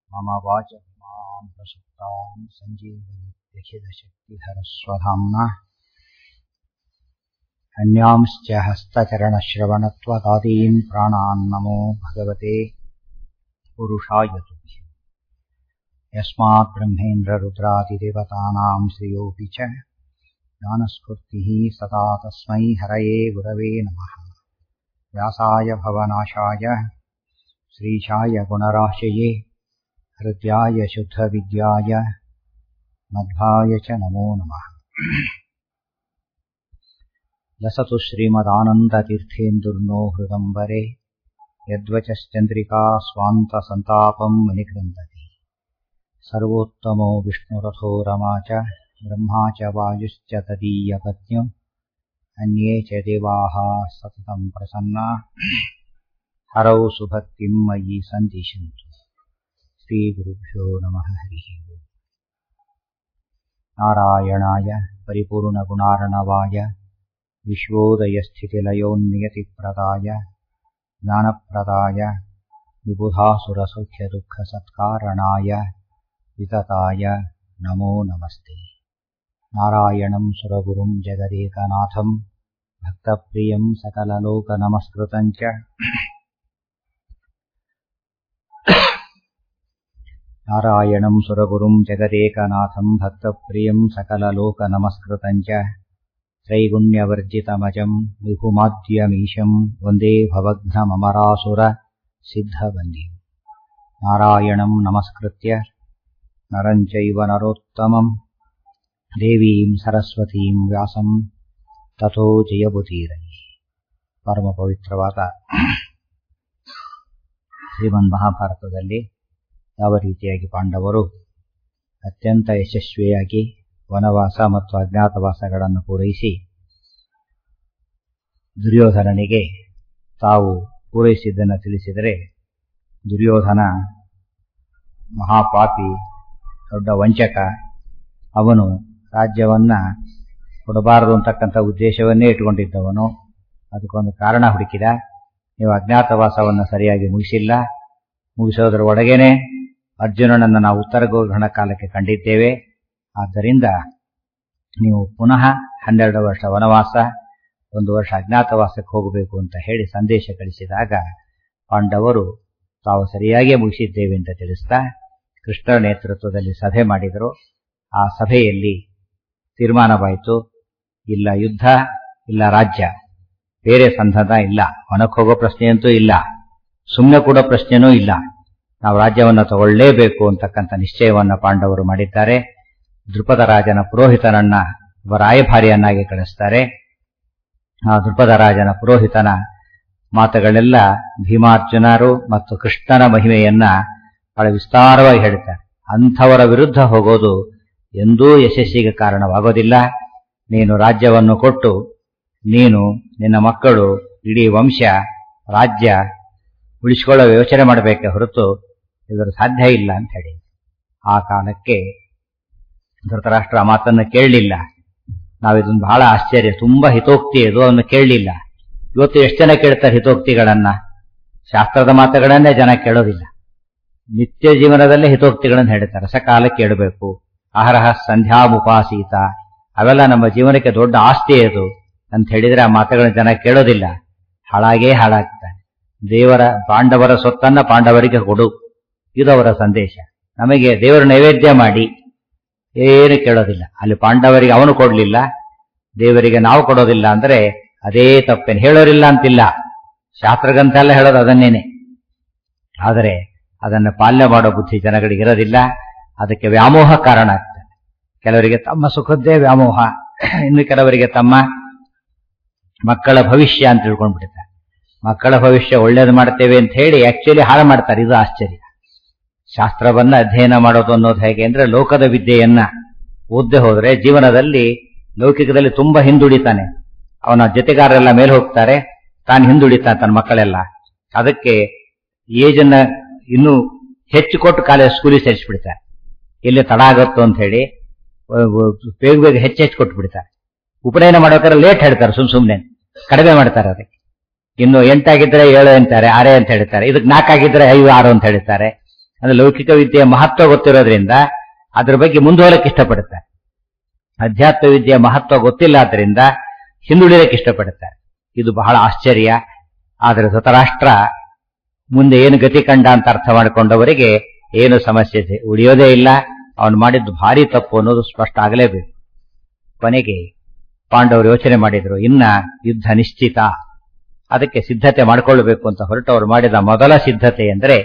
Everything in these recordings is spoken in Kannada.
मम वाचमां प्रसुप्तां सञ्जीवयत्यखिलशक्तिधरस्वधाम्ना अन्यांश्च हस्तचरणश्रवणत्वदादीन् प्राणान् नमो भगवते पुरुषाय तुभ्यम्। यस्मात् ब्रह्मेन्द्ररुद्रादिदेवतानां श्रियोऽपि च ज्ञानस्फूर्तिः सदा तस्मै हरये गुरवे नमः। व्यासाय भवनाशाय श्रीशाय गुणराशये हृद्याय शुद्धविद्याय मध्वाय च नमो नमः। लसतु श्रीमदानन्दतीर्थेन्दुर्नो हृदम्बरे यद्वचश्चन्द्रिका स्वान्तसन्तापम् विनिकृन्तति। सर्वोत्तमो विष्णुरथो रमा च ब्रह्मा च वायुश्च तदीयपत्न्यो अन्ये च देवाः सततं प्रसन्ना हरौ सुभक्तिम् मयि सन्दिशन्तु। श्रीगुरुभ्यो नमः। हरिः ओम्। नारायणाय परिपूर्णगुणार्णवाय विश्वोदयस्थितिलयोन्नियतिप्रदाय ज्ञानप्रदाय विबुधासुरसौख्यदुःखसत्कारणाय वितताय नमो नमस्ते। नारायणं सुरगुरुं जगदेकनाथं भक्तप्रियं सकललोकनमस्कृतं च नारायणं सुरगुरुं जगदेकनाथं भक्तप्रियं सकललोकनमस्कृतं च त्रैगुण्यवर्जितमजं विभुमाद्यमीशं वन्दे भवघ्नममरासुर सिद्धवन्द्यं। नारायणं नमस्कृत्य नरं चैव नरोत्तमं देवीं सरस्वतीं व्यासं ततो ಜಯಬುತೀರಯಿ. ಪರಮ ಪವಿತ್ರವಾದ ಶ್ರೀಮನ್ ಮಹಾಭಾರತದಲ್ಲಿ ಯಾವ ರೀತಿಯಾಗಿ ಪಾಂಡವರು ಅತ್ಯಂತ ಯಶಸ್ವಿಯಾಗಿ ವನವಾಸ ಮತ್ತು ಅಜ್ಞಾತವಾಸಗಳನ್ನು ಪೂರೈಸಿ ದುರ್ಯೋಧನನಿಗೆ ತಾವು ಪೂರೈಸಿದ್ದನ್ನು ತಿಳಿಸಿದರೆ, ದುರ್ಯೋಧನ ಮಹಾಪಾಪಿ, ದೊಡ್ಡ ವಂಚಕ. ಅವನು ರಾಜ್ಯವನ್ನ ಕೊಡಬಾರದು ಅಂತಕ್ಕಂಥ ಉದ್ದೇಶವನ್ನೇ ಇಟ್ಟುಕೊಂಡಿದ್ದವನು. ಅದಕ್ಕೊಂದು ಕಾರಣ ಹುಡುಕಿದ. ನೀವು ಅಜ್ಞಾತವಾಸವನ್ನು ಸರಿಯಾಗಿ ಮುಗಿಸೋದರ ಒಳಗೇನೆ ಅರ್ಜುನನನ್ನು ನಾವು ಉತ್ತರಗೋಗ್ರಹಣ ಕಾಲಕ್ಕೆ ಕಂಡಿದ್ದೇವೆ. ಆದ್ದರಿಂದ ನೀವು ಪುನಃ 12 ವರ್ಷ ವನವಾಸ, 1 ವರ್ಷ ಅಜ್ಞಾತವಾಸಕ್ಕೆ ಹೋಗಬೇಕು ಅಂತ ಹೇಳಿ ಸಂದೇಶ ಕಳಿಸಿದಾಗ ಪಾಂಡವರು ತಾವು ಸರಿಯಾಗಿ ಮುಗಿಸಿದ್ದೇವೆ ಅಂತ ತಿಳಿಸ್ತಾ ಕೃಷ್ಣರ ನೇತೃತ್ವದಲ್ಲಿ ಸಭೆ ಮಾಡಿದರು. ಆ ಸಭೆಯಲ್ಲಿ ತೀರ್ಮಾನವಾಯಿತು, ಇಲ್ಲ ಯುದ್ಧ, ಇಲ್ಲ ರಾಜ್ಯ, ಬೇರೆ ಸಂಧಾನ ಇಲ್ಲ, ವನಕ್ಕೆ ಹೋಗೋ ಪ್ರಶ್ನೆಯಂತೂ ಇಲ್ಲ, ಸುಮ್ಮನೆ ಕೊಡೋ ಪ್ರಶ್ನೆನೂ ಇಲ್ಲ, ನಾವು ರಾಜ್ಯವನ್ನು ತಗೊಳ್ಳೇಬೇಕು ಅಂತಕ್ಕಂಥ ನಿಶ್ಚಯವನ್ನ ಪಾಂಡವರು ಮಾಡಿದ್ದಾರೆ. ದೃಪದ ರಾಜನ ಪುರೋಹಿತನನ್ನ ರಾಯಭಾರಿಯನ್ನಾಗಿ ಕಳಿಸ್ತಾರೆ. ಆ ದೃಪದ ರಾಜನ ಪುರೋಹಿತನ ಮಾತುಗಳೆಲ್ಲ ಭೀಮಾರ್ಜುನರು ಮತ್ತು ಕೃಷ್ಣನ ಮಹಿಮೆಯನ್ನ ಬಹಳ ವಿಸ್ತಾರವಾಗಿ ಹೇಳ್ತಾರೆ. ಅಂಥವರ ವಿರುದ್ಧ ಹೋಗೋದು ಎಂದೂ ಯಶಸ್ಸಿಗೆ ಕಾರಣವಾಗೋದಿಲ್ಲ. ನೀನು ರಾಜ್ಯವನ್ನು ಕೊಟ್ಟು ನೀನು, ನಿನ್ನ ಮಕ್ಕಳು, ಇಡೀ ವಂಶ, ರಾಜ್ಯ ಉಳಿಸಿಕೊಳ್ಳೋ ಯೋಚನೆ ಮಾಡಬೇಕೆ ಹೊರತು ಇದರ ಸಾಧ್ಯ ಇಲ್ಲ ಅಂತ ಹೇಳಿ ಆ ಕಾಲಕ್ಕೆ ಧೃತರಾಷ್ಟ್ರ ಆ ಮಾತನ್ನು ಕೇಳಲಿಲ್ಲ. ನಾವಿದೊಂದು ಬಹಳ ಆಶ್ಚರ್ಯ, ತುಂಬಾ ಹಿತೋಕ್ತಿ ಇದು, ಅವನು ಕೇಳಲಿಲ್ಲ. ಇವತ್ತು ಎಷ್ಟು ಜನ ಕೇಳ್ತಾರೆ ಹಿತೋಕ್ತಿಗಳನ್ನ? ಶಾಸ್ತ್ರದ ಮಾತುಗಳನ್ನೇ ಜನ ಕೇಳೋದಿಲ್ಲ. ನಿತ್ಯ ಜೀವನದಲ್ಲೇ ಹಿತೋಕ್ತಿಗಳನ್ನು ಹೇಳ್ತಾರೆ. ಸಕಾಲ ಕೇಳಬೇಕು, ಅಹರಹ ಸಂಧ್ಯಾಮುಪಾಸೀತ, ಅವೆಲ್ಲ ನಮ್ಮ ಜೀವನಕ್ಕೆ ದೊಡ್ಡ ಆಸ್ತಿ ಅದು ಅಂತ ಹೇಳಿದ್ರೆ ಆ ಮಾತುಗಳನ್ನು ಜನ ಕೇಳೋದಿಲ್ಲ. ಹಾಳಾಗೇ ಹಾಳಾಗ್ತಾರೆ. ದೇವರ ಪಾಂಡವರ ಸೊತ್ತನ್ನ ಪಾಂಡವರಿಗೆ ಕೊಡು, ಇದು ಅವರ ಸಂದೇಶ. ನಮಗೆ ದೇವರ ನೈವೇದ್ಯ ಮಾಡಿ, ಏನು ಕೇಳೋದಿಲ್ಲ. ಅಲ್ಲಿ ಪಾಂಡವರಿಗೆ ಅವನು ಕೊಡ್ಲಿಲ್ಲ, ದೇವರಿಗೆ ನಾವು ಕೊಡೋದಿಲ್ಲ ಅಂದ್ರೆ ಅದೇ ತಪ್ಪೇನು. ಹೇಳೋರಿಲ್ಲ ಅಂತಿಲ್ಲ, ಶಾಸ್ತ್ರಗ್ರಂಥ ಎಲ್ಲ ಹೇಳೋದು ಅದನ್ನೇನೆ. ಆದರೆ ಅದನ್ನು ಪಾಲನೆ ಮಾಡೋ ಬುದ್ಧಿ ಜನಗಳಿಗೆ ಇರೋದಿಲ್ಲ. ಅದಕ್ಕೆ ವ್ಯಾಮೋಹ ಕಾರಣ ಆಗ್ತದೆ. ಕೆಲವರಿಗೆ ತಮ್ಮ ಸುಖದ್ದೇ ವ್ಯಾಮೋಹ, ಇನ್ನು ಕೆಲವರಿಗೆ ತಮ್ಮ ಮಕ್ಕಳ ಭವಿಷ್ಯ ಅಂತ ತಿಳ್ಕೊಂಡ್ಬಿಡ್ತಾರೆ. ಮಕ್ಕಳ ಭವಿಷ್ಯ ಒಳ್ಳೇದು ಮಾಡ್ತೇವೆ ಅಂತ ಹೇಳಿ ಆಕ್ಚುಲಿ ಹಾಳು ಮಾಡ್ತಾರೆ. ಇದು ಆಶ್ಚರ್ಯ. ಶಾಸ್ತ್ರವನ್ನ ಅಧ್ಯಯನ ಮಾಡೋದು ಅನ್ನೋದು ಹೇಗೆ ಅಂದ್ರೆ, ಲೋಕದ ವಿದ್ಯೆಯನ್ನ ಓದ್ದೆ ಹೋದ್ರೆ ಜೀವನದಲ್ಲಿ ಲೌಕಿಕದಲ್ಲಿ ತುಂಬಾ ಹಿಂದುಳಿತಾನೆ. ಅವನ ಜೊತೆಗಾರರೆಲ್ಲ ಮೇಲೆ ಹೋಗ್ತಾರೆ, ತಾನು ಹಿಂದುಳಿತಾನೆ, ತನ್ನ ಮಕ್ಕಳೆಲ್ಲ. ಅದಕ್ಕೆ ಏಜನ್ನ ಇನ್ನೂ ಹೆಚ್ಚು ಕೊಟ್ಟು ಕಾಲೇಜ್ ಸ್ಕೂಲಿಗೆ ಸೇರಿಸ್ಬಿಡ್ತಾರೆ. ಎಲ್ಲಿ ತಡ ಆಗುತ್ತೋ ಅಂತ ಹೇಳಿ ಬೇಗ ಬೇಗ ಹೆಚ್ಚೆಚ್ಚು ಕೊಟ್ಟು ಬಿಡ್ತಾರೆ. ಉಪನಯನ ಮಾಡೋಕ್ಕಾದ್ರೆ ಲೇಟ್ ಹೇಳ್ತಾರೆ, ಸುಮ್ನೆ ಕಡಿಮೆ ಮಾಡ್ತಾರೆ. ಅದಕ್ಕೆ ಇನ್ನು 8 ಆಗಿದ್ರೆ 7 ಅಂತಾರೆ, 6 ಅಂತ ಹೇಳ್ತಾರೆ. ಇದಕ್ಕೆ 4 ಆಗಿದ್ರೆ 5, 6 ಅಂತ ಹೇಳ್ತಾರೆ. ಅಂದ್ರೆ ಲೌಕಿಕ ವಿದ್ಯೆಯ ಮಹತ್ವ ಗೊತ್ತಿರೋದ್ರಿಂದ ಅದ್ರ ಬಗ್ಗೆ ಮುಂದುವರಕ್ಕೆ ಇಷ್ಟಪಡುತ್ತಾರೆ. ಅಧ್ಯಾತ್ಮ ವಿದ್ಯೆಯ ಮಹತ್ವ ಗೊತ್ತಿಲ್ಲ ಆದ್ದರಿಂದ ಹಿಂದುಳಿಯಕ್ಕೆ ಇಷ್ಟಪಡುತ್ತಾರೆ. ಇದು ಬಹಳ ಆಶ್ಚರ್ಯ. ಆದರೆ ಧೃತರಾಷ್ಟ್ರ ಮುಂದೆ ಏನು ಗತಿ ಕಂಡ ಅಂತ ಅರ್ಥ ಮಾಡಿಕೊಂಡವರಿಗೆ ಏನು ಸಮಸ್ಯೆ ಉಳಿಯೋದೇ ಇಲ್ಲ. ಅವನು ಮಾಡಿದ್ದು ಭಾರಿ ತಪ್ಪು ಅನ್ನೋದು ಸ್ಪಷ್ಟ ಆಗಲೇಬೇಕು. ಕೊನೆಗೆ ಪಾಂಡವರು ಯೋಚನೆ ಮಾಡಿದ್ರು, ಇನ್ನ ಯುದ್ಧ ನಿಶ್ಚಿತ, ಅದಕ್ಕೆ ಸಿದ್ಧತೆ ಮಾಡಿಕೊಳ್ಳಬೇಕು ಅಂತ ಹೊರಟವರು ಮಾಡಿದ ಮೊದಲ ಸಿದ್ಧತೆ ಎಂದರೆ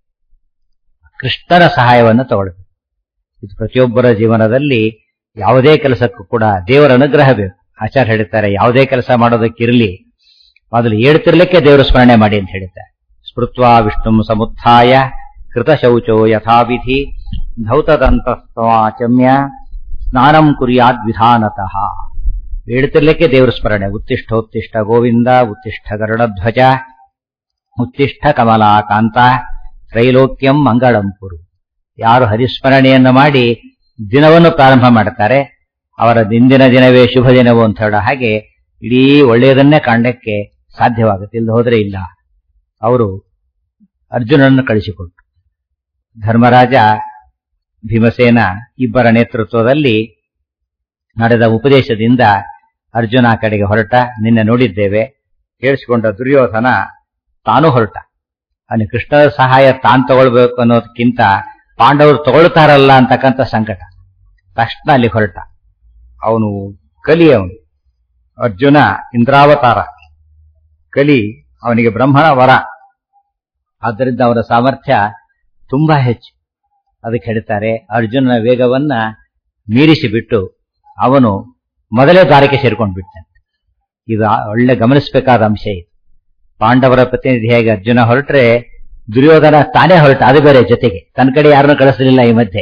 ಕೃಷ್ಣನ ಸಹಾಯವನ್ನು ತಗೊಳ್ಬೇಕು. ಇದು ಪ್ರತಿಯೊಬ್ಬರ ಜೀವನದಲ್ಲಿ ಯಾವುದೇ ಕೆಲಸಕ್ಕೂ ಕೂಡ ದೇವರ ಅನುಗ್ರಹ ಬೇಕು. ಆಚಾರ್ಯ ಹೇಳ್ತಾರೆ, ಯಾವುದೇ ಕೆಲಸ ಮಾಡೋದಕ್ಕಿರಲಿ ಮೊದಲು ಏಳ್ತಿರ್ಲಿಕ್ಕೆ ದೇವರ ಸ್ಮರಣೆ ಮಾಡಿ ಅಂತ ಹೇಳ್ತಾರೆ. ಸ್ಮೃತ್ವಾ ವಿಷ್ಣುಂ ಸಮುತ್ಥಾಯ ಕೃತ ಶೌಚೋ ಯಥಾವಿಧಿ ಧೌತದಂತಸ್ವಾಚಮ್ಯ ಸ್ನಾನಂ ಕುರ್ಯಾದ್ ವಿಧಾನತಃ. ಹೇಳ್ತಿರ್ಲಿಕ್ಕೆ ದೇವರ ಸ್ಮರಣೆ. ಉತ್ತಿಷ್ಠೋತ್ತಿಷ್ಠ ಗೋವಿಂದ, ಉತ್ತಿಷ್ಠ ಗರುಡಧ್ವಜ, ಉತ್ತಿಷ್ಠ ಕಮಲಾಕಾಂತ, ತ್ರೈಲೋಕ್ಯಂ ಮಂಗಳಂ ಕುರು. ಯಾರು ಹರಿಸ್ಮರಣೆಯನ್ನು ಮಾಡಿ ದಿನವನ್ನು ಪ್ರಾರಂಭ ಮಾಡ್ತಾರೆ ಅವರ ಇಂದಿನ ದಿನವೇ ಶುಭ ದಿನವೋ ಅಂತ ಹೇಳೋ ಹಾಗೆ ಇಡೀ ಒಳ್ಳೆಯದನ್ನೇ ಕಾಣಕ್ಕೆ ಸಾಧ್ಯವಾಗುತ್ತೆ. ಇಲ್ಲದೆ ಹೋದ್ರೆ ಇಲ್ಲ. ಅವರು ಅರ್ಜುನನನ್ನು ಕಳಿಸಿಕೊಟ್ರು. ಧರ್ಮರಾಜ, ಭೀಮಸೇನ ಇಬ್ಬರ ನೇತೃತ್ವದಲ್ಲಿ ನಡೆದ ಉಪದೇಶದಿಂದ ಅರ್ಜುನ ಆ ಕಡೆಗೆ ಹೊರಟ. ನಿನ್ನೆ ನೋಡಿದ್ದೇವೆ. ಕೇಳಿಸಿಕೊಂಡ ದುರ್ಯೋಧನ ತಾನೂ ಹೊರಟ. ಅವನು ಕೃಷ್ಣನ ಸಹಾಯ ತಾನು ತಗೊಳ್ಬೇಕು ಅನ್ನೋದಕ್ಕಿಂತ ಪಾಂಡವರು ತಗೊಳ್ತಾರಲ್ಲ ಅಂತಕ್ಕಂಥ ಸಂಕಟ. ತಕ್ಷಣ ಅಲ್ಲಿ ಹೊರಟ. ಅವನು ಕಲಿ. ಅವನು ಅರ್ಜುನ ಇಂದ್ರಾವತಾರ. ಕಲಿ ಅವನಿಗೆ ಬ್ರಹ್ಮನ ವರ. ಆದ್ದರಿಂದ ಅವನ ಸಾಮರ್ಥ್ಯ ತುಂಬಾ ಹೆಚ್ಚು. ಅದಕ್ಕೆ ಹೇಳ್ತಾರೆ, ಅರ್ಜುನನ ವೇಗವನ್ನ ಮೀರಿಸಿಬಿಟ್ಟು ಅವನು ಮೊದಲೇ ದ್ವಾರಕ್ಕೆ ಸೇರ್ಕೊಂಡು ಬಿಟ್ಟಂತೆ. ಇದು ಒಳ್ಳೆ ಗಮನಿಸಬೇಕಾದ ಅಂಶ ಇದು. ಪಾಂಡವರ ಪ್ರತಿನಿಧಿಯಾಗಿ ಅರ್ಜುನ ಹೊರಟ್ರೆ ದುರ್ಯೋಧನ ತಾನೇ ಹೊರಟ. ಅದು ಬೇರೆ. ಜೊತೆಗೆ ತನ್ನ ಕಡೆ ಯಾರನ್ನೂ ಕಳಿಸಲಿಲ್ಲ. ಈ ಮಧ್ಯೆ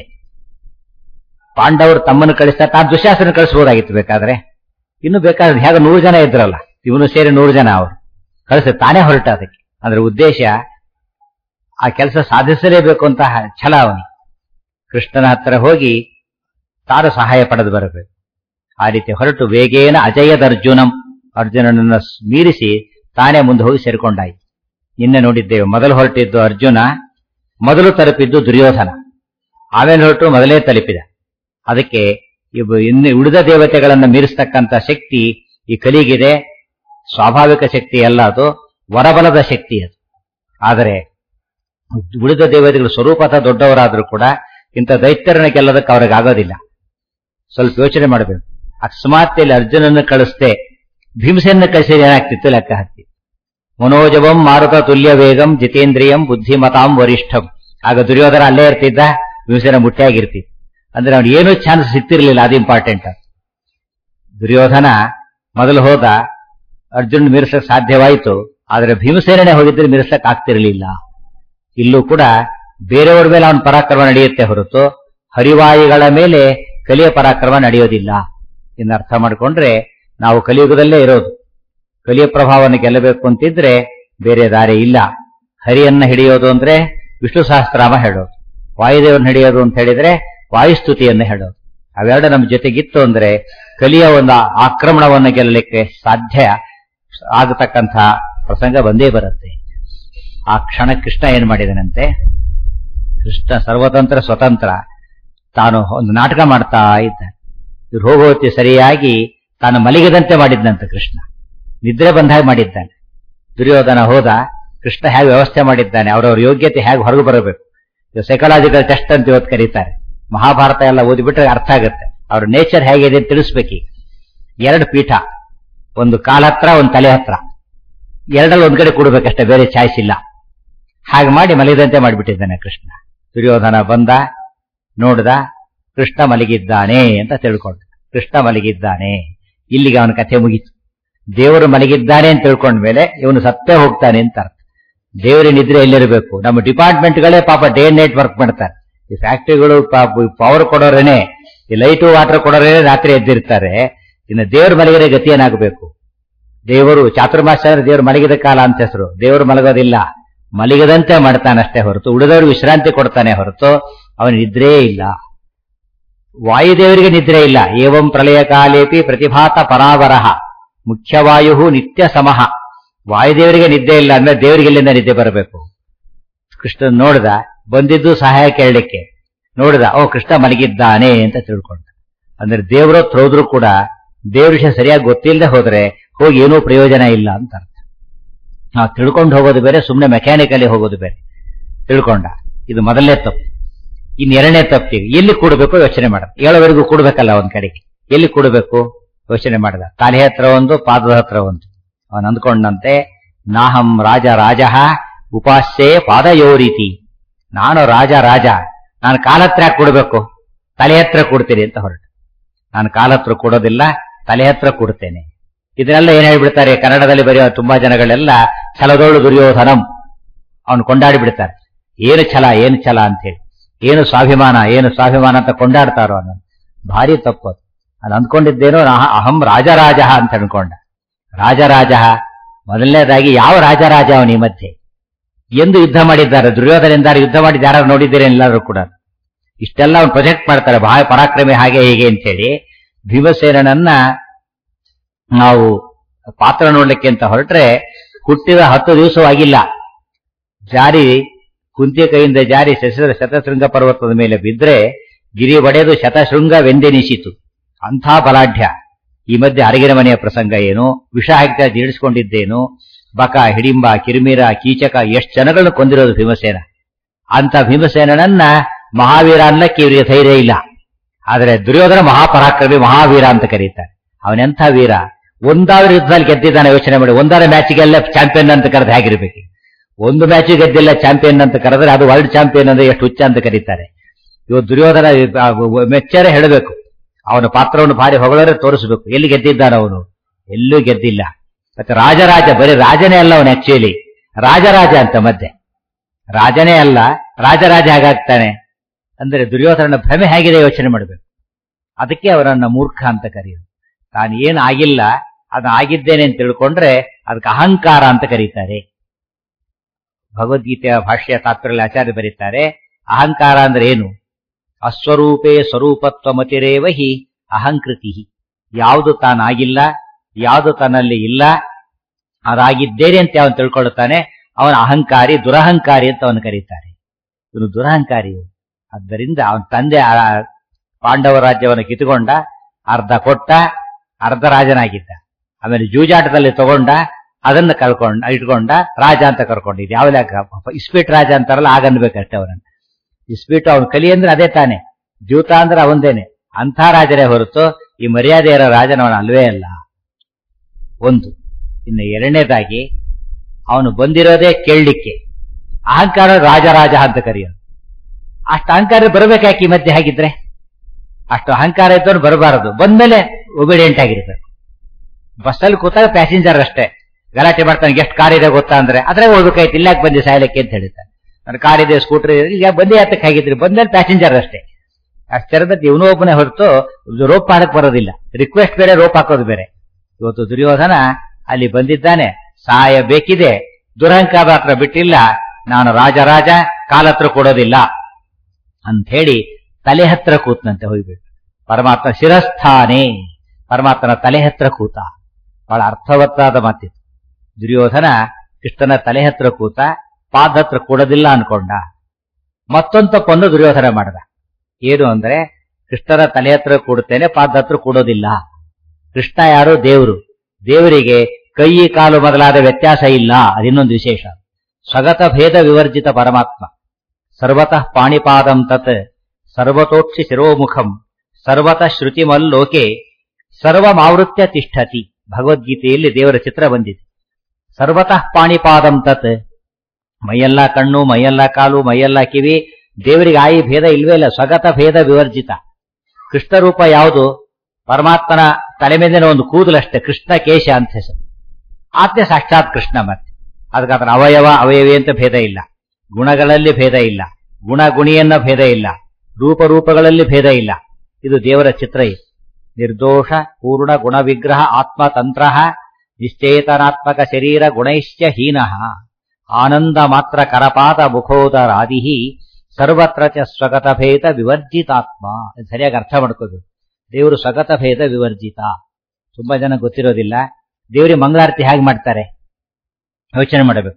ಪಾಂಡವರು ತಮ್ಮನ್ನು ಕಳಿಸ್ತಾ ತಾನು ದುಶ್ಯಾಸನ ಕಳಿಸಬಹುದಾಗಿತ್ತು ಬೇಕಾದ್ರೆ. ಇನ್ನು ಬೇಕಾದ್ರೆ ಹೇಗೆ 100 ಜನ ಇದ್ರಲ್ಲ, ಇವನು ಸೇರಿ 100 ಜನ ಅವರು ಕಳಿಸ ತಾನೇ ಹೊರಟ. ಅದಕ್ಕೆ ಅಂದ್ರೆ ಉದ್ದೇಶ ಆ ಕೆಲಸ ಸಾಧಿಸಲೇಬೇಕು ಅಂತ ಛಲ ಅವನಿಗೆ. ಕೃಷ್ಣನ ಹತ್ತಿರ ಹೋಗಿ ತಾನು ಸಹಾಯ ಪಡೆದು ಬರಬೇಕು. ಆ ರೀತಿ ಹೊರಟು ವೇಗೇನ ಅಜಯದರ್ಜುನಂ, ಅರ್ಜುನನನ್ನು ಮೀರಿಸಿ ತಾನೇ ಮುಂದೆ ಹೋಗಿ ಸೇರ್ಕೊಂಡಾಯಿ. ನಿನ್ನೆ ನೋಡಿದ್ದೇವೆ. ಮೊದಲು ಹೊರಟಿದ್ದು ಅರ್ಜುನ, ಮೊದಲು ತಲುಪಿದ್ದು ದುರ್ಯೋಧನ, ಆಮೇಲೆ ಹೊರಟು ಮೊದಲೇ ತಲುಪಿದ. ಅದಕ್ಕೆ ಇನ್ನು ಉಳಿದ ದೇವತೆಗಳನ್ನು ಮೀರಿಸ್ತಕ್ಕಂಥ ಶಕ್ತಿ ಈ ಕಲಿಗಿದೆ. ಸ್ವಾಭಾವಿಕ ಶಕ್ತಿ ಅಲ್ಲ, ಅದು ವರಬಲದ ಶಕ್ತಿ ಅದು. ಆದರೆ ಉಳಿದ ದೇವತೆಗಳು ಸ್ವರೂಪತಃ ದೊಡ್ಡವರಾದ್ರೂ ಕೂಡ ಇಂಥ ದೈತ್ಯರನ್ನ ಗೆಲ್ಲೋದಕ್ಕೆ ಅವ್ರಿಗೆ ಆಗೋದಿಲ್ಲ. ಸ್ವಲ್ಪ ಯೋಚನೆ ಮಾಡಬೇಕು. ಅಕಸ್ಮಾತ್ ಇಲ್ಲಿ ಅರ್ಜುನನ್ನು ಕಳಿಸ್ದೆ ಭೀಮಸೇನ ಕಳಿಸಿದ್ರೆ ಏನಾಗ್ತಿತ್ತು ಲೆಕ್ಕ ಹಾಕಿ. ಮನೋಜವಂ ಮಾರುತ ತುಲ್ಯ ವೇಗಂ ಜಿತೇಂದ್ರಿಯಂ ಬುದ್ಧಿಮತಾಂ ವರಿಷ್ಠಂ. ಆಗ ದುರ್ಯೋಧನ ಅಲ್ಲೇ ಇರ್ತಿದ್ದ, ಭೀಮಸೇನ ಮುಟ್ಟಿಯಾಗಿರ್ತಿದ್ದ. ಅಂದ್ರೆ ಅವ್ನು ಏನೂ ಚಾನ್ಸ್ ಸಿಗ್ತಿರ್ಲಿಲ್ಲ. ಅದು ಇಂಪಾರ್ಟೆಂಟ್. ದುರ್ಯೋಧನ ಮೊದಲು ಹೋದ, ಅರ್ಜುನ್ ಮೀರಿಸಕ್ ಸಾಧ್ಯವಾಯಿತು. ಆದರೆ ಭೀಮಸೇನೇ ಹೋಗಿದ್ರೆ ಮೀರಿಸಕ್ ಆಗ್ತಿರ್ಲಿಲ್ಲ. ಇಲ್ಲೂ ಕೂಡ ಬೇರೆಯವರ ಮೇಲೆ ಅವನ ಪರಾಕ್ರಮ ನಡೆಯುತ್ತೆ ಹೊರತು ಹರಿವಾಯುಗಳ ಮೇಲೆ ಕಲಿಯ ಪರಾಕ್ರಮ ನಡೆಯೋದಿಲ್ಲ. ಇನ್ನು ಅರ್ಥ ಮಾಡಿಕೊಂಡ್ರೆ ನಾವು ಕಲಿಯುಗದಲ್ಲೇ ಇರೋದು. ಕಲಿಯ ಪ್ರಭಾವವನ್ನು ಗೆಲ್ಲಬೇಕು ಅಂತಿದ್ರೆ ಬೇರೆ ದಾರಿ ಇಲ್ಲ. ಹರಿಯನ್ನ ಹಿಡಿಯೋದು ಅಂದ್ರೆ ವಿಷ್ಣು ಸಹಸ್ರನಾಮ ಹೇಳೋದು, ವಾಯುದೇವರನ್ನ ಹಿಡಿಯೋದು ಅಂತ ಹೇಳಿದ್ರೆ ವಾಯುಸ್ತುತಿಯನ್ನು ಹೇಳೋದು. ಅವೆರಡು ನಮ್ಮ ಜೊತೆಗಿತ್ತು ಅಂದ್ರೆ ಕಲಿಯ ಒಂದು ಆಕ್ರಮಣವನ್ನು ಗೆಲ್ಲಲಿಕ್ಕೆ ಸಾಧ್ಯ ಆಗತಕ್ಕಂಥ ಪ್ರಸಂಗ ಬಂದೇ ಬರುತ್ತೆ. ಆ ಕ್ಷಣ ಕೃಷ್ಣ ಏನ್ ಮಾಡಿದನಂತೆ, ಕೃಷ್ಣ ಸರ್ವತಂತ್ರ ಸ್ವತಂತ್ರ. ತಾನು ಒಂದು ನಾಟಕ ಮಾಡ್ತಾ ಇದ್ದ. ಇವ್ರು ಹೋಗೋತಿ ಸರಿಯಾಗಿ ತಾನು ಮಲಗಿದಂತೆ ಮಾಡಿದ್ದಂತೆ ಕೃಷ್ಣ. ನಿದ್ರೆ ಬಂದಾಗ ಮಾಡಿದ್ದಾನೆ. ದುರ್ಯೋಧನ ಹೋದ, ಕೃಷ್ಣ ಹೇಗೆ ವ್ಯವಸ್ಥೆ ಮಾಡಿದ್ದಾನೆ, ಅವರವ್ರ ಯೋಗ್ಯತೆ ಹೇಗೆ ಹೊರಗೆ ಬರಬೇಕು. ಇದು ಸೈಕಾಲಜಿಕಲ್ ಟೆಸ್ಟ್ ಅಂತ ಇವತ್ತು ಕರೀತಾರೆ. ಮಹಾಭಾರತ ಎಲ್ಲ ಓದಿಬಿಟ್ರೆ ಅರ್ಥ ಆಗುತ್ತೆ ಅವ್ರ ನೇಚರ್ ಹೇಗಿದೆ ಅಂತ ತಿಳಿಸ್ಬೇಕು. 2 ಪೀಠ, ಒಂದು ಕಾಲ ಹತ್ರ, ಒಂದು ತಲೆ ಹತ್ರ, ಎರಡಲ್ಲಿ ಒಂದ್ ಕಡೆ ಕೂಡಬೇಕಷ್ಟೇ, ಬೇರೆ ಚಾಯ್ಸ್ ಇಲ್ಲ. ಹಾಗೆ ಮಾಡಿ ಮಲಗಿದಂತೆ ಮಾಡಿಬಿಟ್ಟಿದ್ದಾನೆ ಕೃಷ್ಣ. ದುರ್ಯೋಧನ ಬಂದ, ನೋಡ್ದ, ಕೃಷ್ಣ ಮಲಗಿದ್ದಾನೆ ಅಂತ ತಿಳ್ಕೊಂಡ. ಕೃಷ್ಣ ಮಲಗಿದ್ದಾನೆ, ಇಲ್ಲಿಗೆ ಅವನ ಕಥೆ ಮುಗೀತು. ದೇವರು ಮಲಗಿದ್ದಾನೆ ಅಂತ ತಿಳ್ಕೊಂಡ್ಮೇಲೆ ಇವನು ಸತ್ತೇ ಹೋಗ್ತಾನೆ ಅಂತ ಅರ್ಥ. ದೇವರ ನಿದ್ರೆ ಎಲ್ಲಿರಬೇಕು? ನಮ್ಮ ಡಿಪಾರ್ಟ್ಮೆಂಟ್ಗಳೇ ಪಾಪ ಡೇ ಅಂಡ್ ನೈಟ್ ವರ್ಕ್ ಮಾಡ್ತಾರೆ. ಈ ಫ್ಯಾಕ್ಟ್ರಿಗಳು ಪವರ್ ಕೊಡೋರೇನೆ, ಈ ಲೈಟು ವಾಟರ್ ಕೊಡೋರೇನೆ ರಾತ್ರಿ ಎದ್ದಿರ್ತಾರೆ. ಇನ್ನು ದೇವರು ಮಲಗಿರೋ ಗತಿ ಏನಾಗಬೇಕು? ದೇವರು ಚಾತುರ್ಮಾಸ ಅಂದ್ರೆ ದೇವರು ಮಲಗಿದ ಕಾಲ ಅಂತ ಹೆಸರು. ದೇವರು ಮಲಗೋದಿಲ್ಲ, ಮಲಗಿದಂತೆ ಮಾಡ್ತಾನಷ್ಟೇ ಹೊರತು ಉಳಿದವರು ವಿಶ್ರಾಂತಿ ಕೊಡ್ತಾನೆ ಹೊರತು ಅವನ ನಿದ್ರೇ ಇಲ್ಲ. ವಾಯುದೇವರಿಗೆ ನಿದ್ರೆ ಇಲ್ಲ. ಏವಂ ಪ್ರಳಯ ಕಾಲೇಪಿ ಪ್ರತಿಭಾತ ಪರಾವರಹ ಮುಖ್ಯವಾಯು ನಿತ್ಯ ಸಮಃ. ವಾಯುದೇವರಿಗೆ ನಿದ್ದೆ ಇಲ್ಲ ಅಂದ್ರೆ ದೇವರಿಗೆಲ್ಲಿಂದ ನಿದ್ದೆ ಬರಬೇಕು? ಕೃಷ್ಣನ್ ನೋಡ್ದ, ಬಂದಿದ್ದು ಸಹಾಯ ಕೇಳಲಿಕ್ಕೆ. ನೋಡಿದ, ಓ ಕೃಷ್ಣ ಮಲಗಿದ್ದಾನೆ ಅಂತ ತಿಳ್ಕೊಂಡ. ಅಂದ್ರೆ ದೇವರ ಹತ್ರ ಹೋದ್ರೂ ಕೂಡ ದೇವ್ರ ವಿಷಯ ಸರಿಯಾಗಿ ಗೊತ್ತಿಲ್ಲದೆ ಹೋದ್ರೆ ಹೋಗಿ ಏನೂ ಪ್ರಯೋಜನ ಇಲ್ಲ ಅಂತ ಅರ್ಥ. ನಾವು ತಿಳ್ಕೊಂಡು ಹೋಗೋದು ಬೇರೆ, ಸುಮ್ಮನೆ ಮೆಕ್ಯಾನಿಕಲಿ ಹೋಗೋದು ಬೇರೆ. ತಿಳ್ಕೊಂಡ, ಇದು ಮೊದಲನೇ ತಪ್ಪು. ಇನ್ನು ಎರಡನೇ ತಪ್ಪಿಗೆ ಎಲ್ಲಿ ಕೂಡಬೇಕು ಯೋಚನೆ ಮಾಡ. ಏಳವರೆಗೂ ಕೂಡಬೇಕಲ್ಲ ಒಂದ್ ಕಡೆಗೆ, ಎಲ್ಲಿ ಕೂಡಬೇಕು ಯೋಚನೆ ಮಾಡಿದ. ತಲೆ ಹತ್ರ ಒಂದು, ಪಾದದ ಹತ್ರ ಒಂದು. ಅವನು ಅಂದ್ಕೊಂಡಂತೆ, ನಾಹಂ ರಾಜ ರಾಜ ಉಪಾಸ್ಯೆ ಪಾದಯೋರೀತಿ. ನಾನು ರಾಜ ರಾಜ, ನಾನು ಕಾಲತ್ರ ಕೂಡಬೇಕು, ತಲೆ ಹತ್ರ ಕೂಡ್ತೀನಿ ಅಂತ ಹೊರಟು. ನಾನು ಕಾಲತ್ರ ಕೂಡೋದಿಲ್ಲ, ತಲೆ ಹತ್ರ ಕೂಡ್ತೇನೆ. ಇದನ್ನೆಲ್ಲ ಏನ್ ಹೇಳ್ಬಿಡ್ತಾರೆ ಕನ್ನಡದಲ್ಲಿ ಬರೆಯೋ ತುಂಬಾ ಜನಗಳೆಲ್ಲ, ಛಲದೋಳು ದುರ್ಯೋಧನಂ, ಅವನು ಕೊಂಡಾಡಿ ಬಿಡ್ತಾರೆ. ಏನು ಛಲ, ಏನು ಛಲ ಅಂತ ಹೇಳಿ, ಏನು ಸ್ವಾಭಿಮಾನ, ಏನು ಸ್ವಾಭಿಮಾನ ಅಂತ ಕೊಂಡಾಡ್ತಾರೋ ಅನ್ನೋದು ಭಾರಿ ತಪ್ಪು. ಅದು ಅಂದ್ಕೊಂಡಿದ್ದೇನೋ ಅಹಂ ರಾಜರಾಜ ಅಂತ ಅನ್ಕೊಂಡ. ರಾಜರಾಜ ಮೊದಲನೇದಾಗಿ ಯಾವ ರಾಜರಾಜ ಅವನ ಈ ಮಧ್ಯೆ ಎಂದು ಯುದ್ಧ ಮಾಡಿದ್ದಾರೆ? ದುರ್ಯೋಧನೆಂದಾರು ಯುದ್ಧ ಮಾಡಿದ ಯಾರು ನೋಡಿದ್ದೀರಿ ಎಲ್ಲರೂ ಕೂಡ? ಇಷ್ಟೆಲ್ಲ ಅವ್ನು ಪ್ರೊಜೆಕ್ಟ್ ಮಾಡ್ತಾರೆ, ಬಹಳ ಪರಾಕ್ರಮಿ ಹಾಗೆ ಹೀಗೆ ಅಂತೇಳಿ. ಭೀಮಸೇನನನ್ನ ನಾವು ಪಾತ್ರ ನೋಡ್ಲಿಕ್ಕೆ ಅಂತ ಹೊರಟ್ರೆ ಹುಟ್ಟಿದ 10 ದಿವಸವಾಗಿಲ್ಲ, ಜಾರಿ ಕುಂತಿ ಕೈಯಿಂದ ಜಾರಿ ಶತಶೃಂಗ ಪರ್ವತದ ಮೇಲೆ ಬಿದ್ರೆ ಗಿರಿ ಒಡೆದು ಶತಶೃಂಗವೆಂದೆನಿಸಿತು. ಅಂಥ ಬಲಾಢ್ಯ. ಈ ಮಧ್ಯೆ ಅರಗಿನ ಮನೆಯ ಪ್ರಸಂಗ ಏನು, ವಿಷ ಹಾಕಿ ಜೀಡಿಸ್ಕೊಂಡಿದ್ದೇನು, ಬಕ, ಹಿಡಿಂಬ, ಕಿರಿಮೀರ, ಕೀಚಕ, ಎಷ್ಟು ಜನಗಳನ್ನು ಕೊಂದಿರೋದು ಭೀಮಸೇನ. ಅಂತ ಭೀಮಸೇನನನ್ನ ಮಹಾವೀರ ಅನ್ನಕ್ಕೆ ಇವರಿಗೆ ಧೈರ್ಯ ಇಲ್ಲ. ಆದರೆ ದುರ್ಯೋಧನ ಮಹಾಪರಾಕ್ರಮಿ, ಮಹಾವೀರ ಅಂತ ಕರೀತಾರೆ. ಅವನೆಂಥ ವೀರ! ಒಂದಾದ್ರೂ ಯುದ್ಧದಲ್ಲಿ ಗೆದ್ದಿದ್ದಾನೆ ಯೋಚನೆ ಮಾಡಿ. ಒಂದಾದ ಮ್ಯಾಚಿಗೆಲ್ಲ ಚಾಂಪಿಯನ್ ಅಂತ ಕರೆದು ಹೇಗಿರ್ಬೇಕು? ಒಂದು ಮ್ಯಾಚ್ ಗೆದ್ದಿಲ್ಲ ಚಾಂಪಿಯನ್ ಅಂತ ಕರೆದ್ರೆ ಅದು ವರ್ಲ್ಡ್ ಚಾಂಪಿಯನ್ ಅಂದ್ರೆ ಎಷ್ಟು ಹುಚ್ಚ ಅಂತ ಕರೀತಾರೆ. ಇವತ್ತು ದುರ್ಯೋಧನ ಮೆಚ್ಚರೆ ಹೇಳಬೇಕು, ಅವನ ಪಾತ್ರವನ್ನು ಭಾರಿ ಹೊಗಳರೆ ತೋರಿಸಬೇಕು. ಎಲ್ಲಿ ಗೆದ್ದಿದ್ದಾನ ಅವನು? ಎಲ್ಲೂ ಗೆದ್ದಿಲ್ಲ. ಮತ್ತೆ ರಾಜರಾಜ, ಬರೀ ರಾಜನೇ ಅಲ್ಲ ಅವನು, ಆಕ್ಚುಲಿ ರಾಜರಾಜ ಅಂತ ಮಧ್ಯೆ ರಾಜನೇ ಅಲ್ಲ, ರಾಜರಾಜ ಹೇಗಾಗ್ತಾನೆ ಅಂದ್ರೆ ದುರ್ಯೋಧನನ ಭ್ರಮೆ ಹೇಗಿದೆ ಯೋಚನೆ ಮಾಡಬೇಕು. ಅದಕ್ಕೆ ಅವರನ್ನ ಮೂರ್ಖ ಅಂತ ಕರೆಯೋದು. ತಾನು ಏನು ಆಗಿಲ್ಲ ಅದನ್ನ ಆಗಿದ್ದೇನೆ ಅಂತ ತಿಳ್ಕೊಂಡ್ರೆ ಅದಕ್ಕೆ ಅಹಂಕಾರ ಅಂತ ಕರೀತಾರೆ. ಭಗವದ್ಗೀತೆಯ ಭಾಷ್ಯ ತಾತ್ಪರ್ಯ ಆಚಾರ್ಯ ಬರೀತಾರೆ, ಅಹಂಕಾರ ಅಂದ್ರೆ ಏನು? ಅಸ್ವರೂಪೇ ಸ್ವರೂಪತ್ವ ಮತಿರೇವ ಹಿ ಅಹಂಕೃತಿ. ಯಾವುದು ತಾನಾಗಿಲ್ಲ, ಯಾವುದು ತನ್ನಲ್ಲಿ ಇಲ್ಲ, ಅದಾಗಿದ್ದೇನೆ ಅಂತ ಅವನು ತಿಳ್ಕೊಳ್ಳುತ್ತಾನೆ, ಅವನ ಅಹಂಕಾರಿ, ದುರಹಂಕಾರಿ ಅಂತ ಅವನು ಕರೀತಾರೆ. ಇವನು ದುರಹಂಕಾರಿ. ಆದ್ದರಿಂದ ಅವನ ತಂದೆ ಪಾಂಡವ ರಾಜ್ಯವನ್ನು ಕಿತ್ತುಕೊಂಡ, ಅರ್ಧ ಕೊಟ್ಟ, ಅರ್ಧ ರಾಜನಾಗಿದ್ದ. ಆಮೇಲೆ ಜೂಜಾಟದಲ್ಲಿ ತಗೊಂಡ, ಅದನ್ನ ಇಟ್ಕೊಂಡ, ರಾಜ ಅಂತ ಕರ್ಕೊಂಡಿದ್ದು. ಯಾವ್ದಾಗ ಇಸ್ಪೀಟ್ ರಾಜ ಅಂತಾರಲ್ಲ, ಆಗನ್ಬೇಕಷ್ಟೇ ಅವರನ್ನು. ಇಸ್ಪೀಟು ಅವನು ಕಲಿ ಅಂದ್ರೆ ಅದೇ ತಾನೆ, ಜೂತ ಅಂದ್ರೆ ಅವಂದೇನೆ. ಅಂಥ ರಾಜರೇ ಹೊರತು ಈ ಮರ್ಯಾದೆ ಇರೋ ರಾಜನವನ ಅಲ್ವೇ ಅಲ್ಲ. ಒಂದು. ಇನ್ನು ಎರಡನೇದಾಗಿ ಅವನು ಬಂದಿರೋದೇ ಕೇಳಲಿಕ್ಕೆ. ಅಹಂಕಾರ ರಾಜರಾಜ ಅಂತ ಕರೆಯೋದು. ಅಷ್ಟು ಅಹಂಕಾರ ಬರಬೇಕಾಕಿ ಮಧ್ಯೆ ಹಾಗಿದ್ರೆ? ಅಷ್ಟು ಅಹಂಕಾರ ಇದ್ದವನು ಬರಬಾರದು. ಬಂದ್ಮೇಲೆ ಒಬಿಡಿಯಂಟ್ ಆಗಿರ್ಬೇಕು. ಬಸ್ಸಲ್ಲಿ ಕೂತಾಗ ಪ್ಯಾಸೆಂಜರ್ ಅಷ್ಟೇ ಗಲಾಟೆ ಮಾಡ್ತಾನೆ. ಎಷ್ಟು ಕಾರ್ ಇದೆ ಗೊತ್ತಾ ಅಂದ್ರೆ ಅದ್ರಾಗ ಹೋಗ್ಬೇಕಾಯ್ತು, ಇಲ್ಲಾಕ್ ಬಂದಿ ಸಾಯಲಿಕ್ಕೆ ಅಂತ ಹೇಳ್ತಾನೆ. ನನ್ನ ಕಾರ್ ಇದೆ, ಸ್ಕೂಟರ್ ಇದೆ, ಈಗ ಬಂದೇ ಹತ್ತಕ್ಕೆ ಹಾಗಿದ್ರಿ, ಬಂದ್ಮೇಲೆ ಪ್ಯಾಸೆಂಜರ್ ಅಷ್ಟೇ. ಅಷ್ಟರದಲ್ಲಿ ಇವನು ಒಬ್ಬನೇ ಹೊರತು ರೋಪ್ ಮಾಡಕ್ ಬರೋದಿಲ್ಲ. ರಿಕ್ವೆಸ್ಟ್ ಬೇರೆ, ರೋಪ್ ಹಾಕೋದು ಬೇರೆ. ಇವತ್ತು ದುರ್ಯೋಧನ ಅಲ್ಲಿ ಬಂದಿದ್ದಾನೆ, ಸಹಾಯ ಬೇಕಿದೆ, ದುರಹಂಕಾರ ಹತ್ರ ಬಿಟ್ಟಿಲ್ಲ. ನಾನು ರಾಜರಾಜ, ಕಾಲತ್ರ ಕೊಡೋದಿಲ್ಲ ಅಂತ ಹೇಳಿ ತಲೆ ಹತ್ರ ಕೂತ್ನಂತೆ ಹೋಗ್ಬಿಟ್ಟು. ಪರಮಾತ್ಮ ಶಿರಸ್ಥಾನೇ, ಪರಮಾತ್ಮನ ತಲೆ ಹತ್ರ ಕೂತ. ಬಹಳ ಅರ್ಥವತ್ತಾದ ಮಾತಿತ್ತು. ದುರ್ಯೋಧನ ಕೃಷ್ಣನ ತಲೆ ಹತ್ರ ಕೂತ, ಪಾದ ಹತ್ರ ಕೂಡೋದಿಲ್ಲ ಅನ್ಕೊಂಡ. ಮತ್ತೊಂದು ತಪ್ಪನ್ನು ದುರ್ಯೋಧನ ಮಾಡ್ದ. ಏನು ಅಂದ್ರೆ, ಕೃಷ್ಣನ ತಲೆ ಹತ್ರ ಕೂಡುತ್ತೇನೆ, ಪಾದ ಹತ್ರ ಕೂಡೋದಿಲ್ಲ. ಕೃಷ್ಣ ಯಾರು? ದೇವರು. ದೇವರಿಗೆ ಕೈ ಕಾಲು ಮೊದಲಾದ ವ್ಯತ್ಯಾಸ ಇಲ್ಲ. ಅದಿನ್ನೊಂದು ವಿಶೇಷ. ಸ್ವಗತ ಭೇದ ವಿವರ್ಜಿತ ಪರಮಾತ್ಮ. ಸರ್ವತಃ ಪಾಣಿಪಾದಂ ತತ್ ಸರ್ವತೋಕ್ಷಿ ಶಿರೋಮುಖಂ ಸರ್ವತಃ ಶ್ರುತಿಮಲ್ಲೋಕೆ ಸರ್ವಮಾವೃತ್ಯ ತಿಷ್ಠತಿ. ಭಗವದ್ಗೀತೆಯಲ್ಲಿ ದೇವರ ಚಿತ್ರ ಬಂದಿದೆ. ಸರ್ವತಃ ಪಾಣಿಪಾದಂ ತತ್, ಮೈಯೆಲ್ಲ ಕಣ್ಣು, ಮೈಯೆಲ್ಲ ಕಾಲು, ಮೈಯೆಲ್ಲ ಕಿವಿ. ದೇವರಿಗೆ ಆಯಿ ಭೇದ ಇಲ್ವೇ ಇಲ್ಲ. ಸ್ವಗತ ಭೇದ ವಿವರ್ಜಿತ. ಕೃಷ್ಣ ರೂಪ ಯಾವುದು? ಪರಮಾತ್ಮನ ತಲೆ ಮೇಲಿನ ಒಂದು ಕೂದಲಷ್ಟೇ, ಕೃಷ್ಣ ಕೇಶ ಅಂತ ಹೆಸರು. ಆತ್ಮ ಸಾಕ್ಷಾತ್ ಕೃಷ್ಣ. ಮತ್ತೆ ಅದಕ್ಕೆ ಅದರ ಅವಯವ ಅವಯವೇ ಅಂತ ಭೇದ ಇಲ್ಲ, ಗುಣಗಳಲ್ಲಿ ಭೇದ ಇಲ್ಲ, ಗುಣ ಗುಣಿಯನ್ನ ಭೇದ ಇಲ್ಲ, ರೂಪಗಳಲ್ಲಿ ಭೇದ ಇಲ್ಲ. ಇದು ದೇವರ ಚಿತ್ರ. ನಿರ್ದೋಷ ಪೂರ್ಣ ಗುಣ ವಿಗ್ರಹ ಆತ್ಮತಂತ್ರ ನಿಶ್ಚೇತನಾತ್ಮಕ ಶರೀರ ಗುಣೈಶ್ಚ ಹೀನಃ ಆನಂದ ಮಾತ್ರ ಕರಪಾತ ಮುಖೋದರಾದಿ ಸರ್ವತ್ರ ಚ ಸ್ವಗತ ಭೇದ ವಿವರ್ಜಿತಾತ್ಮ. ಸರಿಯಾಗಿ ಅರ್ಥ ಮಾಡ್ಕೋದು. ದೇವರು ಸ್ವಗತ ಭೇದ ವಿವರ್ಜಿತ. ತುಂಬಾ ಜನ ಗೊತ್ತಿರೋದಿಲ್ಲ. ದೇವರಿಗೆ ಮಂಗಳಾರತಿ ಹೇಗೆ ಮಾಡ್ತಾರೆ ಯೋಚನೆ ಮಾಡಬೇಕು.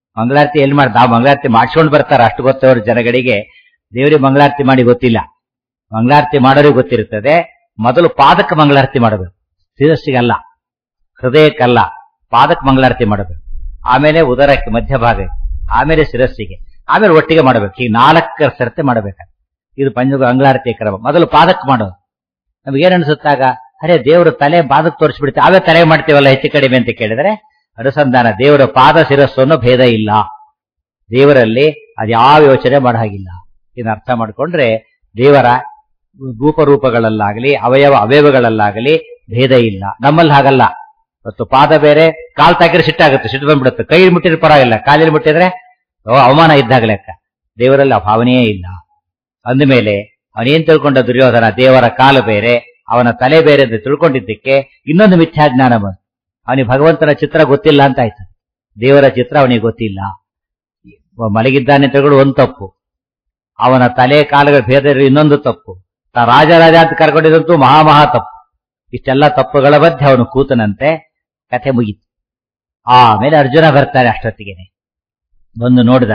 ಮಂಗಳಾರತಿ ಎಲ್ಲಿ ಮಾಡ್ದ ಮಂಗಳಾರತಿ ಮಾಡ್ಸ್ಕೊಂಡು ಬರ್ತಾರೆ, ಅಷ್ಟು ಗೊತ್ತವ್ರ ಜನಗಳಿಗೆ. ದೇವರಿಗೆ ಮಂಗಳಾರತಿ ಮಾಡಿ ಗೊತ್ತಿಲ್ಲ. ಮಂಗಳಾರತಿ ಮಾಡೋರಿಗೆ ಗೊತ್ತಿರುತ್ತದೆ. ಮೊದಲು ಪಾದಕ್ಕೆ ಮಂಗಳಾರತಿ ಮಾಡಬೇಕು, ಶಿರಸ್ಸಿಗಲ್ಲ, ಹೃದಯಕ್ಕಲ್ಲ, ಪಾದಕ್ಕೆ ಮಂಗಳಾರತಿ ಮಾಡಬೇಕು. ಆಮೇಲೆ ಉದರಕ್ಕೆ, ಮಧ್ಯಭಾಗಕ್ಕೆ, ಆಮೇಲೆ ಶಿರಸ್ಸಿಗೆ, ಆಮೇಲೆ ಒಟ್ಟಿಗೆ ಮಾಡಬೇಕು. ಈಗ 4 ಸರ್ತಿ ಮಾಡಬೇಕು. ಇದು ಮಂಗಳಾರತಿ ಕ್ರಮ. ಮೊದಲು ಪಾದಕ್ಕೆ ಮಾಡೋದು. ನಮಗೇನ್ ಅನ್ಸುತ್ತಾಗ, ಅರೆ ದೇವರು ತಲೆ ಪಾದಕ್ಕೆ ತೋರಿಸ್ಬಿಡ್ತೀವಿ, ಅವೇ ತಲೆ ಮಾಡ್ತೀವಲ್ಲ ಹೆಚ್ಚು ಕಡಿಮೆ ಅಂತ ಕೇಳಿದ್ರೆ ಅನುಸಂಧಾನ. ದೇವರ ಪಾದ ಶಿರಸ್ಸು ಅನ್ನೋ ಭೇದ ಇಲ್ಲ. ದೇವರಲ್ಲಿ ಅದ್ಯಾವ ಯೋಚನೆ ಮಾಡೋ ಹಾಗಿಲ್ಲ. ಇದನ್ನ ಅರ್ಥ ಮಾಡ್ಕೊಂಡ್ರೆ ದೇವರ ರೂಪಗಳಲ್ಲಾಗಲಿ ಅವಯವಗಳಲ್ಲಾಗಲಿ ಭೇದ ಇಲ್ಲ. ನಮ್ಮಲ್ಲಿ ಹಾಗಲ್ಲ. ಮತ್ತು ಪಾದ ಬೇರೆ, ಕಾಲ್ ತಾಕಿದ್ರೆ ಸಿಟ್ಟಾಗುತ್ತೆ, ಸಿಟ್ಟು ಬಂದ್ಬಿಡುತ್ತೆ. ಕೈ ಮುಟ್ಟಿದ್ರೆ ಪರವಾಗಿಲ್ಲ, ಕಾಲಿಗೆ ಮುಟ್ಟಿದ್ರೆ ಅವಮಾನ ಇದ್ದಾಗ ಲೆಕ್ಕ. ದೇವರಲ್ಲಿ ಆ ಭಾವನೆಯೇ ಇಲ್ಲ. ಅಂದಮೇಲೆ ಅವನೇನ್ ತಿಳ್ಕೊಂಡ ದುರ್ಯೋಧನ, ದೇವರ ಕಾಲು ಬೇರೆ ಅವನ ತಲೆ ಬೇರೆ ಅಂತ ತಿಳ್ಕೊಂಡಿದ್ದಕ್ಕೆ ಇನ್ನೊಂದು ಮಿಥ್ಯಾಜ್ಞಾನ ಬಂತು. ಅವನಿಗೆ ಭಗವಂತನ ಚಿತ್ರ ಗೊತ್ತಿಲ್ಲ ಅಂತ ಆಯ್ತು. ದೇವರ ಚಿತ್ರ ಅವನಿಗೆ ಗೊತ್ತಿಲ್ಲ. ಮಲಗಿದ್ದಾನೆ ತಿಳ್ಕೊಂಡು ಒಂದು ತಪ್ಪು, ಅವನ ತಲೆ ಕಾಲುಗಳ ಭೇದ ಇನ್ನೊಂದು ತಪ್ಪು, ರಾಜ ಅಂತ ಕರ್ಕೊಂಡಿದ್ದಂತೂ ಮಹಾ ತಪ್ಪು. ಇಷ್ಟೆಲ್ಲ ತಪ್ಪುಗಳ ಮಧ್ಯೆ ಅವನು ಕೂತನಂತೆ. ಕಥೆ ಮುಗೀತು. ಆಮೇಲೆ ಅರ್ಜುನ ಬರ್ತಾರೆ. ಅಷ್ಟೊತ್ತಿಗೆನೆ ಬಂದು ನೋಡಿದ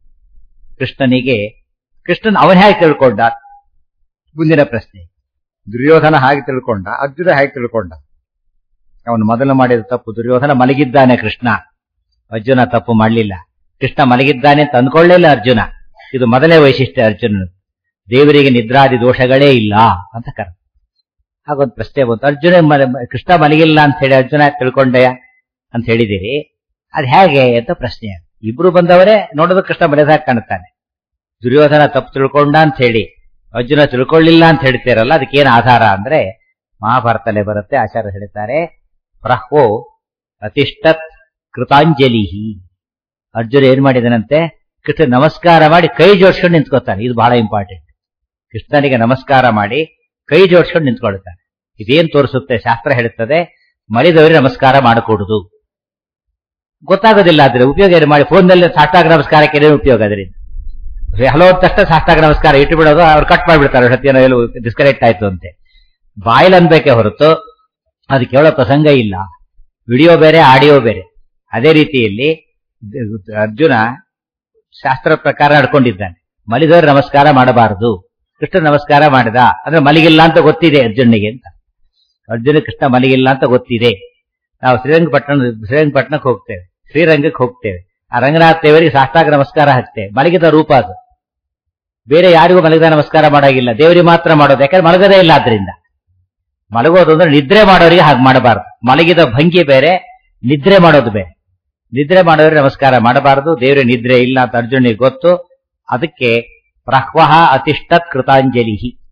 ಕೃಷ್ಣನಿಗೆ. ಕೃಷ್ಣನ್ ಅವನ ಹೇಗೆ ತಿಳ್ಕೊಂಡ? ಮುಂದಿನ ಪ್ರಶ್ನೆ. ದುರ್ಯೋಧನ ಹಾಗೆ ತಿಳ್ಕೊಂಡ, ಅರ್ಜುನ ಹೇಗೆ ತಿಳ್ಕೊಂಡ? ಅವನು ಮೊದಲು ಮಾಡಿದ ತಪ್ಪು. ದುರ್ಯೋಧನ ಮಲಗಿದ್ದಾನೆ, ಕೃಷ್ಣ. ಅರ್ಜುನ ತಪ್ಪು ಮಾಡಲಿಲ್ಲ. ಕೃಷ್ಣ ಮಲಗಿದ್ದಾನೆ ಅಂತ ಅಂದ್ಕೊಳ್ಳಿಲ್ಲ ಅರ್ಜುನ. ಇದು ಮೊದಲೇ ವೈಶಿಷ್ಟ್ಯ ಅರ್ಜುನ. ದೇವರಿಗೆ ನಿದ್ರಾದಿ ದೋಷಗಳೇ ಇಲ್ಲ ಅಂತ ಕರ. ಹಾಗೊಂದು ಪ್ರಶ್ನೆ ಬಂತು. ಅರ್ಜುನ ಕೃಷ್ಣ ಮಲಗಿಲ್ಲ ಅಂತ ಹೇಳಿ ಅರ್ಜುನ ತಿಳ್ಕೊಂಡೆಯ ಅಂತ ಹೇಳಿದಿರಿ, ಅದ್ ಹೇಗೆ ಅಂತ ಪ್ರಶ್ನೆ. ಇಬ್ರು ಬಂದವರೇ ನೋಡೋದು ಕೃಷ್ಣ ಮಲಗಿದಾಗ ಕಾಣುತ್ತಾನೆ. ದುರ್ಯೋಧನ ತಪ್ಪು ತಿಳ್ಕೊಂಡ ಅಂತ ಹೇಳಿ ಅರ್ಜುನ ತಿಳ್ಕೊಳ್ಳಿಲ್ಲ ಅಂತ ಹೇಳ್ತೀರಲ್ಲ, ಅದಕ್ಕೇನು ಆಧಾರ ಅಂದ್ರೆ ಮಹಾಭಾರತಲ್ಲೇ ಬರುತ್ತೆ. ಆಚಾರ್ಯ ಹೇಳ್ತಾರೆ, ಪ್ರಹ್ವೋ ಅತಿಷ್ಠತ್ ಕೃತಾಂಜಲಿ. ಅರ್ಜುನ ಏನ್ ಮಾಡಿದನಂತೆ, ಕೃಷ್ಣ ನಮಸ್ಕಾರ ಮಾಡಿ ಕೈ ಜೋಡಿಸ್ಕೊಂಡು ನಿಂತ್ಕೋತಾನೆ. ಇದು ಬಹಳ ಇಂಪಾರ್ಟೆಂಟ್. ಕೃಷ್ಣನಿಗೆ ನಮಸ್ಕಾರ ಮಾಡಿ ಕೈ ಜೋಡಿಸ್ಕೊಂಡು ನಿಂತ್ಕೊಳ್ತಾನೆ. ಇದೇನ್ ತೋರಿಸುತ್ತೆ? ಶಾಸ್ತ್ರ ಹೇಳುತ್ತದೆ, ಮಲಿದವರಿಗೆ ನಮಸ್ಕಾರ ಮಾಡಕೂಡುದು. ಗೊತ್ತಾಗೋದಿಲ್ಲ, ಆದ್ರೆ ಉಪಯೋಗ ಏನು ಮಾಡಿ? ಫೋನ್ನಲ್ಲಿ ಸಾಷ್ಟಾಂಗ ನಮಸ್ಕಾರಕ್ಕೆ ಏನೇನು ಉಪಯೋಗ? ಅದರಿಂದ ಹಲೋ ತಕ್ಷಣ ಸಾಷ್ಟಾಂಗ ನಮಸ್ಕಾರ ಇಟ್ಟು ಬಿಡೋದು, ಅವ್ರು ಕಟ್ ಮಾಡಿಬಿಡ್ತಾರೆ. ಸತ್ಯನೋ ಎಲ್ಲೂ ಡಿಸ್ಕನೆಕ್ಟ್ ಆಯ್ತು ಅಂತೆ. ಬಾಯಿಲ್ ಅನ್ಬೇಕೆ ಹೊರತು ಅದು ಕೇಳೋ ಪ್ರಸಂಗ ಇಲ್ಲ. ವಿಡಿಯೋ ಬೇರೆ, ಆಡಿಯೋ ಬೇರೆ. ಅದೇ ರೀತಿಯಲ್ಲಿ ಅರ್ಜುನ ಶಾಸ್ತ್ರ ಪ್ರಕಾರ ನಡ್ಕೊಂಡಿದ್ದಾನೆ. ಮಲಿದವರು ನಮಸ್ಕಾರ ಮಾಡಬಾರದು. ಕೃಷ್ಣ ನಮಸ್ಕಾರ ಮಾಡಿದ ಅಂದ್ರೆ ಮಲಗಿಲ್ಲ ಅಂತ ಗೊತ್ತಿದೆ ಅರ್ಜುನಿಗೆ ಅಂತ. ಅರ್ಜುನ ಕೃಷ್ಣ ಮಲಗಿಲ್ಲ ಅಂತ ಗೊತ್ತಿದೆ. ನಾವು ಶ್ರೀರಂಗಪಟ್ಟಣಕ್ಕೆ ಹೋಗ್ತೇವೆ, ಶ್ರೀರಂಗಕ್ಕೆ ಹೋಗ್ತೇವೆ. ಆ ರಂಗನಾಥ ದೇವರಿಗೆ ಸಾಷ್ಟಾಂಗ ನಮಸ್ಕಾರ ಹಾಕ್ತೇವೆ. ಮಲಗಿದ ರೂಪ ಅದು. ಬೇರೆ ಯಾರಿಗೂ ಮಲಗಿದ ನಮಸ್ಕಾರ ಮಾಡೋಗಿಲ್ಲ, ದೇವರಿಗೆ ಮಾತ್ರ ಮಾಡೋದು. ಯಾಕಂದ್ರೆ ಮಲಗದೇ ಇಲ್ಲ. ಆದ್ರಿಂದ ಮಲಗೋದು ಅಂದ್ರೆ ನಿದ್ರೆ ಮಾಡೋರಿಗೆ ಹಾಗೆ ಮಾಡಬಾರದು. ಮಲಗಿದ ಭಂಗಿ ಬೇರೆ, ನಿದ್ರೆ ಮಾಡೋದು ಬೇರೆ. ನಿದ್ರೆ ಮಾಡೋರಿಗೆ ನಮಸ್ಕಾರ ಮಾಡಬಾರದು. ದೇವರಿಗೆ ನಿದ್ರೆ ಇಲ್ಲ ಅಂತ ಅರ್ಜುನಿಗೆ ಗೊತ್ತು. ಅದಕ್ಕೆ ಪ್ರಹ್ವಃ ಅತಿಷ್ಠತ್ ಕೃತಾಂಜಲಿ.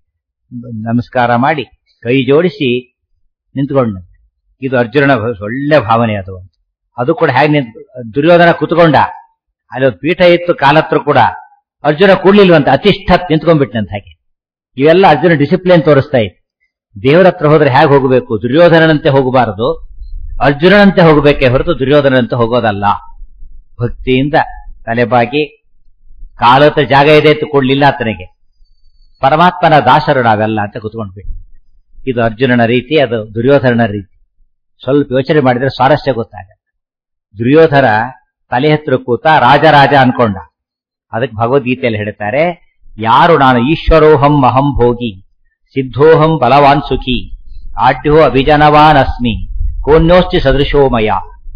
ನಮಸ್ಕಾರ ಮಾಡಿ ಕೈ ಜೋಡಿಸಿ ನಿಂತ್ಕೊಂಡಂತೆ. ಇದು ಅರ್ಜುನನ ಒಳ್ಳೆ ಭಾವನೆ. ಅದು ಕೂಡ ಹೇಗೆ ದುರ್ಯೋಧನ ಕುತ್ಕೊಂಡ, ಅಲ್ಲಿ ಒಂದು ಪೀಠ ಇತ್ತು ಕಾಲತ್ರ ಕೂಡ. ಅರ್ಜುನ ಕೂಡ್ಲಿಲ್ವಂತ, ಅತಿಷ್ಠತ್ ನಿಂತ್ಕೊಂಡ್ಬಿಟ್ನಂತ. ಹಾಗೆ ಇವೆಲ್ಲ ಅರ್ಜುನ ಡಿಸಿಪ್ಲಿನ್ ತೋರಿಸ್ತಾ ಇತ್ತು. ದೇವರ ಹತ್ರ ಹೋದ್ರೆ ಹೇಗೆ ಹೋಗಬೇಕು? ದುರ್ಯೋಧನನಂತೆ ಹೋಗಬಾರದು, ಅರ್ಜುನನಂತೆ ಹೋಗಬೇಕೇ ಹೊರತು ದುರ್ಯೋಧನಂತೆ ಹೋಗೋದಲ್ಲ. ಭಕ್ತಿಯಿಂದ ತಲೆಬಾಗಿ ಕಾಲತ್ತ ಜಾಗ ಇದೆ ಅಂತ ಕೊಡ್ಲಿಲ್ಲ ಆತನಿಗೆ. ಪರಮಾತ್ಮನ ದಾಸರು ನಾವೆಲ್ಲ ಅಂತ ಕುತ್ಕೊಂಡ್ಬಿಟ್ಟು. ಇದು ಅರ್ಜುನನ ರೀತಿ, ಅದು ದುರ್ಯೋಧನನ ರೀತಿ. ಸ್ವಲ್ಪ ಯೋಚನೆ ಮಾಡಿದ್ರೆ ಸ್ವಾರಸ್ಯ ಗೊತ್ತಾಗುತ್ತೆ. ದುರ್ಯೋಧನ ತಲೆ ಹತ್ರ ಕೂತ ರಾಜ ಅನ್ಕೊಂಡ. ಅದಕ್ಕೆ ಭಗವದ್ಗೀತೆಯಲ್ಲಿ ಹೇಳ್ತಾರೆ, ಯಾರು ನಾನು ಈಶ್ವರೋಹಂ ಅಹಂ ಭೋಗಿ ಸಿದ್ಧೋಹಂ ಬಲವಾನ್ ಸುಖಿ ಆಢ್ಯೋ ಅಭಿಜನವಾನ್ ಅಸ್ಮಿ ಕೋನ್ಯೋಸ್ತಿ ಸದೃಶೋಮಯ.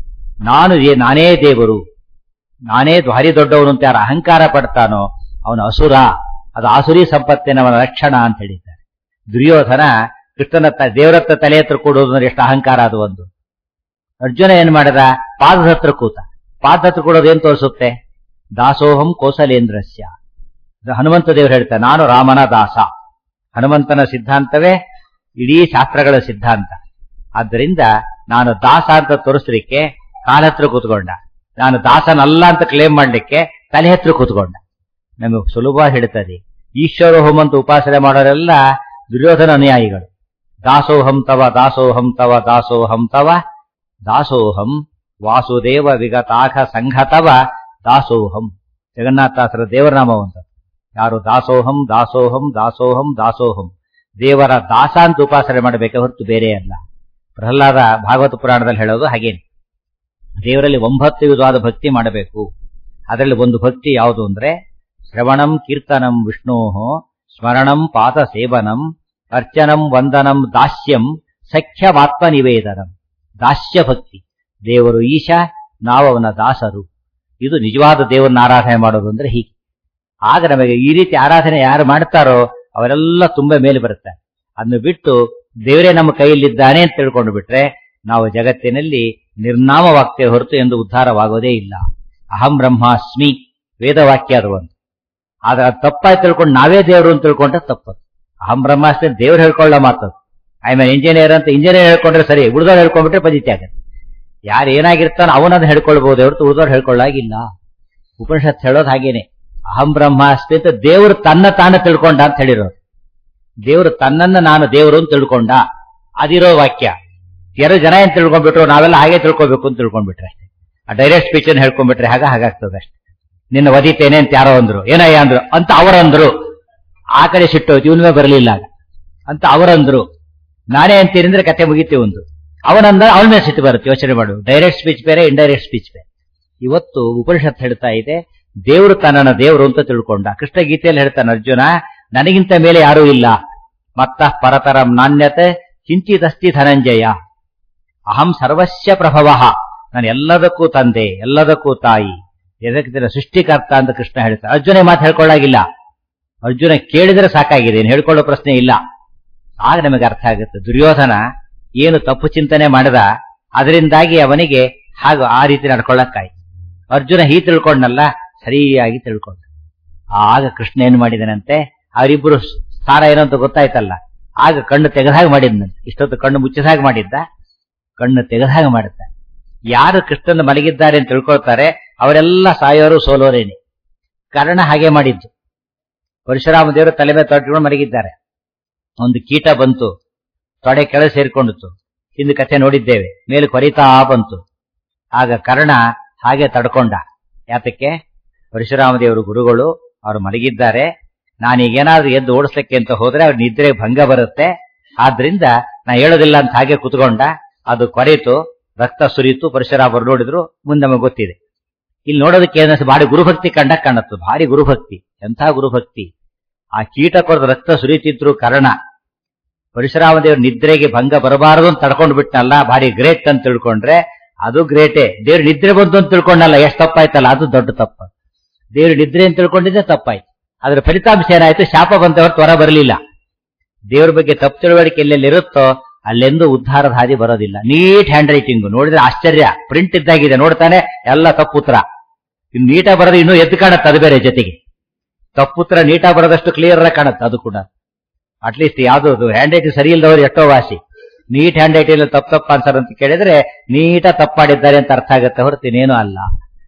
ನಾನೇ ದೇವರು, ನಾನೇ ಭಾರಿ ದೊಡ್ಡವನು ಅಂತ ಯಾರು ಅಹಂಕಾರ ಪಡ್ತಾನೋ ಅವನು ಅಸುರ. ಅದು ಆಸುರಿ ಸಂಪತ್ತಿನವನ ಲಕ್ಷಣ ಅಂತ ಹೇಳಿದ್ದಾರೆ. ದುರ್ಯೋಧನ ಕೃಷ್ಣನ ದೇವರತ್ತ ತಲೆ ಹತ್ರ ಕೊಡೋದು ಎಷ್ಟು ಅಹಂಕಾರ ಅದು ಒಂದು. ಅರ್ಜುನ ಏನ್ ಮಾಡಿದ? ಪಾದದ ಹತ್ರ ಕೂತ. ಪಾದದ ಹತ್ರ ಕೊಡೋದು ಏನ್ ತೋರಿಸುತ್ತೆ? ದಾಸೋಹಂ ಕೋಸಲೇಂದ್ರಸ್ಯ. ಹನುಮಂತ ದೇವರು ಹೇಳ್ತಾರೆ, ನಾನು ರಾಮನ ದಾಸ. ಹನುಮಂತನ ಸಿದ್ಧಾಂತವೇ ಇಡೀ ಶಾಸ್ತ್ರಗಳ ಸಿದ್ಧಾಂತ. ಆದ್ದರಿಂದ ನಾನು ದಾಸ ಅಂತ ತೋರಿಸ್ಲಿಕ್ಕೆ ಕಾಲ ಹತ್ರ ಕೂತ್ಕೊಂಡ, ನಾನು ದಾಸನಲ್ಲ ಅಂತ ಕ್ಲೇಮ್ ಮಾಡ್ಲಿಕ್ಕೆ ತಲೆ ಹತ್ರ ಕೂತ್ಕೊಂಡ. ನಮಗೆ ಸುಲಭ ಹೇಳ್ತದೆ. ಈಶ್ವರೋಹಂ ಅಂತ ಉಪಾಸನೆ ಮಾಡೋರೆಲ್ಲ ದುರ್ಯೋಧನ ಅನುಯಾಯಿಗಳು. ದಾಸೋಹಂ ತವ ದಾಸೋಹಂ ತವ ದಾಸೋಹಂ ತವ ದಾಸೋಹಂ ವಾಸುದೇವ ವಿಗತಾಖ ಸಂಘತವ ದಾಸೋಹಂ. ಜಗನ್ನಾಥಾಸರ ದೇವರನಾಮವಂತ. ಯಾರು ದಾಸೋಹಂ ದಾಸೋಹಂ ದಾಸೋಹಂ ದಾಸೋಹಂ, ದೇವರ ದಾಸ ಅಂತ ಉಪಾಸನೆ ಮಾಡಬೇಕೆ ಹೊರತು ಬೇರೆ ಅಲ್ಲ. ಪ್ರಹ್ಲಾದ ಭಾಗವತ ಪುರಾಣದಲ್ಲಿ ಹೇಳೋದು ಹಾಗೇನೆ. ದೇವರಲ್ಲಿ 9 ವಿಧವಾದ ಭಕ್ತಿ ಮಾಡಬೇಕು. ಅದರಲ್ಲಿ ಒಂದು ಭಕ್ತಿ ಯಾವುದು ಅಂದ್ರೆ ಶ್ರವಣಂ ಕೀರ್ತನಂ ವಿಷ್ಣೋ ಸ್ಮರಣಂ ಪಾದ ಸೇವನಂ ಅರ್ಚನಂ ವಂದನಂ ದಾಸ್ಯಂ ಸಖ್ಯಮಾತ್ಮ ನಿವೇದನಂ. ದಾಸ್ಯ ಭಕ್ತಿ. ದೇವರು ಈಶ, ನಾವು ಅವನ ದಾಸರು. ಇದು ನಿಜವಾದ ದೇವರನ್ನ ಆರಾಧನೆ ಮಾಡೋದು ಅಂದ್ರೆ ಹೀಗೆ. ಆಗ ನಮಗೆ ಈ ರೀತಿ ಆರಾಧನೆ ಯಾರು ಮಾಡ್ತಾರೋ ಅವರೆಲ್ಲ ತುಂಬಾ ಮೇಲೆ ಬರುತ್ತೆ. ಅದನ್ನು ಬಿಟ್ಟು ದೇವರೇ ನಮ್ಮ ಕೈಯಲ್ಲಿದ್ದಾನೆ ಅಂತ ತಿಳ್ಕೊಂಡು ಬಿಟ್ರೆ ನಾವು ಜಗತ್ತಿನಲ್ಲಿ ನಿರ್ನಾಮವಾಗ್ತೇವೆ ಹೊರತು ಎಂದು ಉದ್ಧಾರವಾಗೋದೇ ಇಲ್ಲ. ಅಹಂ ಬ್ರಹ್ಮಾಸ್ಮಿ ವೇದವಾಕ್ಯ ಅದು ಒಂದು. ಆದ್ರೆ ಅದು ತಪ್ಪಾಗಿ ತಿಳ್ಕೊಂಡು ನಾವೇ ದೇವರು ಅಂತ ತಿಳ್ಕೊಂಡ್ರೆ ತಪ್ಪದು. ಅಹಂ ಬ್ರಹ್ಮಾಸ್ಮಿ ದೇವ್ರು ಹೇಳ್ಕೊಳ್ಳೋ ಮಾತದು. ಐ ಮೀನ್ ಇಂಜಿನಿಯರ್ ಅಂತ ಇಂಜಿನಿಯರ್ ಹೇಳ್ಕೊಂಡ್ರೆ ಸರಿ, ಉಳಿದವ್ರು ಹೇಳ್ಕೊಂಡ್ಬಿಟ್ರೆ ಪದ್ಧತಿ ಆಗುತ್ತೆ. ಯಾರು ಏನಾಗಿರ್ತಾನೋ ಅವನನ್ನು ಹೇಳ್ಕೊಳ್ಬಹುದು ಹೊರತು ಉಳಿದವ್ರು ಹೇಳ್ಕೊಳ್ಳಾಗಿಲ್ಲ. ಉಪನಿಷತ್ ಹೇಳೋದು ಹಾಗೇನೆ. ಅಹಂ ಬ್ರಹ್ಮಾಸ್ಮಿ ಅಂತ ದೇವರು ತನ್ನ ತಾನು ತಿಳ್ಕೊಂಡ ಅಂತ ಹೇಳಿರೋದು. ದೇವರು ತನ್ನನ್ನ ನಾನು ದೇವರು ಅಂತ ತಿಳ್ಕೊಂಡ, ಅದಿರೋ ವಾಕ್ಯ. ಎರಡು ಜನ ಏನ್ ತಿಳ್ಕೊಂಡ್ಬಿಟ್ರು, ನಾವೆಲ್ಲ ಹಾಗೆ ತಿಳ್ಕೊಬೇಕು ಅಂತ ತಿಳ್ಕೊಂಡ್ಬಿಟ್ರೆ ಅಷ್ಟೇ. ಆ ಡೈರೆಕ್ಟ್ ಸ್ಪೀಚ್ ಅನ್ನು ಹೇಳ್ಕೊಂಡ್ಬಿಟ್ರೆ ಹಾಗಾಗ್ತದೆ ಅಷ್ಟೇ. ನಿನ್ನ ಒದಿತೇನೆ ಅಂತ ಯಾರೋ ಅಂದ್ರು, ಏನಯ್ಯ ಅಂದ್ರು ಅಂತ ಅವರಂದ್ರು. ಆ ಕಡೆ ಸಿಟ್ಟೋಯ್ತು, ಇವನ್ವೇ ಬರಲಿಲ್ಲ ಅಂತ ಅವರಂದ್ರು. ನಾನೇ ಅಂತೀನಿ ಅಂದ್ರೆ ಕತೆ ಮುಗಿತೀವಿ. ಒಂದು ಅವನಂದ ಅವನ ಮೇಲೆ ಸಿಟ್ಟು ಬರುತ್ತೆ. ಯೋಚನೆ ಮಾಡು. ಡೈರೆಕ್ಟ್ ಸ್ಪೀಚ್ ಬೇರೆ, ಇಂಡೈರೆಕ್ಟ್ ಸ್ಪೀಚ್ ಬೇರೆ. ಇವತ್ತು ಉಪನಿಷತ್ ಹೇಳ್ತಾ ಇದೆ ದೇವರು ತನ್ನನ್ನ ದೇವರು ಅಂತ ತಿಳ್ಕೊಂಡ. ಕೃಷ್ಣ ಗೀತೆಯಲ್ಲಿ ಹೇಳ್ತಾನೆ, ಅರ್ಜುನ ನನಗಿಂತ ಮೇಲೆ ಯಾರೂ ಇಲ್ಲ. ಮತ್ತ ಪರತರಂ ನಾಣ್ಯತೆ ಕಿಂಚಿದಸ್ತಿ ಧನಂಜಯ. ಅಹಂ ಸರ್ವಸ್ಯ ಪ್ರಭವ. ನಾನು ಎಲ್ಲದಕ್ಕೂ ತಂದೆ, ಎಲ್ಲದಕ್ಕೂ ತಾಯಿ, ಎದಕ್ಕೆ ಸೃಷ್ಟಿಕರ್ತ ಅಂತ ಕೃಷ್ಣ ಹೇಳ್ತಾನೆ. ಅರ್ಜುನ ಮಾತು ಹೇಳ್ಕೊಳ್ಳಾಗಿಲ್ಲ. ಅರ್ಜುನ ಕೇಳಿದ್ರೆ ಸಾಕಾಗಿದೆ, ಏನು ಹೇಳ್ಕೊಳ್ಳೋ ಪ್ರಶ್ನೆ ಇಲ್ಲ. ಆಗ ನಮಗೆ ಅರ್ಥ ಆಗುತ್ತೆ ದುರ್ಯೋಧನ ಏನು ತಪ್ಪು ಚಿಂತನೆ ಮಾಡಿದ, ಅದರಿಂದಾಗಿ ಅವನಿಗೆ ಹಾಗೂ ಆ ರೀತಿ ನಡ್ಕೊಳ್ಳಕ್ಕಾಯ್ತು. ಅರ್ಜುನ ಹೀಗೆ ತಿಳ್ಕೊಂಡಲ್ಲ, ಸರಿಯಾಗಿ ತಿಳ್ಕೊಂಡ. ಆಗ ಕೃಷ್ಣ ಏನ್ ಮಾಡಿದನಂತೆ, ಅವರಿಬ್ಬರು ಸಾರ ಏನೋ ಅಂತ ಗೊತ್ತಾಯ್ತಲ್ಲ, ಆಗ ಕಣ್ಣು ತೆಗೆದಾಗ ಮಾಡಿದ್ನಂತೆ. ಇಷ್ಟೊತ್ತು ಕಣ್ಣು ಮುಚ್ಚಿದಾಗ ಮಾಡಿದ್ದ, ಕಣ್ಣು ತೆಗೆದಾಗ ಮಾಡಿದ್ದ. ಯಾರು ಕೃಷ್ಣನ ಮಲಗಿದ್ದಾರೆ ಅಂತ ತಿಳ್ಕೊಳ್ತಾರೆ ಅವರೆಲ್ಲ ಸಾಯೋರು ಸೋಲೋರೇನೆ. ಕರ್ಣ ಹಾಗೆ ಮಾಡಿದ್ದು. ಪರಶುರಾಮ ದೇವರು ತಲೆ ಮೇಲೆ ತೊಟ್ಟಿಕೊಂಡು ಮಲಗಿದ್ದಾರೆ. ಒಂದು ಕೀಟ ಬಂತು, ತೊಡೆ ಕೆಳಗೆ ಸೇರ್ಕೊಂಡಿತ್ತು. ಹಿಂದೆ ಕಥೆ ನೋಡಿದ್ದೇವೆ. ಮೇಲೆ ಕೊರಿತಾ ಬಂತು. ಆಗ ಕರ್ಣ ಹಾಗೆ ತಡ್ಕೊಂಡ. ಯಾತಕ್ಕೆ? ಪರಶುರಾಮ ದೇವರು ಗುರುಗಳು, ಅವರು ಮಲಗಿದ್ದಾರೆ, ನಾನೀಗೇನಾದ್ರೂ ಎದ್ದು ಓಡಿಸ್ಲಿಕ್ಕೆ ಅಂತ ಹೋದ್ರೆ ಅವ್ರ ನಿದ್ರೆ ಭಂಗ ಬರುತ್ತೆ, ಆದ್ರಿಂದ ನಾ ಹೇಳೋದಿಲ್ಲ ಅಂತ ಹಾಗೆ ಕುತ್ಕೊಂಡ. ಅದು ಕೊರೆಯಿತು, ರಕ್ತ ಸುರಿಯಿತು. ಪರಶುರಾಮರು ನೋಡಿದ್ರು. ಮುಂದೆ ನಮಗೆ ಗೊತ್ತಿದೆ. ಇಲ್ಲಿ ನೋಡೋದಕ್ಕೆ ಏನ ಭಾರಿ ಗುರುಭಕ್ತಿ ಕಂಡಕ್ ಕಾಣತ್ತು. ಭಾರಿ ಗುರುಭಕ್ತಿ. ಎಂಥ ಗುರುಭಕ್ತಿ! ಆ ಕೀಟ ಕೊರೆದ ರಕ್ತ ಸುರಿಯುತ್ತಿದ್ರು ಕರ್ಣ. ಪರಶುರಾಮ ದೇವ್ರ ನಿದ್ರೆಗೆ ಭಂಗ ಬರಬಾರದು ಅಂತ ತಡ್ಕೊಂಡು ಬಿಟ್ಟನಲ್ಲ, ಭಾರಿ ಗ್ರೇಟ್ ಅಂತ ತಿಳ್ಕೊಂಡ್ರೆ ಅದು ಗ್ರೇಟೇ. ದೇವ್ರ ನಿದ್ರೆ ಬಂತು ಅಂತ ತಿಳ್ಕೊಂಡಲ್ಲ, ಎಷ್ಟು ತಪ್ಪಾಯ್ತಲ್ಲ, ಅದು ದೊಡ್ಡ ತಪ್ಪ. ದೇವ್ರ ನಿದ್ರೆ ಅಂತ ತಿಳ್ಕೊಂಡಿದ್ದೆ ತಪ್ಪಾಯ್ತು. ಅದ್ರ ಫಲಿತಾಂಶ ಏನಾಯ್ತು? ಶಾಪ ಬಂತವ್ರ ತ್ವರ ಬರಲಿಲ್ಲ. ದೇವ್ರ ಬಗ್ಗೆ ತಪ್ಪು ತಿಳುವಳಿಕೆ ಎಲ್ಲೆಲ್ಲಿರುತ್ತೋ ಅಲ್ಲೆಂದು ಉದ್ಧಾರದ ಹಾದಿ ಬರೋದಿಲ್ಲ. ನೀಟ್ ಹ್ಯಾಂಡ್ ರೈಟಿಂಗ್ ನೋಡಿದ್ರೆ ಆಶ್ಚರ್ಯ. ಪ್ರಿಂಟ್ ಇದ್ದಾಗಿದೆ, ನೋಡ್ತಾನೆ ಎಲ್ಲ ತಪ್ಪುತ್ರ. ಇನ್ನು ನೀಟಾಗಿ ಬರೋದು ಇನ್ನೂ ಎದ್ದು ಕಾಣುತ್ತೆ. ಅದು ಬೇರೆ ಜೊತೆಗೆ ತಪ್ಪುತ್ರ ನೀಟಾಗಿ ಬರೋದಷ್ಟು ಕ್ಲಿಯರ್ ಆಗಿ ಕಾಣುತ್ತೆ. ಅದು ಕೂಡ ಅಟ್ಲೀಸ್ಟ್ ಯಾವ್ದು ಹ್ಯಾಂಡ್ ರೈಟಿಂಗ್ ಸರಿ ಇಲ್ಲದವ್ರು ಎಷ್ಟೋ ವಾಸಿ. ನೀಟ್ ಹ್ಯಾಂಡ್ ರೈಟಿಂಗ್ ತಪ್ಪು ಆನ್ಸರ್ ಅಂತ ಕೇಳಿದ್ರೆ ನೀಟಾಗಿ ತಪ್ಪು ಮಾಡಿದ್ದಾರೆ ಅಂತ ಅರ್ಥ ಆಗುತ್ತೆ ಹೊರತು ಇನ್ನೇನು ಅಲ್ಲ.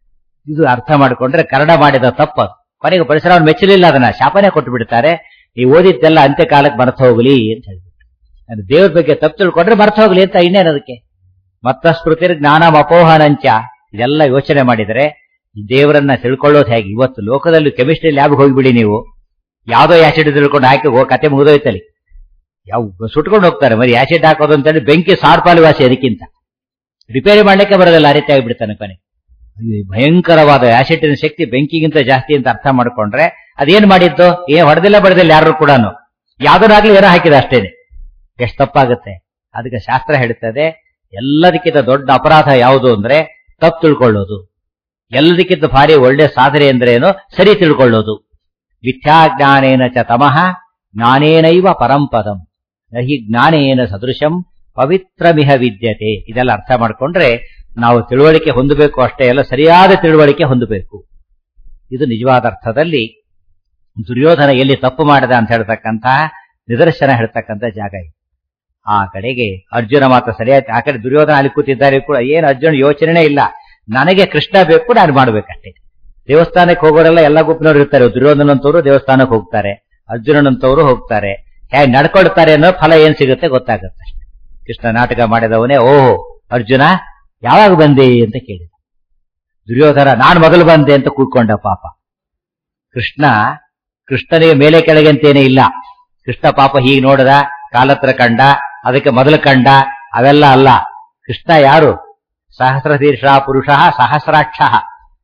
ಇದು ಅರ್ಥ ಮಾಡಿಕೊಂಡ್ರೆ ಕನ್ನಡ ಮಾಡಿದ ತಪ್ಪದು. ಕೊನೆಗೆ ಪರಿಸರವನ್ನು ಮೆಚ್ಚಲಿಲ್ಲ, ಅದನ್ನ ಶಾಪನೆ ಕೊಟ್ಟು ಬಿಡ್ತಾರೆ. ನೀವು ಓದಿದ್ದೆಲ್ಲ ಅಂತ್ಯಕಾಲಕ್ಕೆ ಮರ್ತ ಹೋಗ್ಲಿ ಅಂತ ಹೇಳ್ಬಿಟ್ಟು. ದೇವ್ರ ಬಗ್ಗೆ ತಪ್ಪು ತಿಳ್ಕೊಂಡ್ರೆ ಮರ್ತ ಹೋಗ್ಲಿ ಅಂತ. ಇನ್ನೇನದಕ್ಕೆ? ಮತ್ತ ಸ್ಮೃತಿರ್ ಜ್ಞಾನ ಅಪೋಹನಂಚ. ಇದೆಲ್ಲ ಯೋಚನೆ ಮಾಡಿದರೆ ದೇವರನ್ನ ತಿಳ್ಕೊಳ್ಳೋದು ಹೇಗೆ? ಇವತ್ತು ಲೋಕದಲ್ಲಿ ಕೆಮಿಸ್ಟ್ರಿ ಲ್ಯಾಬ್ಗೆ ಹೋಗಿಬಿಡಿ ನೀವು, ಯಾವ್ದೋ ಆಸಿಡ್ ತಿಳ್ಕೊಂಡು ಹಾಕಿ ಕತೆ ಮುಗಿದೋಯ್ತಲ್ಲಿ. ಯಾವ ಸುಟ್ಕೊಂಡು ಹೋಗ್ತಾರೆ. ಮರಿ ಆಸಿಡ್ ಹಾಕೋದು ಅಂತೇಳಿ ಬೆಂಕಿ ಸಾರ್ಪಾಲು ವಾಸಿ. ಅದಕ್ಕಿಂತ ರಿಪೇರಿ ಮಾಡ್ಲಿಕ್ಕೆ ಬರೋದಿಲ್ಲ, ಆ ರೀತಿ ಆಗಿಬಿಡ್ತಾನೆ ಕೊನೆ. ಭಯಂಕರವಾದ ಆಸಿಡ್ನ ಶಕ್ತಿ ಬೆಂಕಿಗಿಂತ ಜಾಸ್ತಿ ಅಂತ ಅರ್ಥ ಮಾಡ್ಕೊಂಡ್ರೆ ಅದೇನ್ ಮಾಡಿದ್ದು? ಹೊಡೆದಿಲ್ಲ ಬಡದಿಲ್ಲ ಯಾರು ಕೂಡ, ಯಾವ್ದಾಗ್ಲಿ ಏನೋ ಹಾಕಿದ ಅಷ್ಟೇನೆ. ಎಷ್ಟು ತಪ್ಪಾಗುತ್ತೆ. ಅದಕ್ಕೆ ಶಾಸ್ತ್ರ ಹೇಳ್ತದೆ, ಎಲ್ಲದಕ್ಕಿಂತ ದೊಡ್ಡ ಅಪರಾಧ ಯಾವುದು ಅಂದ್ರೆ ತಪ್ಪು ತಿಳ್ಕೊಳ್ಳೋದು. ಎಲ್ಲದಕ್ಕಿಂತ ಭಾರಿ ಒಳ್ಳೆ ಸಾಧನೆ ಅಂದ್ರೆ ಏನು? ಸರಿ ತಿಳ್ಕೊಳ್ಳೋದು. ಮಿಥ್ಯಾಜ್ಞಾನೇನ ಚ ತಮಃ ಜ್ಞಾನೇನೈವ ಪರಂಪದಂ ನಹಿ ಜ್ಞಾನೇನ ಸದೃಶಂ ಪವಿತ್ರಮಿಹ ವಿದ್ಯತೆ. ಇದೆಲ್ಲ ಅರ್ಥ ಮಾಡ್ಕೊಂಡ್ರೆ ನಾವು ತಿಳುವಳಿಕೆ ಹೊಂದಬೇಕು ಅಷ್ಟೇ ಅಲ್ಲ, ಸರಿಯಾದ ತಿಳುವಳಿಕೆ ಹೊಂದಬೇಕು. ಇದು ನಿಜವಾದ ಅರ್ಥದಲ್ಲಿ ದುರ್ಯೋಧನ ಎಲ್ಲಿ ತಪ್ಪು ಮಾಡಿದ ಅಂತ ಹೇಳ್ತಕ್ಕಂತಹ ನಿದರ್ಶನ ಹೇಳ್ತಕ್ಕಂಥ ಜಾಗ ಇದೆ. ಆ ಕಡೆಗೆ ಅರ್ಜುನ ಮಾತ್ರ ಸರಿಯಾಗಿ, ಆ ಕಡೆ ದುರ್ಯೋಧನ ಅಲ್ಲಿ ಕೂತಿದ್ದಾರೆ ಕೂಡ ಏನು ಅರ್ಜುನ ಯೋಚನೆ ಇಲ್ಲ. ನನಗೆ ಕೃಷ್ಣ ಬೇಕು, ನಾನು ಮಾಡ್ಬೇಕಷ್ಟೇ. ದೇವಸ್ಥಾನಕ್ಕೆ ಹೋಗೋರೆಲ್ಲ ಎಲ್ಲ ಗುಂಪಿನವ್ರು ಇರ್ತಾರೆ. ದುರ್ಯೋಧನಂತವರು ದೇವಸ್ಥಾನಕ್ಕೆ ಹೋಗ್ತಾರೆ, ಅರ್ಜುನನಂತವರು ಹೋಗ್ತಾರೆ. ಹೇಗೆ ನಡ್ಕೊಳ್ತಾರೆ ಅನ್ನೋ ಫಲ ಏನ್ ಸಿಗುತ್ತೆ ಗೊತ್ತಾಗುತ್ತೆ ಅಷ್ಟೇ. ಕೃಷ್ಣ ನಾಟಕ ಮಾಡಿದವನೇ, ಓಹೋ ಅರ್ಜುನ ಯಾವಾಗ ಬಂದೆ ಅಂತ ಕೇಳಿದ. ದುರ್ಯೋಧನ ನಾನು ಮೊದಲು ಬಂದೆ ಅಂತ ಕೂತ್ಕೊಂಡ. ಪಾಪ ಕೃಷ್ಣನಿಗೆ ಮೇಲೆ ಕೆಳಗೆ ಅಂತೇನೇ ಇಲ್ಲ. ಕೃಷ್ಣ ಪಾಪ ಹೀಗೆ ನೋಡದ, ಕಾಲತ್ರ ಕಂಡ, ಅದಕ್ಕೆ ಮೊದಲು ಕಂಡ, ಅವೆಲ್ಲ ಅಲ್ಲ. ಕೃಷ್ಣ ಯಾರು? ಸಹಸ್ರಶೀರ್ಷ ಪುರುಷ ಸಹಸ್ರಾಕ್ಷ.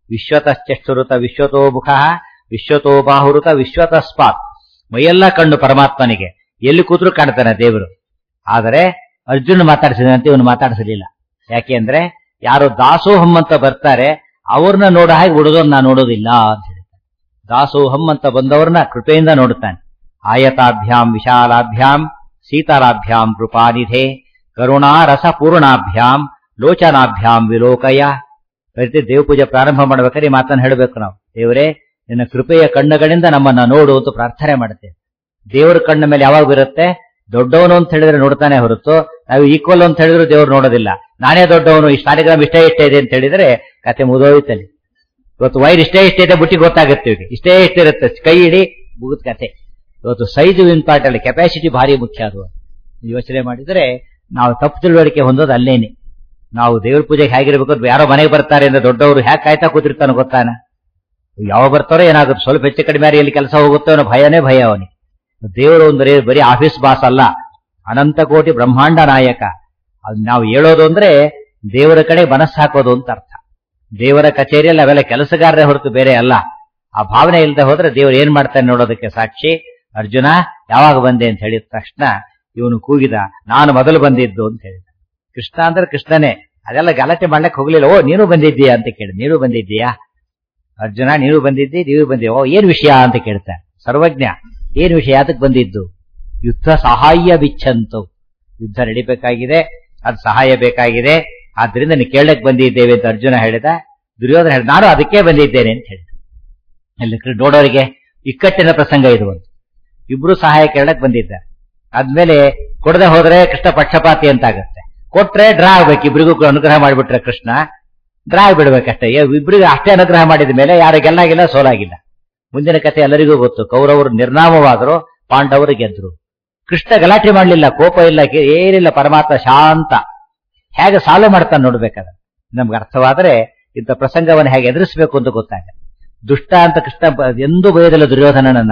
ವಿಶ್ವತಶ್ಚಕ್ಷುರುತ ವಿಶ್ವತೋ ಮುಖ ವಿಶ್ವತೋ ಬಾಹುರುತ ವಿಶ್ವತಸ್ಪಾತ್. ಮೈಯೆಲ್ಲ ಕಣ್ಣು ಪರಮಾತ್ಮನಿಗೆ, ಎಲ್ಲಿ ಕೂತ್ರು ಕಾಣ್ತಾನೆ ದೇವರು. ಆದರೆ ಅರ್ಜುನ ಮಾತಾಡಿಸಿದಂತೆ ಇವನು ಮಾತಾಡಿಸಲಿಲ್ಲ. ಯಾಕೆಂದ್ರೆ ಯಾರು ದಾಸೋಹಂ ಅಂತ ಬರ್ತಾರೆ ಅವ್ರನ್ನ ನೋಡ ಹಾಗೆ ಉಳಿದೋನ್ ನಾ ನೋಡೋದಿಲ್ಲ ಅಂತ ಹೇಳ್ತಾನೆ. ದಾಸೋಹಂ ಅಂತ ಬಂದವ್ರನ್ನ ಕೃಪೆಯಿಂದ ನೋಡುತ್ತಾನೆ. ಆಯತಾಭ್ಯಾಂ ವಿಶಾಲಾಭ್ಯಾಂ ಸೀತಾರಾಭ್ಯಾಂ ಕೃಪಾನಿಧೆ ಕರುಣಾರಸ ಪೂರ್ಣಾಭ್ಯಾಂ ಲೋಚನಾಭ್ಯಾಂ ವಿಲೋಕಯ. ಪ್ರತಿ ದೇವ ಪೂಜೆ ಪ್ರಾರಂಭ ಮಾಡ್ಬೇಕಾದ್ರೆ ಈ ಮಾತನ್ನು ಹೇಳಬೇಕು ನಾವು. ದೇವರೇ, ನಿನ್ನ ಕೃಪೆಯ ಕಣ್ಣುಗಳಿಂದ ನಮ್ಮನ್ನ ನೋಡು ಅಂತ ಪ್ರಾರ್ಥನೆ ಮಾಡುತ್ತೇವೆ. ದೇವರ ಕಣ್ಣ ಮೇಲೆ ಯಾವಾಗ ಬರುತ್ತೆ? ದೊಡ್ಡವನು ಅಂತ ಹೇಳಿದ್ರೆ ನೋಡ್ತಾನೆ ಹೊರತು ನಾವು ಈಕ್ವಲ್ ಅಂತ ಹೇಳಿದ್ರು ದೇವ್ರು ನೋಡೋದಿಲ್ಲ. ನಾನೇ ದೊಡ್ಡವನು, ಇಷ್ಟು ಕಾರ್ಯಕ್ರಮ ಇಷ್ಟೇ ಇದೆ ಅಂತ ಹೇಳಿದ್ರೆ ಕತೆ ಮುಗಿದೋಯ್ತಲ್ಲಿ. ಇವತ್ತು ವೈರ್ ಇಷ್ಟೇ ಇದೆ ಬುಟ್ಟಿ ಗೊತ್ತಾಗುತ್ತೆ, ಇಷ್ಟೇ ಇರುತ್ತೆ, ಕೈ ಇಡಿ ಮುಗಿದ ಕತೆ. ಇವತ್ತು ಸೈಜು ಇಂಪಾರ್ಟೆಂಟ್, ಕೆಪಾಸಿಟಿ ಭಾರಿ ಮುಖ್ಯ. ಅದು ಯೋಚನೆ ಮಾಡಿದ್ರೆ ನಾವು ತಪ್ಪು ತಿಳುವಳಿಕೆ ಹೊಂದೋದು ಅಲ್ಲೇನೆ. ನಾವು ದೇವ್ರ ಪೂಜೆಗೆ ಹೇಗಿರ್ಬೇಕು, ಯಾರೋ ಮನೆಗೆ ಬರ್ತಾರೆ ಅಂದ್ರೆ ದೊಡ್ಡವರು ಹೇಗೆ ಕಾಯ್ತಾ ಕೂತಿರ್ತಾನೆ ಗೊತ್ತಾನ? ಯಾವಾಗ ಬರ್ತಾರೋ ಏನಾಗುತ್ತೆ, ಸ್ವಲ್ಪ ಹೆಚ್ಚು ಕಡಿಮೆ ಎಲ್ಲಿ ಕೆಲಸ ಹೋಗುತ್ತೋ ಅನ್ನೋ ಭಯನೇ ಭಯ ಅವನಿಗೆ. ದೇವರು ಅಂದ್ರೆ ಬರೀ ಆಫೀಸ್ ಬಾಸ್ ಅಲ್ಲ, ಅನಂತ ಕೋಟಿ ಬ್ರಹ್ಮಾಂಡ ನಾಯಕ. ಅದು ನಾವು ಹೇಳೋದು ಅಂದ್ರೆ ದೇವರ ಕಡೆ ಮನಸ್ಸು ಹಾಕೋದು ಅಂತ ಅರ್ಥ. ದೇವರ ಕಚೇರಿಯಲ್ಲಿ ಅವೆಲ್ಲ ಕೆಲಸಗಾರರೇ ಹೊರತು ಬೇರೆ ಅಲ್ಲ. ಆ ಭಾವನೆ ಇಲ್ಲದೆ ಹೋದ್ರೆ ದೇವರು ಏನ್ ಮಾಡ್ತಾನೆ ನೋಡೋದಕ್ಕೆ ಸಾಕ್ಷಿ. ಅರ್ಜುನ ಯಾವಾಗ ಬಂದೆ ಅಂತ ಹೇಳಿದ ತಕ್ಷಣ ಇವನು ಕೂಗಿದ, ನಾನು ಮೊದಲು ಬಂದಿದ್ದು ಅಂತ ಹೇಳಿದ. ಕೃಷ್ಣ ಅಂದ್ರೆ ಕೃಷ್ಣನೇ, ಅದೆಲ್ಲ ಗಲಾಟೆ ಮಾಡ್ಲಿಕ್ಕೆ ಹೋಗ್ಲಿಲ್ಲ. ಓ ನೀನು ಬಂದಿದ್ದೀಯಾ ಅಂತ ಕೇಳಿ, ನೀನು ಬಂದಿದ್ದೀಯಾ ಅರ್ಜುನ, ನೀನು ಬಂದಿದ್ದಿ, ನೀವು ಬಂದಿ, ಓ ಏನ್ ವಿಷಯ ಅಂತ ಕೇಳ್ತಾನೆ. ಸರ್ವಜ್ಞ, ಏನ್ ವಿಷಯ, ಅದಕ್ಕೆ ಬಂದಿದ್ದು? ಯುದ್ಧ ಸಹಾಯ ಬಿಚ್ಚಂತು, ಯುದ್ಧ ನಡಿಬೇಕಾಗಿದೆ, ಅದು ಸಹಾಯ ಬೇಕಾಗಿದೆ, ಆದ್ರಿಂದ ನೀನು ಕೇಳಕ್ ಬಂದಿದ್ದೇವೆ ಅಂತ ಅರ್ಜುನ ಹೇಳಿದ. ದುರ್ಯೋಧನ ಹೇಳಿದ, ನಾನು ಅದಕ್ಕೆ ಬಂದಿದ್ದೇನೆ ಅಂತ ಹೇಳಿದ. ಅಲ್ಲಿ ನೋಡೋರಿಗೆ ಇಕ್ಕಟ್ಟಿನ ಪ್ರಸಂಗ ಇದು. ಒಂದು ಇಬ್ರು ಸಹಾಯ ಕೇಳಕ್ ಬಂದಿದ್ದಾರೆ. ಆದ್ಮೇಲೆ ಕೊಡದೆ ಹೋದ್ರೆ ಕೃಷ್ಣ ಪಕ್ಷಪಾತಿ ಅಂತ ಆಗುತ್ತೆ, ಕೊಟ್ರೆ ಡ್ರಾ ಆಗ್ಬೇಕು. ಇಬ್ರಿಗೂ ಅನುಗ್ರಹ ಮಾಡಿಬಿಟ್ರೆ ಕೃಷ್ಣ ಡ್ರಾ ಆಗ್ಬಿಡ್ಬೇಕಷ್ಟೇ. ಇಬ್ರಿಗೂ ಅಷ್ಟೇ ಅನುಗ್ರಹ ಮಾಡಿದ ಮೇಲೆ ಯಾರು ಗೆಲ್ಲಾಗಿಲ್ಲ, ಸೋಲಾಗಿಲ್ಲ. ಮುಂದಿನ ಕಥೆ ಎಲ್ಲರಿಗೂ ಗೊತ್ತು. ಕೌರವರು ನಿರ್ನಾಮವಾದ್ರು, ಪಾಂಡವರು ಗೆದ್ರು. ಕೃಷ್ಣ ಗಲಾಟೆ ಮಾಡಲಿಲ್ಲ, ಕೋಪ ಇಲ್ಲ, ಏನಿಲ್ಲ. ಪರಮಾತ್ಮ ಶಾಂತ. ಹೇಗೆ ಸಾಲ್ವ್ ಮಾಡ್ತಾನೆ ನೋಡ್ಬೇಕಾದ್ರೆ ನಮ್ಗೆ ಅರ್ಥವಾದ್ರೆ ಇಂಥ ಪ್ರಸಂಗವನ್ನು ಹೇಗೆ ಎದುರಿಸಬೇಕು ಅಂತ ಗೊತ್ತಾಗ. ದುಷ್ಟ ಅಂತ ಕೃಷ್ಣ ಎಂದೂ ಬಯೋದಿಲ್ಲ, ದುರ್ಯೋಧನನನ್ನ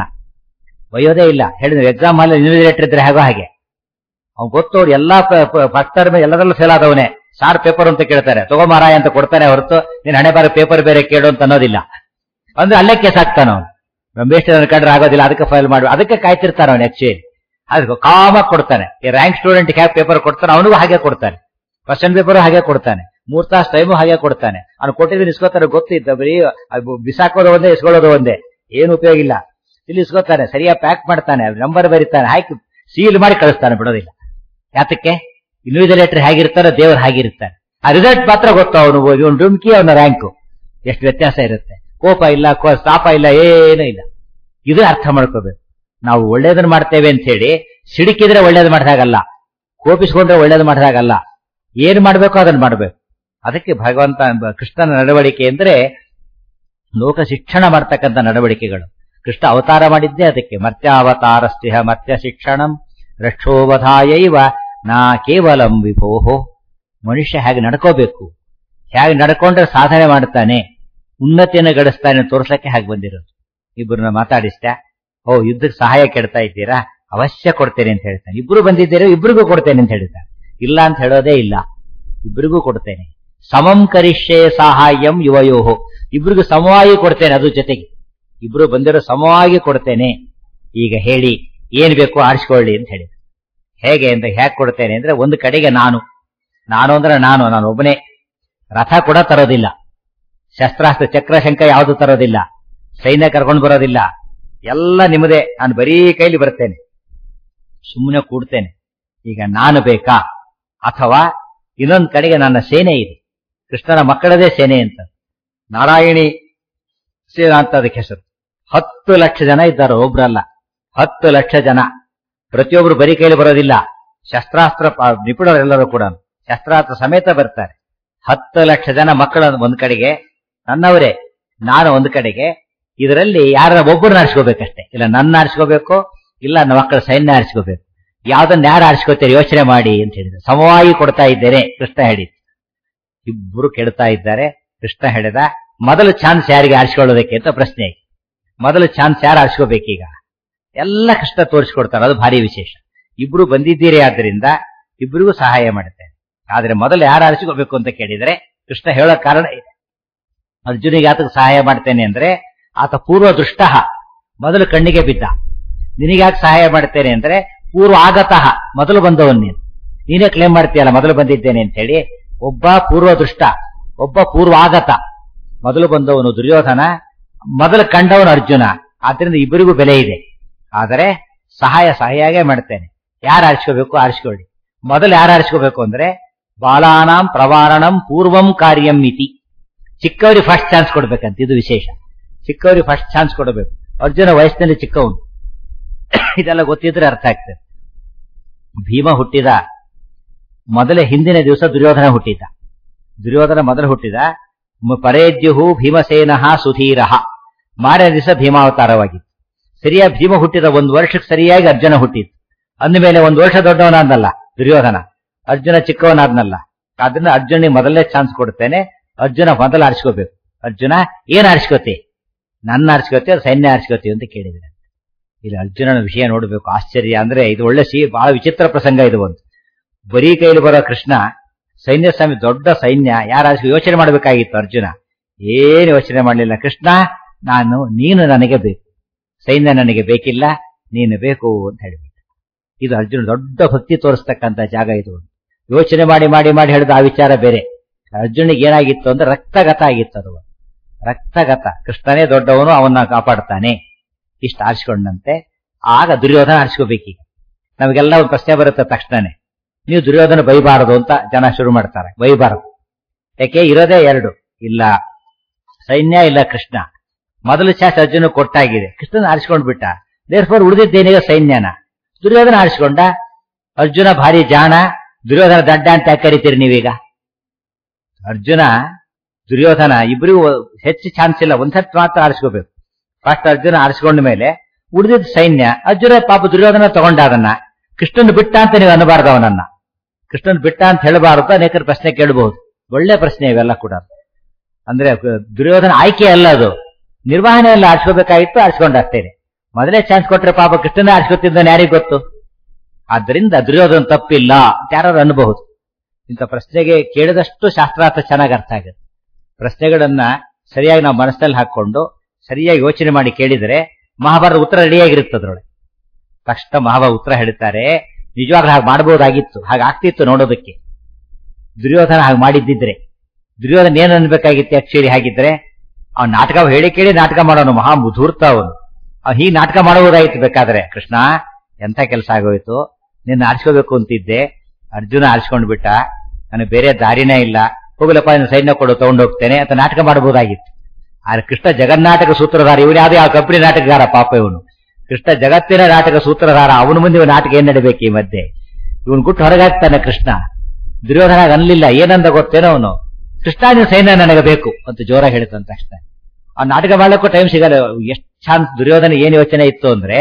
ಬಯೋದೇ ಇಲ್ಲ. ಹೇಳಿದ್ರೆ ಎಕ್ಸಾಮ್ ಅಲ್ಲಿ ಇನ್ವಿಜಿಲೇಟರ್ ಇದ್ರೆ ಹೇಗೋ ಹಾಗೆ ಅವ್ನು ಗೊತ್ತು. ಅವ್ರು ಎಲ್ಲಾ ಫಸ್ಟರ್ ಮೇಲೆ ಎಲ್ಲದರಲ್ಲೂ ಫೇಲ್ ಆದವನೇ. ಸಾರ್ ಪೇಪರ್ ಅಂತ ಕೇಳ್ತಾರೆ, ತಗೋಮಾರಾಯ ಅಂತ ಕೊಡ್ತಾನೆ ಹೊರತು ನೀನ್ ಹಣೆ ಬಾರ ಪೇಪರ್ ಬೇರೆ ಕೇಳು ಅಂತ ಅನ್ನೋದಿಲ್ಲ. ಅಂದ್ರೆ ಅಲ್ಲೇ ಕೇಸ್ ಹಾಕ್ತಾನ ಅವನು. ರಮೇಶ್ ಕಂಡ್ರೆ ಆಗೋದಿಲ್ಲ, ಅದಕ್ಕೆ ಫೈಲ್ ಮಾಡಿ, ಅದಕ್ಕೆ ಕಾಯ್ತಿರ್ತಾನೆ ಅವನು. ಆಕ್ಚುಲಿ ಅದಕ್ಕೆ ಕಾಮಾಗಿ ಕೊಡ್ತಾನೆ. ಈ ರ್ಯಾಂಕ್ ಸ್ಟೂಡೆಂಟ್ ಹೇಗೆ ಪೇಪರ್ ಕೊಡ್ತಾನೆ ಅವನಿಗೂ ಹಾಗೆ ಕೊಡ್ತಾನೆ. ಕ್ವಶನ್ ಪೇಪರ್ ಹಾಗೆ ಕೊಡ್ತಾನೆ. 3 ತಾಸು ಟೈಮು ಹಾಗೆ ಕೊಡ್ತಾನೆ. ಅವ್ನು ಕೊಟ್ಟಿದ್ದೀನಿ ಇಸ್ಕೋತಾರೆ, ಗೊತ್ತಿದ್ದ ಬರೀ ಬಿಸಾಕೋದು ಒಂದೇ, ಇಸ್ಕೊಳ್ಳೋದು ಒಂದೇ, ಏನು ಉಪಯೋಗ ಇಲ್ಲ. ಇಲ್ಲಿ ಇಸ್ಕೋತಾನೆ, ಸರಿಯಾಗಿ ಪ್ಯಾಕ್ ಮಾಡ್ತಾನೆ, ನಂಬರ್ ಬರೀತಾನೆ, ಹಾಕಿ ಸೀಲ್ ಮಾಡಿ ಕಳಿಸ್ತಾನೆ, ಬಿಡೋದಿಲ್ಲ. ಯಾತಕ್ಕೆ? ಇನ್ವಿಜಿಲೇಟರ್ ಹೇಗಿರ್ತಾರೋ ದೇವರು ಹಾಗಿರ್ತಾನೆ. ಆ ರಿಸಲ್ಟ್ ಮಾತ್ರ ಗೊತ್ತು. ಅವನು ಡುಮ್ಕಿ, ಅವನ ರ್ಯಾಂಕು ಎಷ್ಟು ವ್ಯತ್ಯಾಸ ಇರುತ್ತೆ. ಕೋಪ ಇಲ್ಲ, ತಾಪ ಇಲ್ಲ, ಏನೂ ಇಲ್ಲ. ಇದು ಅರ್ಥ ಮಾಡ್ಕೋಬೇಕು. ನಾವು ಒಳ್ಳೇದನ್ನ ಮಾಡ್ತೇವೆ ಅಂತ ಹೇಳಿ ಸಿಡುಕಿದ್ರೆ ಒಳ್ಳೇದು ಮಾಡಿದಾಗಲ್ಲ, ಕೋಪಿಸ್ಕೊಂಡ್ರೆ ಒಳ್ಳೇದು ಮಾಡಿದಾಗಲ್ಲ. ಏನ್ ಮಾಡ್ಬೇಕೋ ಅದನ್ನ ಮಾಡ್ಬೇಕು. ಅದಕ್ಕೆ ಭಗವಂತ ಕೃಷ್ಣನ ನಡವಳಿಕೆ ಅಂದ್ರೆ ಲೋಕ ಶಿಕ್ಷಣ ಮಾಡ್ತಕ್ಕಂಥ ನಡವಳಿಕೆಗಳು. ಕೃಷ್ಣ ಅವತಾರ ಮಾಡಿದ್ದೇ ಅದಕ್ಕೆ. ಮರ್ತ್ಯಾವತಾರಸ್ತಿಹ ಮರ್ತ್ಯ ಶಿಕ್ಷಣಂ ರಕ್ಷೋವಧಾಯೈವ ನಾ ಕೇವಲಂ ವಿಭೋಹೋ. ಮನುಷ್ಯ ಹೇಗೆ ನಡ್ಕೋಬೇಕು, ಹೇಗೆ ನಡ್ಕೊಂಡ್ರೆ ಸಾಧನೆ ಮಾಡ್ತಾನೆ, ಉನ್ನತಿಯನ್ನು ಗಳಿಸ್ತಾನೆ ತೋರ್ಸಕ್ಕೆ ಹಾಗೆ ಬಂದಿರೋದು. ಇಬ್ಬರನ್ನ ಮಾತಾಡಿಸ್ತಾ, ಓ ಯುದ್ಧಕ್ಕೆ ಸಹಾಯ ಕೆಡ್ತಾ ಇದ್ದೀರಾ, ಅವಶ್ಯ ಕೊಡ್ತೇನೆ ಅಂತ ಹೇಳ್ತಾನೆ. ಇಬ್ರು ಬಂದಿದ್ದೀರಾ, ಇಬ್ರಿಗೂ ಕೊಡ್ತೇನೆ ಅಂತ ಹೇಳ್ತಾನೆ. ಇಲ್ಲ ಅಂತ ಹೇಳೋದೇ ಇಲ್ಲ, ಇಬ್ರಿಗೂ ಕೊಡ್ತೇನೆ. ಸಮಂ ಕರಿಷ್ಯೆ ಸಹಾಯಂ ಯುವಯೋಹೋ, ಇಬ್ರಿಗೂ ಸಮವಾಗಿ ಕೊಡ್ತೇನೆ. ಅದು ಜೊತೆಗೆ ಇಬ್ರು ಬಂದಿರೋ ಸಮವಾಗಿ ಕೊಡ್ತೇನೆ. ಈಗ ಹೇಳಿ ಏನ್ ಬೇಕು ಆರಿಸ್ಕೊಳ್ಳಿ ಅಂತ ಹೇಳಿ. ಹೇಗೆ ಅಂತ ಹೇಗೆ ಕೊಡ್ತೇನೆ ಅಂದ್ರೆ, ಒಂದು ಕಡೆಗೆ ನಾನು ಅಂದ್ರೆ ನಾನು ಒಬ್ಬನೇ. ರಥ ಕೂಡ ತರೋದಿಲ್ಲ, ಶಸ್ತ್ರಾಸ್ತ್ರ ಚಕ್ರ ಶಂಕ ಯಾವುದು ತರೋದಿಲ್ಲ, ಸೈನ್ಯ ಕರ್ಕೊಂಡು ಬರೋದಿಲ್ಲ, ಎಲ್ಲ ನಿಮ್ಮದೇ. ನಾನು ಬರೀ ಕೈಲಿ ಬರ್ತೇನೆ, ಸುಮ್ಮನೆ ಕೂಡ್ತೇನೆ. ಈಗ ನಾನು ಬೇಕಾ, ಅಥವಾ ಇನ್ನೊಂದು ಕಡೆಗೆ ನನ್ನ ಸೇನೆ ಇದೆ, ಕೃಷ್ಣನ ಮಕ್ಕಳದೇ ಸೇನೆ ಅಂತ, ನಾರಾಯಣಿ ಸೇನಾ ಅಂತ ಅದಕ್ಕೆ ಹೆಸರು. 10 ಲಕ್ಷ ಜನ ಇದ್ದಾರೆ, ಒಬ್ರಲ್ಲ 10 ಲಕ್ಷ ಜನ. ಪ್ರತಿಯೊಬ್ರು ಬರೀ ಕೈಲಿ ಬರೋದಿಲ್ಲ, ಶಸ್ತ್ರಾಸ್ತ್ರ ನಿಪುಣರೆಲ್ಲರೂ ಕೂಡ ಶಸ್ತ್ರಾಸ್ತ್ರ ಸಮೇತ ಬರ್ತಾರೆ. 10 ಲಕ್ಷ ಜನ ಮಕ್ಕಳು ಒಂದ್ ಕಡೆಗೆ, ನನ್ನವರೇ, ನಾನು ಒಂದು ಕಡೆಗೆ. ಇದರಲ್ಲಿ ಯಾರ ಒಬ್ಬರನ್ನ ಆರಿಸ್ಕೋಬೇಕಷ್ಟೇ. ಇಲ್ಲ ನನ್ನ ಆರಿಸ್ಕೋಬೇಕು, ಇಲ್ಲ ನನ್ನ ಮಕ್ಕಳ ಸೈನ್ಯ ಆರಿಸ್ಕೋಬೇಕು. ಯಾವ್ದನ್ನ ಯಾರು ಆರಿಸ್ಕೋತೀರಿ ಯೋಚನೆ ಮಾಡಿ ಅಂತ ಹೇಳಿದ. ಸಮವಾಗಿ ಕೊಡ್ತಾ ಇದ್ದೇನೆ ಕೃಷ್ಣ ಹೇಳಿದ. ಇಬ್ರು ಕೆಡ್ತಾ ಇದ್ದಾರೆ. ಕೃಷ್ಣ ಹೇಳಿದ, ಮೊದಲು ಚಾನ್ಸ್ ಯಾರಿಗೆ ಆರಿಸ್ಕೊಳ್ಳೋದಕ್ಕೆ ಅಂತ ಪ್ರಶ್ನೆ. ಮೊದಲು ಚಾನ್ಸ್ ಯಾರು ಆರಿಸ್ಕೋಬೇಕೀಗ? ಎಲ್ಲ ಕೃಷ್ಣ ತೋರಿಸ್ಕೊಡ್ತಾರೆ. ಅದು ಭಾರಿ ವಿಶೇಷ. ಇಬ್ರು ಬಂದಿದ್ದೀರಿ, ಆದ್ರಿಂದ ಇಬ್ರಿಗೂ ಸಹಾಯ ಮಾಡುತ್ತೇನೆ. ಆದ್ರೆ ಮೊದಲು ಯಾರು ಆರಿಸ್ಕೋಬೇಕು ಅಂತ ಕೇಳಿದ್ರೆ ಕೃಷ್ಣ ಹೇಳೋ ಕಾರಣ ಇದೆ. ಅರ್ಜುನಿಗೆ ಆತಕ್ಕೆ ಸಹಾಯ ಮಾಡ್ತೇನೆ ಅಂದ್ರೆ ಆತ ಪೂರ್ವ ದೃಷ್ಟ, ಮೊದಲು ಕಣ್ಣಿಗೆ ಬಿದ್ದ. ನಿನಗ್ಯಾಕೆ ಸಹಾಯ ಮಾಡ್ತೇನೆ ಅಂದ್ರೆ ಪೂರ್ವ ಆಗತಃ, ಮೊದಲು ಬಂದವನ್ ನೀನೇ ಕ್ಲೇಮ್ ಮಾಡ್ತೀಯಲ್ಲ ಮೊದಲು ಬಂದಿದ್ದೇನೆ ಅಂತ ಹೇಳಿ. ಒಬ್ಬ ಪೂರ್ವ ದೃಷ್ಟ, ಒಬ್ಬ ಪೂರ್ವ ಆಗತ. ಮೊದಲು ಬಂದವನು ದುರ್ಯೋಧನ, ಮೊದಲು ಕಂಡವನು ಅರ್ಜುನ. ಆದ್ರಿಂದ ಇಬ್ಬರಿಗೂ ಬೆಲೆ ಇದೆ. ಆದರೆ ಸಹಾಯಾಗೇ ಮಾಡ್ತೇನೆ. ಯಾರು ಆರಿಸ್ಕೋಬೇಕು ಆರಿಸ್ಕೊಳ್ಳಿ. ಮೊದಲು ಯಾರು ಆರಿಸ್ಕೋಬೇಕು ಅಂದ್ರೆ ಬಾಲಾನಾಂ ಪ್ರವಾರಣಂ ಪೂರ್ವಂ ಕಾರ್ಯಂ ಇತಿ. ಚಿಕ್ಕವರಿಗೆ ಫಸ್ಟ್ ಚಾನ್ಸ್ ಕೊಡ್ಬೇಕಂತ, ಇದು ವಿಶೇಷ. ಚಿಕ್ಕವರಿಗೆ ಫಸ್ಟ್ ಚಾನ್ಸ್ ಕೊಡಬೇಕು. ಅರ್ಜುನ ವಯಸ್ಸಿನಲ್ಲಿ ಚಿಕ್ಕವನು, ಇದೆಲ್ಲ ಗೊತ್ತಿದ್ರೆ ಅರ್ಥ ಆಗ್ತದೆ. ಭೀಮ ಹುಟ್ಟಿದ ಮೊದಲೇ ಹಿಂದಿನ ದಿವಸ ದುರ್ಯೋಧನ ಹುಟ್ಟಿದ. ದುರ್ಯೋಧನ ಮೊದಲು ಹುಟ್ಟಿದ. ಪರೇದ್ಯುಹು ಭೀಮಸೇನಃ ಸುಧೀರಃ, ಮಾರನೇ ದಿವಸ ಭೀಮಾವತಾರವಾಗಿತ್ತು. ಸರಿಯಾಗಿ ಭೀಮ ಹುಟ್ಟಿದ 1 ವರ್ಷಕ್ಕೆ ಸರಿಯಾಗಿ ಅರ್ಜುನ ಹುಟ್ಟಿತ್ತು. ಅಂದಮೇಲೆ 1 ವರ್ಷ ದೊಡ್ಡವನಾದ್ನಲ್ಲ ದುರ್ಯೋಧನ, ಅರ್ಜುನ ಚಿಕ್ಕವನಾದ್ನಲ್ಲ. ಆದ್ರಿಂದ ಅರ್ಜುನಿಗೆ ಮೊದಲನೇ ಚಾನ್ಸ್ ಕೊಡ್ತೇನೆ. ಅರ್ಜುನ ಮೊದಲು ಆರಿಸ್ಕೋಬೇಕು. ಅರ್ಜುನ ಏನ್ ಆರಿಸ್ಕೋತಿ? ನನ್ನ ಆರಿಸ್ಕೋತಿ ಸೈನ್ಯ ಆರಿಸ್ಕೋತಿ ಅಂತ ಕೇಳಿದ್ರೆ, ಇಲ್ಲಿ ಅರ್ಜುನನ ವಿಷಯ ನೋಡಬೇಕು. ಆಶ್ಚರ್ಯ ಅಂದ್ರೆ ಇದು ಒಳ್ಳೆ ಬಹಳ ವಿಚಿತ್ರ ಪ್ರಸಂಗ. ಇದು ಒಂದು ಬರೀ ಕೈಲಿ ಬರೋ ಕೃಷ್ಣ, ಸೈನ್ಯ ಸ್ವಾಮಿ ದೊಡ್ಡ ಸೈನ್ಯ, ಯಾರು ಯೋಚನೆ ಮಾಡಬೇಕಾಗಿತ್ತು. ಅರ್ಜುನ ಏನು ಯೋಚನೆ ಮಾಡಲಿಲ್ಲ. ಕೃಷ್ಣ ನೀನು ನನಗೆ ಬೇಕು, ಸೈನ್ಯ ನನಗೆ ಬೇಕಿಲ್ಲ, ನೀನು ಬೇಕು ಅಂತ ಹೇಳಿಬಿಟ್ಟು. ಇದು ಅರ್ಜುನ ದೊಡ್ಡ ಭಕ್ತಿ ತೋರಿಸ್ತಕ್ಕಂಥ ಜಾಗ. ಇದು ಯೋಚನೆ ಮಾಡಿ ಮಾಡಿ ಮಾಡಿ ಹೇಳಿದ ಆ ವಿಚಾರ ಬೇರೆ. ಅರ್ಜುನಿಗೆ ಏನಾಗಿತ್ತು ಅಂದ್ರೆ ರಕ್ತಗತ ಆಗಿತ್ತು. ಅದು ರಕ್ತಗತ. ಕೃಷ್ಣನೇ ದೊಡ್ಡವನು, ಅವನ್ನ ಕಾಪಾಡ್ತಾನೆ, ಇಷ್ಟ ಆರಿಸ್ಕೊಂಡಂತೆ. ಆಗ ದುರ್ಯೋಧನ ಆರಿಸ್ಕೋಬೇಕೀಗ. ನಮಗೆಲ್ಲ ಒಂದು ಪ್ರಶ್ನೆ ಬರುತ್ತೆ ತಕ್ಷಣನೇ, ನೀವು ದುರ್ಯೋಧನ ಬೈಬಾರದು ಅಂತ ಜನ ಶುರು ಮಾಡ್ತಾರೆ. ಬೈಬಾರದು ಯಾಕೆ? ಇರೋದೇ 2, ಇಲ್ಲ ಸೈನ್ಯ ಇಲ್ಲ ಕೃಷ್ಣ. ಮೊದಲು ಚಾನ್ಸ್ ಅರ್ಜುನ ಕೊಟ್ಟಾಗಿದೆ, ಕೃಷ್ಣನ ಆರಿಸ್ಕೊಂಡ್ ಬಿಟ್ಟ. ದೇರ್ಫೋರ್ ಉಳಿದಿದ್ದೇನೀಗ ಸೈನ್ಯನ. ದುರ್ಯೋಧನ ಆರಿಸ್ಕೊಂಡ. ಅರ್ಜುನ ಭಾರಿ ಜಾಣ, ದುರ್ಯೋಧನ ದಡ್ಡ ಅಂತ ಯಾಕೆ ಕರಿತೀರಿ ನೀವೀಗ? ಅರ್ಜುನ ದುರ್ಯೋಧನ ಇಬ್ಬರಿಗೂ ಹೆಚ್ಚು ಚಾನ್ಸ್ ಇಲ್ಲ, ಒಂದ್ಸತ್ ಮಾತ್ರ ಆರಿಸ್ಕೋಬೇಕು. ಫಸ್ಟ್ ಅರ್ಜುನ ಆರಿಸ್ಕೊಂಡ ಮೇಲೆ ಉಳಿದಿದ್ದ ಸೈನ್ಯ. ಅರ್ಜುನ ಪಾಪ ದುರ್ಯೋಧನ ತಗೊಂಡ ಅದನ್ನ. ಕೃಷ್ಣನ್ ಬಿಟ್ಟ ಅಂತ ನೀವು ಅನ್ನಬಾರ್ದು, ಅವನನ್ನ ಕೃಷ್ಣನ್ ಬಿಟ್ಟ ಅಂತ ಹೇಳಬಾರದು. ಅನೇಕರ ಪ್ರಶ್ನೆ ಕೇಳಬಹುದು. ಒಳ್ಳೆ ಪ್ರಶ್ನೆ ಇವೆಲ್ಲ ಕೂಡ. ಅಂದ್ರೆ ದುರ್ಯೋಧನ ಆಯ್ಕೆ ಅಲ್ಲ, ಅದು ನಿರ್ವಹಣೆ ಎಲ್ಲ. ಆರಿಸ್ಕೋಬೇಕಾಗಿತ್ತು, ಆರಿಸ್ಕೊಂಡ ಅಷ್ಟೇನೆ. ಮೊದಲೇ ಚಾನ್ಸ್ ಕೊಟ್ರೆ ಪಾಪ ಕೃಷ್ಣನೇ ಆರಿಸ್ಕೊತಿದ್ದಾನೆ, ಯಾರಿಗೂ ಗೊತ್ತು. ಆದ್ದರಿಂದ ದುರ್ಯೋಧನ ತಪ್ಪಿಲ್ಲ ಅಂತ ಯಾರು ಅನ್ಬಹುದು. ಇಂಥ ಪ್ರಶ್ನೆಗೆ ಕೇಳಿದಷ್ಟು ಶಾಸ್ತ್ರಾರ್ಥ ಚೆನ್ನಾಗಿ ಅರ್ಥ ಆಗುತ್ತೆ. ಪ್ರಶ್ನೆಗಳನ್ನ ಸರಿಯಾಗಿ ನಾವು ಮನಸ್ಸಲ್ಲಿ ಹಾಕೊಂಡು ಸರಿಯಾಗಿ ಯೋಚನೆ ಮಾಡಿ ಕೇಳಿದರೆ ಮಹಾಭಾರತ ಉತ್ತರ ರೆಡಿಯಾಗಿರುತ್ತೆ. ಅದ್ರೊಳಗೆ ತಕ್ಷಣ ಮಹಾಭಾರತ ಉತ್ತರ ಹೇಳ್ತಾರೆ. ನಿಜವಾಗ್ಲೂ ಹಾಗೆ ಮಾಡಬಹುದಾಗಿತ್ತು, ಹಾಗಾಗ್ತಿತ್ತು ನೋಡೋದಕ್ಕೆ. ದುರ್ಯೋಧನ ಹಾಗೆ ಮಾಡಿದ್ದಿದ್ರೆ ದುರ್ಯೋಧನ ಏನ್ ಅನ್ಬೇಕಾಗಿತ್ತು ಆಕ್ಚುಲಿ? ಹಾಗಿದ್ರೆ ಅವ್ನು ನಾಟಕ ಹೇಳಿ ಕೇಳಿ ನಾಟಕ ಮಾಡೋನು, ಮಹಾ ಮುಧೂರ್ತ ಅವನು. ಹೀಗೆ ನಾಟಕ ಮಾಡಬಹುದಾಗಿತ್ತು ಬೇಕಾದ್ರೆ. ಕೃಷ್ಣ ಎಂಥ ಕೆಲಸ ಆಗೋಯ್ತು, ನಿನ್ನ ಆರಿಸ್ಕೋಬೇಕು ಅಂತಿದ್ದೆ, ಅರ್ಜುನ ಆರಿಸ್ಕೊಂಡ್ ಬಿಟ್ಟ, ನನಗೆ ಬೇರೆ ದಾರಿನೇ ಇಲ್ಲ, ಹೋಗಲಪ್ಪ ನಿನ್ನ ಸೈನ್ಯ ಕೊಡು, ತಗೊಂಡೋಗ್ತೇನೆ ಅಂತ ನಾಟಕ ಮಾಡಬಹುದಾಗಿತ್ತು. ಆದ್ರೆ ಕೃಷ್ಣ ಜಗನ್ನಾಟಕ ಸೂತ್ರಧಾರ. ಇವನು ಯಾವುದೇ ಆ ಕಂಪನಿ ನಾಟಕಗಾರ ಪಾಪ. ಇವನು ಕೃಷ್ಣ ಜಗತ್ತಿನ ನಾಟಕ ಸೂತ್ರಧಾರ. ಅವನ ಮುಂದೆ ಇವ ನಾಟಕ ಏನ್ ನಡಬೇಕು ಈ ಮಧ್ಯೆ? ಇವನು ಗುಟ್ಟು ಹೊರಗಾಗ್ತಾನೆ ಕೃಷ್ಣ. ದುರ್ಯೋಧನ ಅನ್ಲಿಲ್ಲ. ಏನಂದ ಗೊತ್ತೇನೋ ಅವನು, ಕೃಷ್ಣ ನಿನ್ನ ಸೈನ್ಯ ನನಗೆ ಬೇಕು ಅಂತ ಜೋರಾಗಿ ಹೇಳಿದಂತ ತಕ್ಷಣ ಆ ನಾಟಕ ಮಾಡ್ಲಿಕ್ಕೂ ಟೈಮ್ ಸಿಗಲ್ಲ. ಎಷ್ಟು ಚಾನ್ಸ್ ದುರ್ಯೋಧನ ಏನ್ ಯೋಚನೆ ಇತ್ತು ಅಂದ್ರೆ,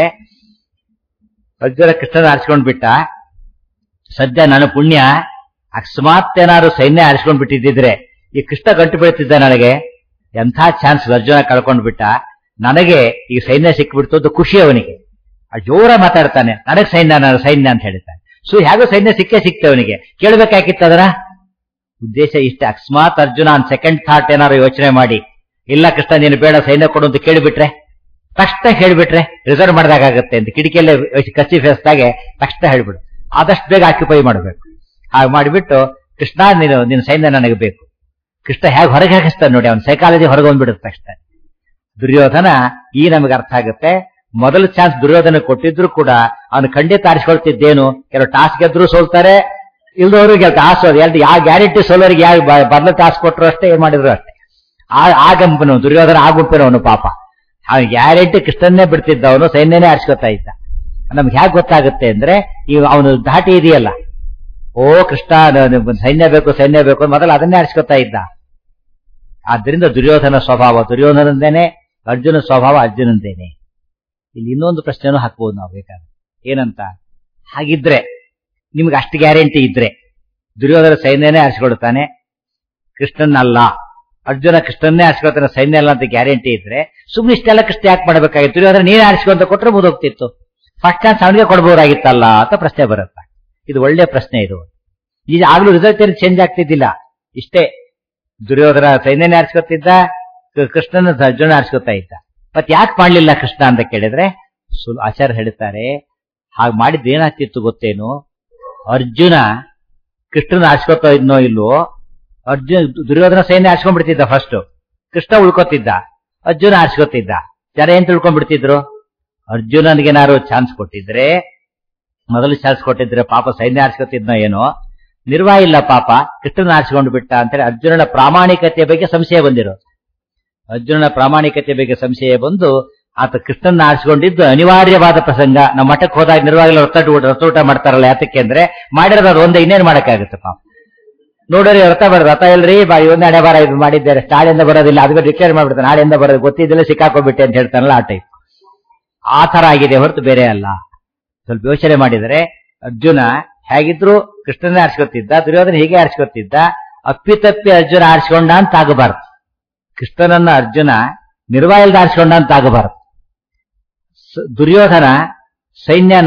ಅರ್ಜುನ ಕೃಷ್ಣನ ಆರಿಸ್ಕೊಂಡ್ ಬಿಟ್ಟ. ಸದ್ಯ ನನ್ನ ಪುಣ್ಯ, ಅಕಸ್ಮಾತ್ ಏನಾದ್ರು ಸೈನ್ಯ ಆರಿಸ್ಕೊಂಡ್ ಬಿಟ್ಟಿದ್ದಿದ್ರೆ ಈ ಕೃಷ್ಣ ಗಂಟು ಬೀಳ್ತಿದ್ದ ನನಗೆ. ಎಂಥ ಚಾನ್ಸ್ ಅರ್ಜುನ ಕಳ್ಕೊಂಡ್ ಬಿಟ್ಟ. ನನಗೆ ಈ ಸೈನ್ಯ ಸಿಕ್ಬಿಡ್ತು ಅಂತ ಖುಷಿ ಅವನಿಗೆ. ಜೋರ ಮಾತಾಡ್ತಾನೆ, ನನಗ್ ಸೈನ್ಯ, ನನ್ನ ಸೈನ್ಯ ಅಂತ ಹೇಳ್ತಾನೆ. ಹೇಗೋ ಸೈನ್ಯ ಸಿಕ್ತೆ ಅವನಿಗೆ. ಕೇಳ್ಬೇಕಾಗಿತ್ತು ಅದರ ಉದ್ದೇಶ ಇಷ್ಟೇ. ಅಕಸ್ಮಾತ್ ಅರ್ಜುನ ಸೆಕೆಂಡ್ ಥಾಟ್ ಏನಾದ್ರು ಯೋಚನೆ ಮಾಡಿ, ಇಲ್ಲ ಕೃಷ್ಣ ನೀನು ಬೇಡ ಸೈನ್ಯ ಕೊಡು ಅಂತ ಕೇಳಿಬಿಟ್ರೆ, ತಕ್ಷಣ ಹೇಳ್ಬಿಟ್ರೆ ರಿಸರ್ವ್ ಮಾಡಿದಾಗತ್ತೆ ಅಂತ ಕಿಟಕಿಯಲ್ಲೇ ಕಚ್ಚಿ ಫೇಸ್ದಾಗೆ ತಕ್ಷಣ ಹೇಳ್ಬಿಡು. ಆದಷ್ಟು ಬೇಗ ಆಕ್ಯುಪೈ ಮಾಡಬೇಕು. ಹಾಗೆ ಮಾಡಿಬಿಟ್ಟು ಕೃಷ್ಣ ನಿನ್ನ ಸೈನ್ಯ ನನಗೆ ಬೇಕು. ಕೃಷ್ಣ ಹೇಗೆ ಹೊರಗೆ ಹಾಕಿಸ್ತಾನೆ ನೋಡಿ, ಅವನ ಸೈಕಾಲಜಿ ಹೊರಗೆ ಬಂದ್ಬಿಡುತ್ತೆ ತಕ್ಷಣ. ದುರ್ಯೋಧನ ಈ ನಮಗೆ ಅರ್ಥ ಆಗುತ್ತೆ. ಮೊದಲು ಚಾನ್ಸ್ ದುರ್ಯೋಧನ ಕೊಟ್ಟಿದ್ರು ಕೂಡ ಅವನು ಖಂಡಿತ ಆರಿಸ್ಕೊಳ್ತಿದ್ದೇನು. ಕೆಲವು ಟಾಸ್ ಗೆದ್ರು ಸೋಲ್ತಾರೆ, ಇಲ್ದವ್ರಿಗೆ ಟಾಸ್ ಯಾವ ಗ್ಯಾರಂಟಿ ಸೋಲೋರಿಗೆ ಯಾವ ಬದಲ ಟಾಸ್ ಕೊಟ್ಟರು ಅಷ್ಟೇ, ಏನ್ ಮಾಡಿದ್ರು ಅಷ್ಟೇ. ಆ ಗುಂಪಿನವನು ದುರ್ಯೋಧನ, ಆ ಗುಂಪಿನವನು ಪಾಪ. ಅವನು ಗ್ಯಾರಂಟಿ ಕೃಷ್ಣನ್ನೇ ಬಿಡ್ತಿದ್ದವನು, ಸೈನ್ಯನೇ ಆರಿಸ್ಕೊತಾ ಇದ್ದ. ನಮ್ಗೆ ಹೇಗೆ ಗೊತ್ತಾಗುತ್ತೆ ಅಂದ್ರೆ, ಈ ಅವನು ಧಾಟಿ ಇದೆಯಲ್ಲ, ಓ ಕೃಷ್ಣ ಸೈನ್ಯ ಬೇಕು ಸೈನ್ಯ ಬೇಕು ಮೊದಲು ಅದನ್ನೇ ಆರಿಸ್ಕೊತಾ ಇದ್ದ. ಆದ್ರಿಂದ ದುರ್ಯೋಧನ ಸ್ವಭಾವ ದುರ್ಯೋಧನಂದೇನೆ, ಅರ್ಜುನ ಸ್ವಭಾವ ಅರ್ಜುನಂದೇನೆ. ಇಲ್ಲಿ ಇನ್ನೊಂದು ಪ್ರಶ್ನೆನೂ ಹಾಕ್ಬೋದು ನಾವು ಬೇಕಾದ್ರೆ. ಏನಂತ? ಹಾಗಿದ್ರೆ ನಿಮ್ಗೆ ಅಷ್ಟು ಗ್ಯಾರಂಟಿ ಇದ್ರೆ ದುರ್ಯೋಧನ ಸೈನ್ಯನೇ ಆರಿಸ್ಕೊಳ್ತಾನೆ, ಕೃಷ್ಣನಲ್ಲ. ಅರ್ಜುನ ಕೃಷ್ಣನ್ನೇ ಆರಿಸ್ಕೊಳ್ತಾನೆ, ಸೈನ್ಯ ಅಲ್ಲ ಅಂತ ಗ್ಯಾರಂಟಿ ಇದ್ರೆ ಸುಮ್ಮನೆ ಇಷ್ಟೆಲ್ಲ ಕೃಷ್ಣ ಯಾಕೆ ಮಾಡಬೇಕಾಗಿತ್ತು? ದುರ್ಯೋಧನ ನೀನೇ ಆರಿಸ್ಕೊಂತ ಕೊಟ್ರೆ ಮುದೋಗ್ತಿತ್ತು. ಫಸ್ಟ್ ಚಾನ್ಸ್ ಅವನಿಗೆ ಕೊಡ್ಬೋದಾಗಿತ್ತಲ್ಲ ಅಂತ ಪ್ರಶ್ನೆ ಬರುತ್ತೆ. ಇದು ಒಳ್ಳೆ ಪ್ರಶ್ನೆ. ಇದು ಈಗ ಆಗ್ಲೂ ರಿಸಲ್ಟ್ ಏನು ಚೇಂಜ್ ಆಗ್ತಿದ್ದಿಲ್ಲ. ಇಷ್ಟೇ, ದುರ್ಯೋಧನ ಸೈನ್ಯನೇ ಆರಿಸ್ಕೊತಿದ್ದ, ಕೃಷ್ಣನ ಅರ್ಜುನ ಆರಿಸ್ಕೊತಾ ಇದ್ದ. ಮತ್ತೆ ಯಾಕೆ ಮಾಡ್ಲಿಲ್ಲ ಕೃಷ್ಣ ಅಂತ ಕೇಳಿದ್ರೆ ಆಚಾರ್ಯ ಹೇಳ್ತಾರೆ, ಹಾಗೆ ಮಾಡಿದ್ದು ಏನಾಗ್ತಿತ್ತು ಗೊತ್ತೇನು, ಅರ್ಜುನ ಕೃಷ್ಣನ ಆರಿಸ್ಕೊತಾ ಇದ್ನೋ ಇಲ್ವೋ, ದುರ್ಯೋಧನ ಸೈನ್ಯ ಆರಿಸ್ಕೊಂಡ್ಬಿಡ್ತಿದ್ದ ಫಸ್ಟ್, ಕೃಷ್ಣ ಉಳ್ಕೊತಿದ್ದ, ಅರ್ಜುನ ಆರಿಸ್ಕೊತಿದ್ದ. ಜನ ಏನ್ ತಿಳ್ಕೊಂಡ್ಬಿಡ್ತಿದ್ರು, ಅರ್ಜುನನ್ಗೇನಾರು ಚಾನ್ಸ್ ಕೊಟ್ಟಿದ್ರೆ, ಮೊದಲು ಚಾನ್ಸ್ ಕೊಟ್ಟಿದ್ರೆ ಪಾಪ ಸೈನ್ಯ ಆರಿಸ್ಕೊತಿದ್ನೋ ಏನೋ, ನಿರ್ವಾಹ ಇಲ್ಲ ಪಾಪ ಕೃಷ್ಣನ ಆರಿಸಿಕೊಂಡು ಬಿಟ್ಟ ಅಂತೇಳಿ ಅರ್ಜುನನ ಪ್ರಾಮಾಣಿಕತೆಯ ಬಗ್ಗೆ ಸಂಶಯ ಬಂದಿರೋದು. ಅರ್ಜುನನ ಪ್ರಾಮಾಣಿಕತೆ ಬಗ್ಗೆ ಸಂಶಯ ಬಂದು ಆತ ಕೃಷ್ಣನ ಆರಿಸಿಕೊಂಡಿದ್ದು ಅನಿವಾರ್ಯವಾದ ಪ್ರಸಂಗ. ನಮ್ಮ ಮಠಕ್ಕೆ ಹೋದಾಗ ನಿರ್ವಾಹಗಳು ರಥೋಟ ಮಾಡ್ತಾರಲ್ಲ, ಯಾತಕ್ಕೆ ಅಂದ್ರೆ ಮಾಡಿರೋದು ಅದು ಒಂದೇ, ಇನ್ನೇನು ಮಾಡಕ್ಕಾಗುತ್ತೆ ಪಾಪ. ನೋಡ್ರಿ ರಥ ಎಲ್ರಿ ಒಂದೇ ಹಣೆ ಬಾರ ಇದು ಮಾಡಿದ್ದಾರೆ, ನಾಳೆಯಿಂದ ಬರೋದಿಲ್ಲ, ಅದಕ್ಕೆ ಡಿಕ್ಲೇರ್ ಮಾಡ್ಬಿಡ್ತಾನೆ, ನಾಳೆಯಿಂದ ಬರೋದು ಗೊತ್ತಿದ್ದಿಲ್ಲ ಸಿಕ್ಕಾಕೊಂಡ್ಬಿಟ್ಟೆ ಅಂತ ಹೇಳ್ತಾನಲ್ಲ ಆ ಟೈಪ್. ಆ ತರ ಆಗಿದೆ ಹೊರತು ಬೇರೆ ಅಲ್ಲ. ಸ್ವಲ್ಪ ಯೋಚನೆ ಮಾಡಿದರೆ ಅರ್ಜುನ ಹೇಗಿದ್ರು ಕೃಷ್ಣನೇ ಆರಿಸ್ಕೊತಿದ್ದ, ದುರ್ಯೋಧನ ಹೀಗೆ ಆರಿಸ್ಕೊತಿದ್ದ. ಅಪ್ಪಿತಪ್ಪಿ ಅರ್ಜುನ ಆರಿಸಿಕೊಂಡ ಅಂತ ಆಗಬಾರ್ದು, ಕೃಷ್ಣನನ್ನ ಅರ್ಜುನ ನಿರ್ವಾಯಿಲ್ದ ಆರಿಸಿಕೊಂಡ ಅಂತ ಆಗಬಾರ್ದು. ದುರ್ಯೋಧನ ಸೈನ್ಯನ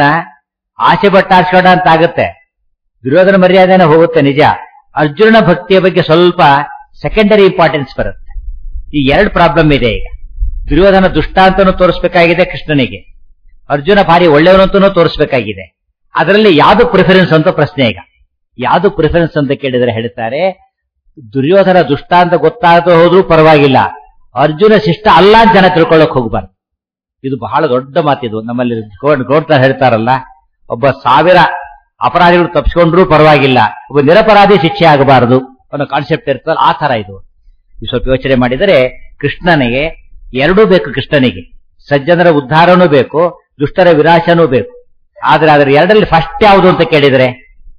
ಆಸೆ ಪಟ್ಟ ಆರಿಸಿಕೊಂಡ ಅಂತ ಆಗುತ್ತೆ, ದುರ್ಯೋಧನ ಮರ್ಯಾದೆನ ಹೋಗುತ್ತೆ ನಿಜ. ಅರ್ಜುನನ ಭಕ್ತಿಯ ಬಗ್ಗೆ ಸ್ವಲ್ಪ ಸೆಕೆಂಡರಿ ಇಂಪಾರ್ಟೆನ್ಸ್ ಬರುತ್ತೆ. ಈ ಎರಡು ಪ್ರಾಬ್ಲಮ್ ಇದೆ ಈಗ. ದುರ್ಯೋಧನ ದುಷ್ಟ ಅಂತಾನೂ ತೋರಿಸ್ಬೇಕಾಗಿದೆ ಕೃಷ್ಣನಿಗೆ, ಅರ್ಜುನ ಭಾರಿ ಒಳ್ಳೆಯವನಂತನೂ ತೋರಿಸ್ಬೇಕಾಗಿದೆ. ಅದರಲ್ಲಿ ಯಾವುದು ಪ್ರಿಫರೆನ್ಸ್ ಅಂತ ಪ್ರಶ್ನೆ ಈಗ. ಯಾವುದು ಪ್ರಿಫರೆನ್ಸ್ ಅಂತ ಕೇಳಿದ್ರೆ ಹೇಳ್ತಾರೆ, ದುರ್ಯೋಧನ ದುಷ್ಟ ಅಂತ ಗೊತ್ತಾಗದೆ ಹೋದ್ರೂ ಪರವಾಗಿಲ್ಲ, ಅರ್ಜುನ ಶಿಷ್ಟ ಅಲ್ಲ ಅಂತ ಜನ ತಿಳ್ಕೊಳ್ಳೋಕೆ ಹೋಗ್ಬಾರ್ದು. ಇದು ಬಹಳ ದೊಡ್ಡ ಮಾತಿದು. ನಮ್ಮಲ್ಲಿ ಗೋಡ್ತಾ ಹೇಳ್ತಾರಲ್ಲ, ಒಬ್ಬ 1000 ಅಪರಾಧಿಗಳು ತಪ್ಪಿಸ್ಕೊಂಡ್ರೂ ಪರವಾಗಿಲ್ಲ, ಒಬ್ಬ ನಿರಪರಾಧಿ ಶಿಕ್ಷೆ ಆಗಬಾರದು ಅನ್ನೋ ಕಾನ್ಸೆಪ್ಟ್ ಇರ್ತಲ್ಲ, ಆ ತರ ಇದು. ಸ್ವಲ್ಪ ಯೋಚನೆ ಮಾಡಿದರೆ ಕೃಷ್ಣನಿಗೆ ಎರಡೂ ಬೇಕು. ಕೃಷ್ಣನಿಗೆ ಸಜ್ಜನರ ಉದ್ಧಾರನೂ ಬೇಕು, ದುಷ್ಟರ ವಿನಾಶನೂ ಬೇಕು. ಆದ್ರೆ ಅದರ ಎರಡರಲ್ಲಿ ಫಸ್ಟ್ ಯಾವುದು ಅಂತ ಕೇಳಿದ್ರೆ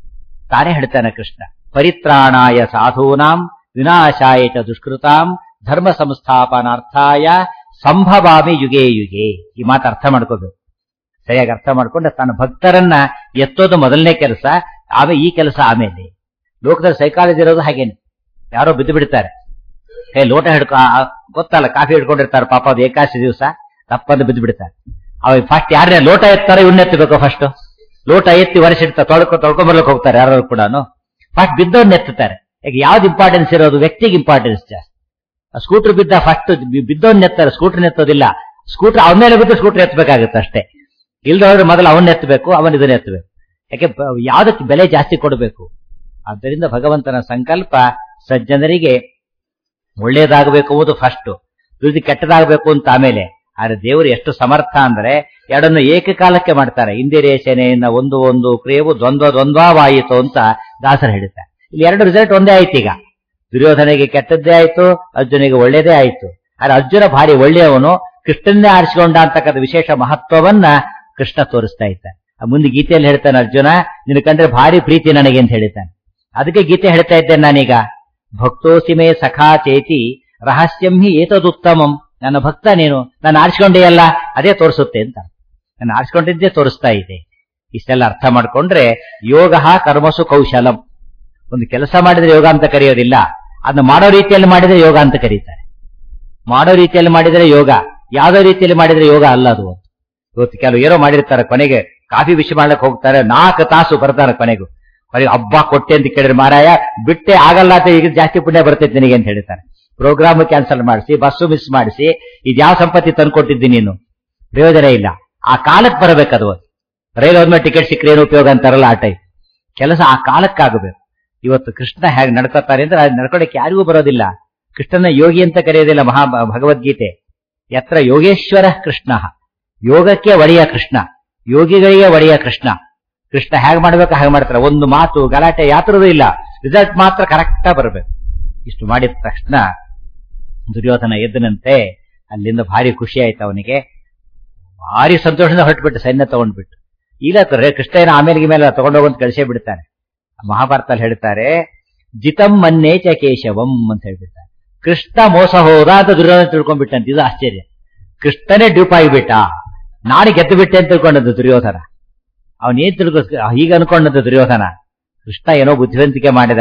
ತಾನೇ ಹೇಳ್ತಾನೆ ಕೃಷ್ಣ, ಪರಿತ್ರಾಣಾಯ ಸಾಧೂನಾಂ ವಿನಾಶಾಯ ಚ ದುಷ್ಕೃತಾಂ ಧರ್ಮ ಸಂಸ್ಥಾಪನಾರ್ಥಾಯ ಸಂಭವಾಮಿ ಯುಗೇ ಯುಗೇ. ಈ ಮಾತು ಅರ್ಥ ಮಾಡ್ಕೋಬೇಕು, ಸರಿಯಾಗಿ ಅರ್ಥ ಮಾಡ್ಕೊಂಡು ತನ್ನ ಭಕ್ತರನ್ನ ಎತ್ತೋದು ಮೊದಲನೇ ಕೆಲಸ, ಆಮೇಲೆ ಈ ಕೆಲಸ ಆಮೇಲೆ. ಲೋಕದಲ್ಲಿ ಸೈಕಾಲಜಿ ಇರೋದು ಹಾಗೇನೆ. ಯಾರೋ ಬಿದ್ದು ಬಿಡ್ತಾರೆ, ಲೋಟ ಗೊತ್ತಲ್ಲ, ಕಾಫಿ ಹಿಡ್ಕೊಂಡಿರ್ತಾರೆ ಪಾಪ, ಅದು ಏಕಾದಶಿ ದಿವಸ ತಪ್ಪಂದು ಬಿದ್ದು ಬಿಡ್ತಾರೆ. ಅವಾಗ ಫಸ್ಟ್ ಯಾರನ್ನ ಲೋಟ ಎತ್ತಾರೆ, ಇವನ್ನ ಎತ್ತಬೇಕು. ಫಸ್ಟ್ ಲೋಟ ಎತ್ತಿ ವರ್ಷಿಡ್ತಾರೆ, ತೊಳ್ಕೊಂಬರ್ಲಿಕ್ಕೆ ಹೋಗ್ತಾರೆ ಯಾರು ಕೂಡ. ಫಸ್ಟ್ ಬಿದ್ದವನ್ನ ಎತ್ತುತ್ತಾರೆ. ಈಗ ಯಾವ್ದು ಇಂಪಾರ್ಟೆನ್ಸ್ ಇರೋದು, ವ್ಯಕ್ತಿಗೆ ಇಂಪಾರ್ಟೆನ್ಸ್ ಜಾಸ್ತಿ. ಸ್ಕೂಟರ್ ಬಿದ್ದ ಫಸ್ಟ್ ಬಿದ್ದವನ್ನ ಎತ್ತಾರೆ, ಸ್ಕೂಟರ್ ಎತ್ತೋದಿಲ್ಲ. ಸ್ಕೂಟರ್ ಅವನ ಮೇಲೆ ಬಿದ್ದು ಸ್ಕೂಟರ್ ಎತ್ತಬೇಕಾಗುತ್ತೆ ಅಷ್ಟೇ. ಇಲ್ದವ್ರೆ ಮೊದಲು ಅವನ್ನ ಎತ್ತಬೇಕು, ಅವನ್ ಇದನ್ನ ಎತ್ತಬೇಕು. ಯಾಕೆ ಯಾವ್ದಕ್ಕೆ ಬೆಲೆ ಜಾಸ್ತಿ ಕೊಡಬೇಕು. ಆದ್ದರಿಂದ ಭಗವಂತನ ಸಂಕಲ್ಪ ಸಜ್ಜನರಿಗೆ ಒಳ್ಳೇದಾಗಬೇಕು ಅನ್ನೋದು ಫಸ್ಟ್, ದುಡ್ಡು ಕೆಟ್ಟದಾಗಬೇಕು ಅಂತ ಆಮೇಲೆ. ಆದ್ರೆ ದೇವರು ಎಷ್ಟು ಸಮರ್ಥ ಅಂದ್ರೆ ಎರಡನ್ನು ಏಕಕಾಲಕ್ಕೆ ಮಾಡ್ತಾರೆ. ಇಂದಿರೇಶನೆಯಿಂದ ಒಂದು ಕ್ರಿಯೆವು ದ್ವಂದ್ವವಾಯಿತು ಅಂತ ದಾಸರು ಹೇಳ್ತಾರೆ. ಇಲ್ಲಿ ಎರಡು ರಿಸಲ್ಟ್ ಒಂದೇ ಆಯ್ತು. ಈಗ ದುರ್ಯೋಧನಿಗೆ ಕೆಟ್ಟದ್ದೇ ಆಯ್ತು, ಅರ್ಜುನಿಗೆ ಒಳ್ಳೇದೇ ಆಯ್ತು. ಆದ್ರೆ ಅರ್ಜುನ ಭಾರಿ ಒಳ್ಳೆಯವನು, ಕೃಷ್ಣನ್ನೇ ಆರಿಸಿಕೊಂಡ ಅಂತಕ್ಕಂಥ ವಿಶೇಷ ಮಹತ್ವವನ್ನ ಕೃಷ್ಣ ತೋರಿಸ್ತಾ ಇದ್ದಾನೆ. ಮುಂದೆ ಗೀತೆಯಲ್ಲಿ ಹೇಳ್ತಾನೆ, ಅರ್ಜುನ ನಿನ್ನ ಕಂಡ್ರೆ ಭಾರಿ ಪ್ರೀತಿ ನನಗೆ ಅಂತ ಹೇಳ್ತಾನೆ. ಅದಕ್ಕೆ ಗೀತೆ ಹೇಳ್ತಾ ಇದ್ದೇನೆ ನಾನೀಗ, ಭಕ್ತೋಸಿಮೇ ಸಖಾ ಚೇತಿ ರಹಸ್ಯಂ ಹಿ ಏತದುತ್ತಮಂ. ನನ್ನ ಭಕ್ತ ನೀನು, ನಾನು ಆರಿಸಿಕೊಂಡೇ ಅಲ್ಲ, ಅದೇ ತೋರಿಸುತ್ತೆ ಅಂತ. ನಾನು ಆರಿಸಿಕೊಂಡಿದ್ದೇ ತೋರಿಸ್ತಾ ಇದೆ. ಇಷ್ಟೆಲ್ಲ ಅರ್ಥ ಮಾಡ್ಕೊಂಡ್ರೆ ಯೋಗ ಕರ್ಮಸು ಕೌಶಲಂ. ಒಂದು ಕೆಲಸ ಮಾಡಿದ್ರೆ ಯೋಗ ಅಂತ ಕರೆಯೋದಿಲ್ಲ, ಅದನ್ನ ಮಾಡೋ ರೀತಿಯಲ್ಲಿ ಮಾಡಿದ್ರೆ ಯೋಗ ಅಂತ ಕರೀತಾರೆ. ಮಾಡೋ ರೀತಿಯಲ್ಲಿ ಮಾಡಿದ್ರೆ ಯೋಗ, ಯಾವ್ದೋ ರೀತಿಯಲ್ಲಿ ಮಾಡಿದ್ರೆ ಯೋಗ ಅಲ್ಲ ಅದು. ಇವತ್ತು ಕೆಲವು ಏನೋ ಮಾಡಿರ್ತಾರೆ, ಕೊನೆಗೆ ಕಾಫಿ ಬಿಸಿ ಮಾಡ್ಲಿಕ್ಕೆ ಹೋಗ್ತಾರೆ, 4 ತಾಸು ಬರ್ತಾರೆ, ಕೊನೆಗೆ ಹಬ್ಬ ಕೊಟ್ಟೆ ಅಂತ ಕೇಳಿದ್ರೆ ಮಾರಾಯ ಬಿಟ್ಟೆ ಆಗಲ್ಲ ಅಂತ, ಈಗ ಜಾಸ್ತಿ ಪುಣ್ಯ ಬರ್ತೈತೆ ನಿನಗೆ ಅಂತ ಹೇಳ್ತಾರೆ. ಪ್ರೋಗ್ರಾಮ್ ಕ್ಯಾನ್ಸಲ್ ಮಾಡಿಸಿ, ಬಸ್ಸು ಮಿಸ್ ಮಾಡಿಸಿ, ಇದ್ಯಾವ ಸಂಪತ್ತಿ ತಂದ್ಕೊಟ್ಟಿದ್ದೀನಿ ನೀನು, ಪ್ರಯೋಜನ ಇಲ್ಲ. ಆ ಕಾಲಕ್ಕೆ ಬರಬೇಕದು. ರೈಲು ಹೋದ್ಮೇಲೆ ಟಿಕೆಟ್ ಸಿಕ್ಕರೆ ಏನು ಉಪಯೋಗ ಅಂತಾರಲ್ಲ, ಆ ಟೈಪ್ ಕೆಲಸ ಆ ಕಾಲಕ್ಕಾಗಬೇಕು. ಇವತ್ತು ಕೃಷ್ಣ ಹೇಗೆ ನಡ್ಕೋತಾರೆ ಅಂದ್ರೆ ಅದು ನಡ್ಕೊಳಕ್ಕೆ ಯಾರಿಗೂ ಬರೋದಿಲ್ಲ. ಕೃಷ್ಣನ ಯೋಗಿ ಅಂತ ಕರೆಯೋದಿಲ್ಲ ಭಗವದ್ಗೀತೆ. ಯತ್ರ ಯೋಗೇಶ್ವರ ಕೃಷ್ಣ, ಯೋಗಕ್ಕೆ ಒಡೆಯ ಕೃಷ್ಣ, ಯೋಗಿಗಳಿಗೆ ಒಡೆಯ ಕೃಷ್ಣ. ಕೃಷ್ಣ ಹೇಗೆ ಮಾಡ್ಬೇಕು ಹಾಗೆ ಮಾಡ್ತಾರೆ. ಒಂದು ಮಾತು ಗಲಾಟೆ ಯಾತ್ರದೂ ಇಲ್ಲ, ರಿಸಲ್ಟ್ ಮಾತ್ರ ಕರೆಕ್ಟಾ ಬರಬೇಕು. ಇಷ್ಟು ಮಾಡಿದ ತಕ್ಷಣ ದುರ್ಯೋಧನ ಎದ್ದನಂತೆ. ಅಲ್ಲಿಂದ ಭಾರಿ ಖುಷಿ ಆಯ್ತು ಅವನಿಗೆ, ಭಾರಿ ಸಂತೋಷದಿಂದ ಹೊರಟ್ಬಿಟ್ಟು ಸೈನ್ಯ ತಗೊಂಡ್ಬಿಟ್ಟು. ಇಲ್ಲ ಕೃಷ್ಣನ ಆಮೇಲೆ ಮೇಲೆ ತಗೊಂಡೋಗಂತ ಕಳಿಸೇ ಬಿಡ್ತಾನೆ. ಮಹಾಭಾರತದಲ್ಲಿ ಹೇಳ್ತಾರೆ, ಜಿತಂ ಮನ್ನೇಚ ಕೇಶವಂ ಅಂತ ಹೇಳ್ಬಿಡ್ತಾರೆ. ಕೃಷ್ಣ ಮೋಸ ಹೋದ ಅಂತ ದುರ್ಯೋಧನ ತಿಳ್ಕೊಂಡ್ಬಿಟ್ಟಂತ. ಇದು ಆಶ್ಚರ್ಯ. ಕೃಷ್ಣನೇ ಡ್ಯೂಪ್ ಆಗಿಬಿಟ್ಟ, ನಾನು ಗೆದ್ದು ಬಿಟ್ಟೆ ಅಂತ ತಿಳ್ಕೊಂಡದ್ದು ದುರ್ಯೋಧನ. ಅವನೇನ್ ಹೀಗೆ ಅನ್ಕೊಂಡದ್ದು ದುರ್ಯೋಧನ. ಕೃಷ್ಣ ಏನೋ ಬುದ್ಧಿವಂತಿಕೆ ಮಾಡಿದ,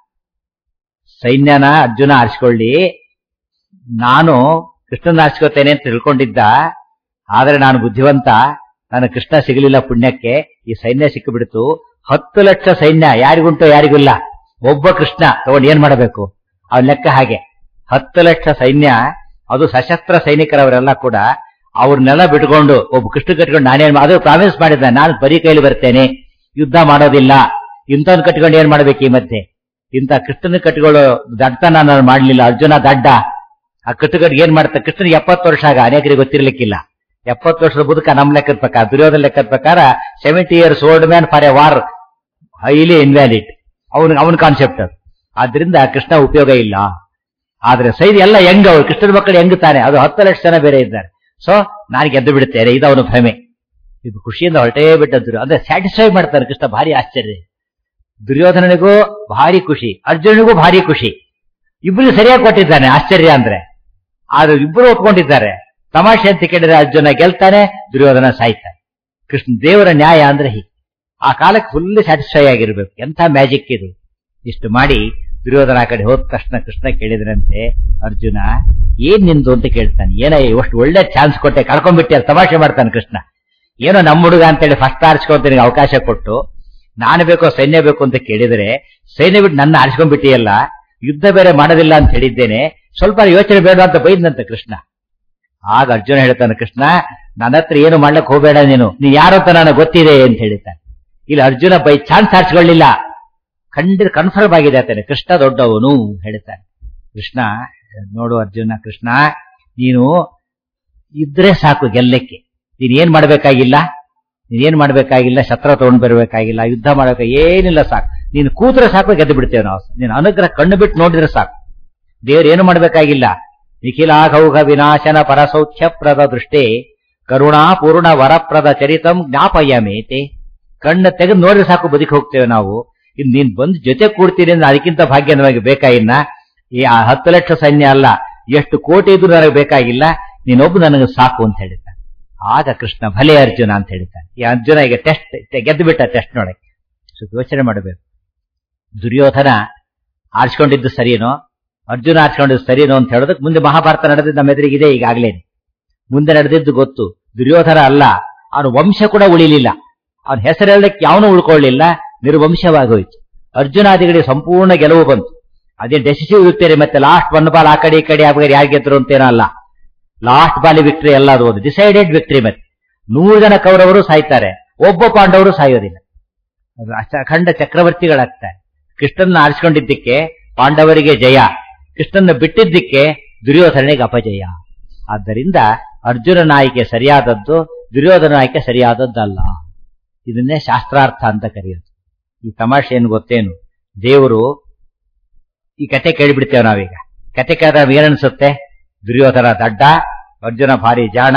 ಸೈನ್ಯನ ಅರ್ಜುನ ಆರಿಸಿಕೊಳ್ಳಿ, ನಾನು ಕೃಷ್ಣನ ಆರಿಸ್ಕೋತೇನೆ ಅಂತ ತಿಳ್ಕೊಂಡಿದ್ದ. ಆದ್ರೆ ನಾನು ಬುದ್ಧಿವಂತ, ನಾನು ಕೃಷ್ಣ ಸಿಗಲಿಲ್ಲ ಪುಣ್ಯಕ್ಕೆ, ಈ ಸೈನ್ಯ ಸಿಕ್ಕಿಬಿಡ್ತು. 10 ಲಕ್ಷ ಸೈನ್ಯ, ಯಾರಿಗುಂಟು ಯಾರಿಗಿಲ್ಲ, ಒಬ್ಬ ಕೃಷ್ಣ ತಗೊಂಡು ಏನ್ ಮಾಡಬೇಕು. ಅವನ ಲೆಕ್ಕ ಹಾಗೆ, 10 ಲಕ್ಷ ಸೈನ್ಯ ಅದು ಸಶಸ್ತ್ರ ಸೈನಿಕರವರೆಲ್ಲ ಕೂಡ ಅವ್ರನ್ನೆಲ್ಲ ಬಿಟ್ಕೊಂಡು ಒಬ್ಬ ಕೃಷ್ಣ ಕಟ್ಕೊಂಡು ನಾನೇನ್ ಅದು ಪ್ರಾಮಿಸ್ ಮಾಡಿದ್ದ, ನಾನು ಬರೀ ಕೈಲಿ ಬರ್ತೇನೆ, ಯುದ್ಧ ಮಾಡೋದಿಲ್ಲ, ಇಂಥವ್ನು ಕಟ್ಕೊಂಡು ಏನ್ ಮಾಡ್ಬೇಕು ಈ ಮಧ್ಯೆ, ಇಂಥ ಕೃಷ್ಣನ ಕಟ್ಕೊಳ್ಳೋ ದಡ್ತನ ನಾನು ಮಾಡ್ಲಿಲ್ಲ. ಅರ್ಜುನ ದಡ್ಡ. ಆ ಕೃಷ್ಣ ಏನ್ ಮಾಡ್ತಾರೆ, ಕೃಷ್ಣನಿಗೆ 70 ವರ್ಷ ಆಗ ಅನೇಕರಿಗೆ ಗೊತ್ತಿರ್ಲಿಕ್ಕಿಲ್ಲ. 70 ವರ್ಷದ ಬದುಕ ನಮ್ ಲೆಕ್ಕದ ಪ್ರಕಾರ, ದುರ್ಯೋಧನ ಲೆಕ್ಕದ ಪ್ರಕಾರ 70 years old man for a war highly invalid. ಅವನ ಕಾನ್ಸೆಪ್ಟ್ ಅದು. ಆದ್ರಿಂದ ಕೃಷ್ಣ ಉಪಯೋಗ ಇಲ್ಲ. ಆದ್ರೆ ಸೈನ್ಯ ಎಲ್ಲ ಹೆಂಗ್, ಅವ್ರು ಕೃಷ್ಣನ ಮಕ್ಕಳು ಹೆಂಗ್ ತಾನೆ, ಅದು 10 ಲಕ್ಷ ಜನ ಬೇರೆ ಇದ್ದಾರೆ. ಸೊ ನಾನು ಗೆದ್ದು ಬಿಡುತ್ತೇನೆ, ಇದು ಅವನು ಭ್ರಮೆ. ಇದು ಖುಷಿಯಿಂದ ಹೊರಟೇ ಬಿಟ್ಟದ್ರು. ಅಂದ್ರೆ ಸ್ಯಾಟಿಸ್ಫೈ ಮಾಡ್ತಾರೆ ಕೃಷ್ಣ. ಭಾರಿ ಆಶ್ಚರ್ಯ. ದುರ್ಯೋಧನನಿಗೂ ಭಾರಿ ಖುಷಿ, ಅರ್ಜುನನಿಗೂ ಭಾರಿ ಖುಷಿ. ಇಬ್ಬರು ಸರಿಯಾಗಿ ಕೊಟ್ಟಿದ್ದಾನೆ. ಆಶ್ಚರ್ಯ ಅಂದ್ರೆ ಆದ್ರೆ ಇಬ್ಬರು ಒಪ್ಕೊಂಡಿದ್ದಾರೆ. ತಮಾಷೆ ಅಂತ ಕೇಳಿದ್ರೆ ಅರ್ಜುನ ಗೆಲ್ತಾನೆ, ದುರ್ಯೋಧನ ಸಾಯ್ತಾನೆ. ಕೃಷ್ಣ ದೇವರ ನ್ಯಾಯ ಅಂದ್ರೆ ಹೀಗೆ. ಆ ಕಾಲಕ್ಕೆ ಫುಲ್ ಸ್ಯಾಟಿಸ್ಫೈ ಆಗಿರ್ಬೇಕು. ಎಂಥ ಮ್ಯಾಜಿಕ್ ಇದು. ಇಷ್ಟು ಮಾಡಿ ದುರ್ಯೋಧನ ಕಡೆ ಹೋದ ತಕ್ಷಣ ಕೃಷ್ಣ ಕೇಳಿದ್ರಂತೆ, ಅರ್ಜುನ ಏನ್ ನಿಂದು ಅಂತ ಕೇಳ್ತಾನೆ. ಏನೋ ಎಷ್ಟು ಒಳ್ಳೆ ಚಾನ್ಸ್ ಕೊಟ್ಟೆ, ಕಳ್ಕೊಂಡ್ಬಿಟ್ಟೆ ಅಂತ ತಮಾಷೆ ಮಾಡ್ತಾನೆ ಕೃಷ್ಣ. ಏನೋ ನಮ್ಮ ಹುಡುಗ ಅಂತೇಳಿ ಫಸ್ಟ್ ಆರಿಸ್ಕೊಂತ ಅವಕಾಶ ಕೊಟ್ಟು, ನಾನು ಬೇಕೋ ಸೈನ್ಯ ಬೇಕು ಅಂತ ಕೇಳಿದ್ರೆ ಸೈನ್ಯ ಬಿಟ್ಟು ನನ್ನ ಆರಿಸ್ಕೊಂಡ್ಬಿಟ್ಟಿಯಲ್ಲ, ಯುದ್ಧ ಬೇರೆ ಮಾಡೋದಿಲ್ಲ ಅಂತ ಹೇಳಿದ್ದೇನೆ, ಸ್ವಲ್ಪ ಯೋಚನೆ ಬೇಡ ಅಂತ ಬೈದಂತ ಕೃಷ್ಣ. ಆಗ ಅರ್ಜುನ ಹೇಳ್ತಾನೆ, ಕೃಷ್ಣ ನನ್ನ ಹತ್ರ ಏನು ಮಾಡ್ಲಕ್ ಹೋಗಬೇಡ, ನೀನು ಯಾರು ಅಂತ ನನಗೆ ಗೊತ್ತಿದೆ ಅಂತ ಹೇಳ್ತಾನೆ. ಇಲ್ಲಿ ಅರ್ಜುನ ಬೈ ಚಾನ್ಸ್ ಆರಿಸ್ಕೊಳ್ಳಿಲ್ಲ, ಖಂಡಿತ ಕನ್ಫರ್ಮ್ ಆಗಿದೆ ಅಂತಾನೆ. ಕೃಷ್ಣ ದೊಡ್ಡವನು ಹೇಳ್ತಾನೆ. ಕೃಷ್ಣ ನೋಡು ಅರ್ಜುನ, ಕೃಷ್ಣ ನೀನು ಇದ್ರೆ ಸಾಕು ಗೆಲ್ಲಕ್ಕೆ. ನೀನೇನ್ ಮಾಡ್ಬೇಕಾಗಿಲ್ಲ, ಶಸ್ತ್ರ ತಗೊಂಡ್ ಬರ್ಬೇಕಾಗಿಲ್ಲ, ಯುದ್ಧ ಮಾಡಬೇಕ ಏನಿಲ್ಲ, ಸಾಕು ನೀನು ಕೂತ್ರೆ ಸಾಕು, ಗೆದ್ದು ಬಿಡ್ತೇವೆ ನಾವು. ನೀನು ಅನುಗ್ರಹ ಕಣ್ಣು ಬಿಟ್ಟು ನೋಡಿದ್ರೆ ಸಾಕು. ದೇವ್ರು ಏನು ಮಾಡ್ಬೇಕಾಗಿಲ್ಲ. ನಿಖಿಲಾಘೌಘ ವಿನಾಶನ ಪರಸೌಖ್ಯ ಪ್ರದ ದೃಷ್ಟೇ ಕರುಣಾ ಪೂರ್ಣ ವರಪ್ರದ ಚರಿತಂ ಜ್ಞಾಪಯಮೇತೆ. ಕಣ್ಣು ತೆಗೆದು ನೋಡಿದ್ರೆ ಸಾಕು, ಬದುಕಿ ಹೋಗ್ತೇವೆ ನಾವು. ಇನ್ನು ನೀನ್ ಬಂದು ಜೊತೆ ಕೂಡ್ತೀನಿ ಅಂದ್ರೆ ಅದಕ್ಕಿಂತ ಭಾಗ್ಯ ನಮಗೆ ಬೇಕಾಗಿಲ್ಲ. ಈ 10 ಲಕ್ಷ ಸೈನ್ಯ ಅಲ್ಲ, ಎಷ್ಟು ಕೋಟಿ ಇದ್ರು ನನಗೆ ಬೇಕಾಗಿಲ್ಲ, ನೀನೊಬ್ಬ ನನಗೆ ಸಾಕು ಅಂತ ಹೇಳಿದ್ದಾನೆ. ಆಗ ಕೃಷ್ಣ ಭಲೆ ಅರ್ಜುನ ಅಂತ ಹೇಳಿದ್ದಾನೆ. ಈ ಅರ್ಜುನ ಈಗ ಟೆಸ್ಟ್ ಗೆದ್ದು ಬಿಟ್ಟ. ಟೆಸ್ಟ್ ನೋಡಕ್ಕೆ ಯೋಚನೆ ಮಾಡಬೇಕು. ದುರ್ಯೋಧನ ಆರಿಸ್ಕೊಂಡಿದ್ದು ಸರಿನೋ, ಅರ್ಜುನ ಆರಿಸ್ಕೊಂಡಿದ್ದು ಸರಿನೋ ಅಂತ ಹೇಳೋದಕ್ಕೆ ಮುಂದೆ ಮಹಾಭಾರತ ನಡೆದಿದ್ದು ನಮ್ಮ ಎದುರಿಗಿದೆ ಈಗಾಗ್ಲೇನೆ. ಮುಂದೆ ನಡೆದಿದ್ದು ಗೊತ್ತು. ದುರ್ಯೋಧನ ಅಲ್ಲ, ಅವನ ವಂಶ ಕೂಡ ಉಳಿಲಿಲ್ಲ. ಅವನ ಹೆಸರು ಹೇಳಕ್ಕೆ ಯಾವನೂ ಉಳ್ಕೊಳ್ಳಿಲ್ಲ, ನಿರ್ವಂಶವಾಗಿ ಹೋಯ್ತು. ಅರ್ಜುನಾದಿಗಳಿಗೆ ಸಂಪೂರ್ಣ ಗೆಲುವು ಬಂತು. ಅದೇ ಡೆಸಿಸಿವ್ ವಿಕ್ಟರಿ. ಮತ್ತೆ ಲಾಸ್ಟ್ 1 ಬಾಲ್ ಆ ಕಡೆ ಈ ಕಡೆ ಆಗ ಯಾರು ಗೆದ್ರು ಅಂತೇನೋ ಅಲ್ಲ, ಲಾಸ್ಟ್ ಬಾಲಿ ವಿಕ್ಟರಿ ಎಲ್ಲ ಅದು ಒಂದು ಡಿಸೈಡೆಡ್ ವಿಕ್ಟರಿ. ಮತ್ತೆ 100 ಜನ ಕೌರವರು ಸಾಯ್ತಾರೆ, ಒಬ್ಬ ಪಾಂಡವರು ಸಾಯೋದಿಲ್ಲ. ಅಖಂಡ ಚಕ್ರವರ್ತಿಗಳಾಗ್ತಾರೆ. ಕೃಷ್ಣನ್ನ ಆರಿಸಿಕೊಂಡಿದ್ದಕ್ಕೆ ಪಾಂಡವರಿಗೆ ಜಯ, ಕೃಷ್ಣನ್ನ ಬಿಟ್ಟಿದ್ದಕ್ಕೆ ದುರ್ಯೋಧನಿಗೆ ಅಪಜಯ. ಆದ್ದರಿಂದ ಅರ್ಜುನನ ಆಯ್ಕೆ ಸರಿಯಾದದ್ದು, ದುರ್ಯೋಧನ ಆಯ್ಕೆ ಸರಿಯಾದದ್ದಲ್ಲ. ಇದನ್ನೇ ಶಾಸ್ತ್ರಾರ್ಥ ಅಂತ ಕರೆಯೋದು. ಈ ತಮಾಷೆ ಏನು ಗೊತ್ತೇನು, ದೇವರು ಈ ಕತೆ ಕೇಳಿಬಿಡ್ತೇವೆ ನಾವೀಗ. ಕತೆ ಕೇಳಿದ್ರೆ ಏನನ್ಸುತ್ತೆ, ದುರ್ಯೋಧನ ದಡ್ಡ, ಅರ್ಜುನ ಭಾರಿ ಜಾಣ,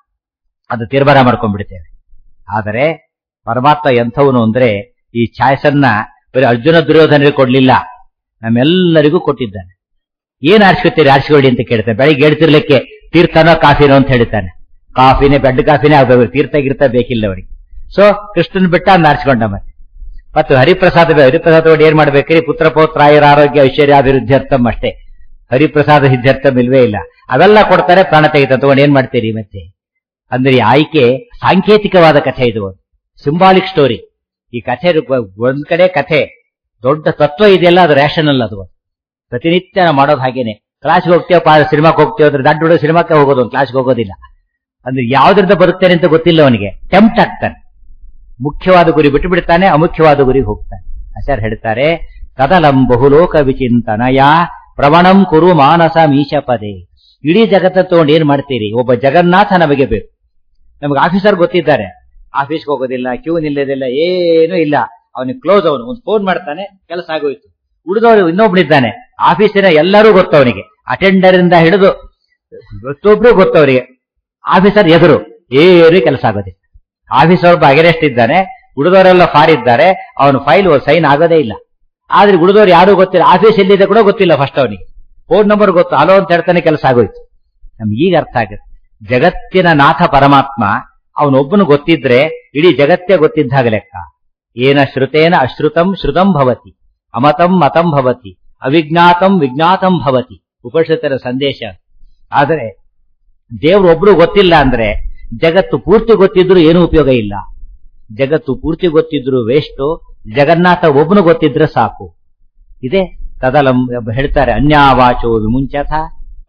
ಅದು ತೀರ್ಮಾನ ಮಾಡ್ಕೊಂಡ್ಬಿಡ್ತೇವೆ. ಆದರೆ ಪರಮಾತ್ಮ ಎಂಥವನು ಅಂದ್ರೆ ಈ ಛಾಯ್ಸನ್ನ ಬರೀ ಅರ್ಜುನ ದುರ್ಯೋಧನರಿಗೆ ಕೊಡ್ಲಿಲ್ಲ, ನಮ್ಮೆಲ್ಲರಿಗೂ ಕೊಟ್ಟಿದ್ದಾನೆ. ಏನ್ ಆರಿಸ್ಕೊತೀರಿ, ಆರಿಸ್ಕೊಳ್ಳಿ ಅಂತ ಕೇಳ್ತಾನೆ. ಬೆಳಿಗ್ಗೆ ಹೇಳ್ತಿರ್ಲಿಕ್ಕೆ ತೀರ್ಥನೋ ಕಾಫಿನೋ ಅಂತ ಹೇಳ್ತಾನೆ. ಕಾಫಿನೇ ಬೆಡ್ ಕಾಫಿನೇ ಆಗ್ಬೇಕು, ತೀರ್ಥ ಗಿರ್ತ ಬೇಕಿಲ್ಲ ಅವರಿಗೆ. ಸೊ ಕೃಷ್ಣನ್ ಬಿಟ್ಟ ಅನ್ನ ಆರಿಸ್ಕೊಂಡ. ಮತ್ತೆ ಹರಿಪ್ರಸಾದ ಹರಿಪ್ರಸಾದ ಒಟ್ಟು ಏನ್ ಮಾಡ್ಬೇಕ್ರಿ, ಪುತ್ರ ಪೌತ್ರಾಯರ ಆರೋಗ್ಯ ಐಶ್ವರ್ಯಾಭಿವೃದ್ಧ್ಯರ್ಥಂ ಅಷ್ಟೇ. ಹರಿಪ್ರಸಾದ ಸಿದ್ಧಾರ್ಥಂ ಇಲ್ವೇ ಇಲ್ಲ. ಅವೆಲ್ಲ ಕೊಡ್ತಾರೆ, ಪ್ರಾಣ ತೆಗಿತ ತಗೊಂಡು ಏನ್ ಮಾಡ್ತೀರಿ ಮತ್ತೆ. ಅಂದ್ರೆ ಈ ಆಯ್ಕೆ ಸಾಂಕೇತಿಕವಾದ ಕಥೆ, ಇದು ಸಿಂಬಾಲಿಕ್ ಸ್ಟೋರಿ. ಈ ಕಥೆ ಒಂದ್ ಕಡೆ ಕಥೆ, ದೊಡ್ಡ ತತ್ವ ಇದೆಯಲ್ಲ, ಅದು ರ್ಯಾಷನಲ್. ಅದು ಪ್ರತಿನಿತ್ಯ ನಾವು ಮಾಡೋದು ಹಾಗೇನೆ. ಕ್ಲಾಸ್ಗೆ ಹೋಗ್ತೇವೆ, ಸಿನಿಮಾಕ್ಕೆ ಹೋಗ್ತೇವೆ ಅಂದ್ರೆ ದಡ್ಡ ಹುಡುಗ ಸಿನಿಮಾಕ್ಕೆ ಹೋಗೋದು, ಕ್ಲಾಸ್ಗೆ ಹೋಗೋದಿಲ್ಲ. ಅಂದ್ರೆ ಯಾವ್ದ್ರಿಂದ ಬರುತ್ತೇನೆ ಅಂತ ಗೊತ್ತಿಲ್ಲ ಅವನಿಗೆ, ಟೆಂಪ್ಟ್ ಆಗ್ತಾನೆ. ಮುಖ್ಯವಾದ ಗುರಿ ಬಿಟ್ಟು ಬಿಡ್ತಾನೆ, ಅಮುಖ್ಯವಾದ ಗುರಿಗೆ ಹೋಗ್ತಾನೆ. ಆಚಾರ್ಯ ಹೇಳ್ತಾರೆ, ಕದಲಂ ಬಹುಲೋಕ ವಿಚಿಂತನಯ ಪ್ರವಣಂ ಕುರು ಮಾನಸ ಮೀಶ ಪದೇ. ಇಡೀ ಜಗತ್ತ ತಗೊಂಡು ಏನ್ ಮಾಡ್ತೀರಿ, ಒಬ್ಬ ಜಗನ್ನಾಥ ನಮಗೆ ಬೇಕು. ನಮಗೆ ಆಫೀಸರ್ ಗೊತ್ತಿದ್ದಾರೆ, ಆಫೀಸ್ಗೆ ಹೋಗೋದಿಲ್ಲ, ಕ್ಯೂ ನಿಲ್ಲೋದಿಲ್ಲ, ಏನೂ ಇಲ್ಲ. ಅವನಿಗೆ ಕ್ಲೋಸ್, ಅವನು ಒಂದು ಫೋನ್ ಮಾಡ್ತಾನೆ, ಕೆಲಸ ಆಗೋಯ್ತು. ಉಳಿದವರು ಇನ್ನೊಬ್ಳಿದ್ದಾನೆ, ಆಫೀಸಿನ ಎಲ್ಲರೂ ಗೊತ್ತವನಿಗೆ, ಅಟೆಂಡರ್ ಇಂದ ಹಿಡಿದು ಪ್ರತಿಯೊಬ್ರು ಗೊತ್ತವರಿಗೆ. ಆಫೀಸರ್ ಎದುರು ಏನು ಕೆಲಸ ಆಗೋದಿಲ್ಲ. ಆಫೀಸರ್ ಒಬ್ಬ ಅಗೆರೆಸ್ಟ್ ಇದ್ದಾನೆ, ಉಳಿದವರೆಲ್ಲ ಫಾರ್ ಇದ್ದಾರೆ, ಅವನು ಫೈಲ್ ಸೈನ್ ಆಗೋದೇ ಇಲ್ಲ. ಆದ್ರೆ ಉಳಿದವ್ರು ಯಾರು ಗೊತ್ತಿಲ್ಲ, ಆಫೀಸ್ ಎಲ್ಲಿದೆ ಕೂಡ ಗೊತ್ತಿಲ್ಲ. ಫಸ್ಟ್ ಅವನಿಗೆ ಫೋನ್ ನಂಬರ್ ಗೊತ್ತು, ಹಲೋ ಅಂತ ಹೇಳ್ತಾನೆ, ಕೆಲಸ ಆಗೋಯ್ತು. ನಮ್ಗೆ ಈಗ ಅರ್ಥ ಆಗುತ್ತೆ, ಜಗತ್ತಿನ ನಾಥ ಪರಮಾತ್ಮ ಅವನೊಬ್ಬನು ಗೊತ್ತಿದ್ರೆ ಇಡೀ ಜಗತ್ತೇ ಗೊತ್ತಿದ್ದಾಗ ಲೆಕ್ಕ. ಏನ ಶ್ರುತೇನ ಅಶ್ರುತಂ ಶ್ರುತಂ ಭವತಿ, ಅಮತಂ ಮತಂ ಭವತಿ, ಅವಿಜ್ಞಾತಂ ವಿಜ್ಞಾತಂ ಭವತಿ, ಉಪನಿಷತ್ತರ ಸಂದೇಶ. ಆದರೆ ದೇವ್ರು ಒಬ್ರು ಗೊತ್ತಿಲ್ಲ ಅಂದ್ರೆ ಜಗತ್ತು ಪೂರ್ತಿ ಗೊತ್ತಿದ್ರು ಏನೂ ಉಪಯೋಗ ಇಲ್ಲ. ಜಗತ್ತು ಪೂರ್ತಿ ಗೊತ್ತಿದ್ರು ವೇಸ್ಟ್, ಜಗನ್ನಾಥ ಒಬ್ಬನು ಗೊತ್ತಿದ್ರೆ ಸಾಕು. ಇದೇ ತದಲಂ ಹೇಳ್ತಾರೆ, ಅನ್ಯಾವಾಚೋ ವಿಮುಂಚಥ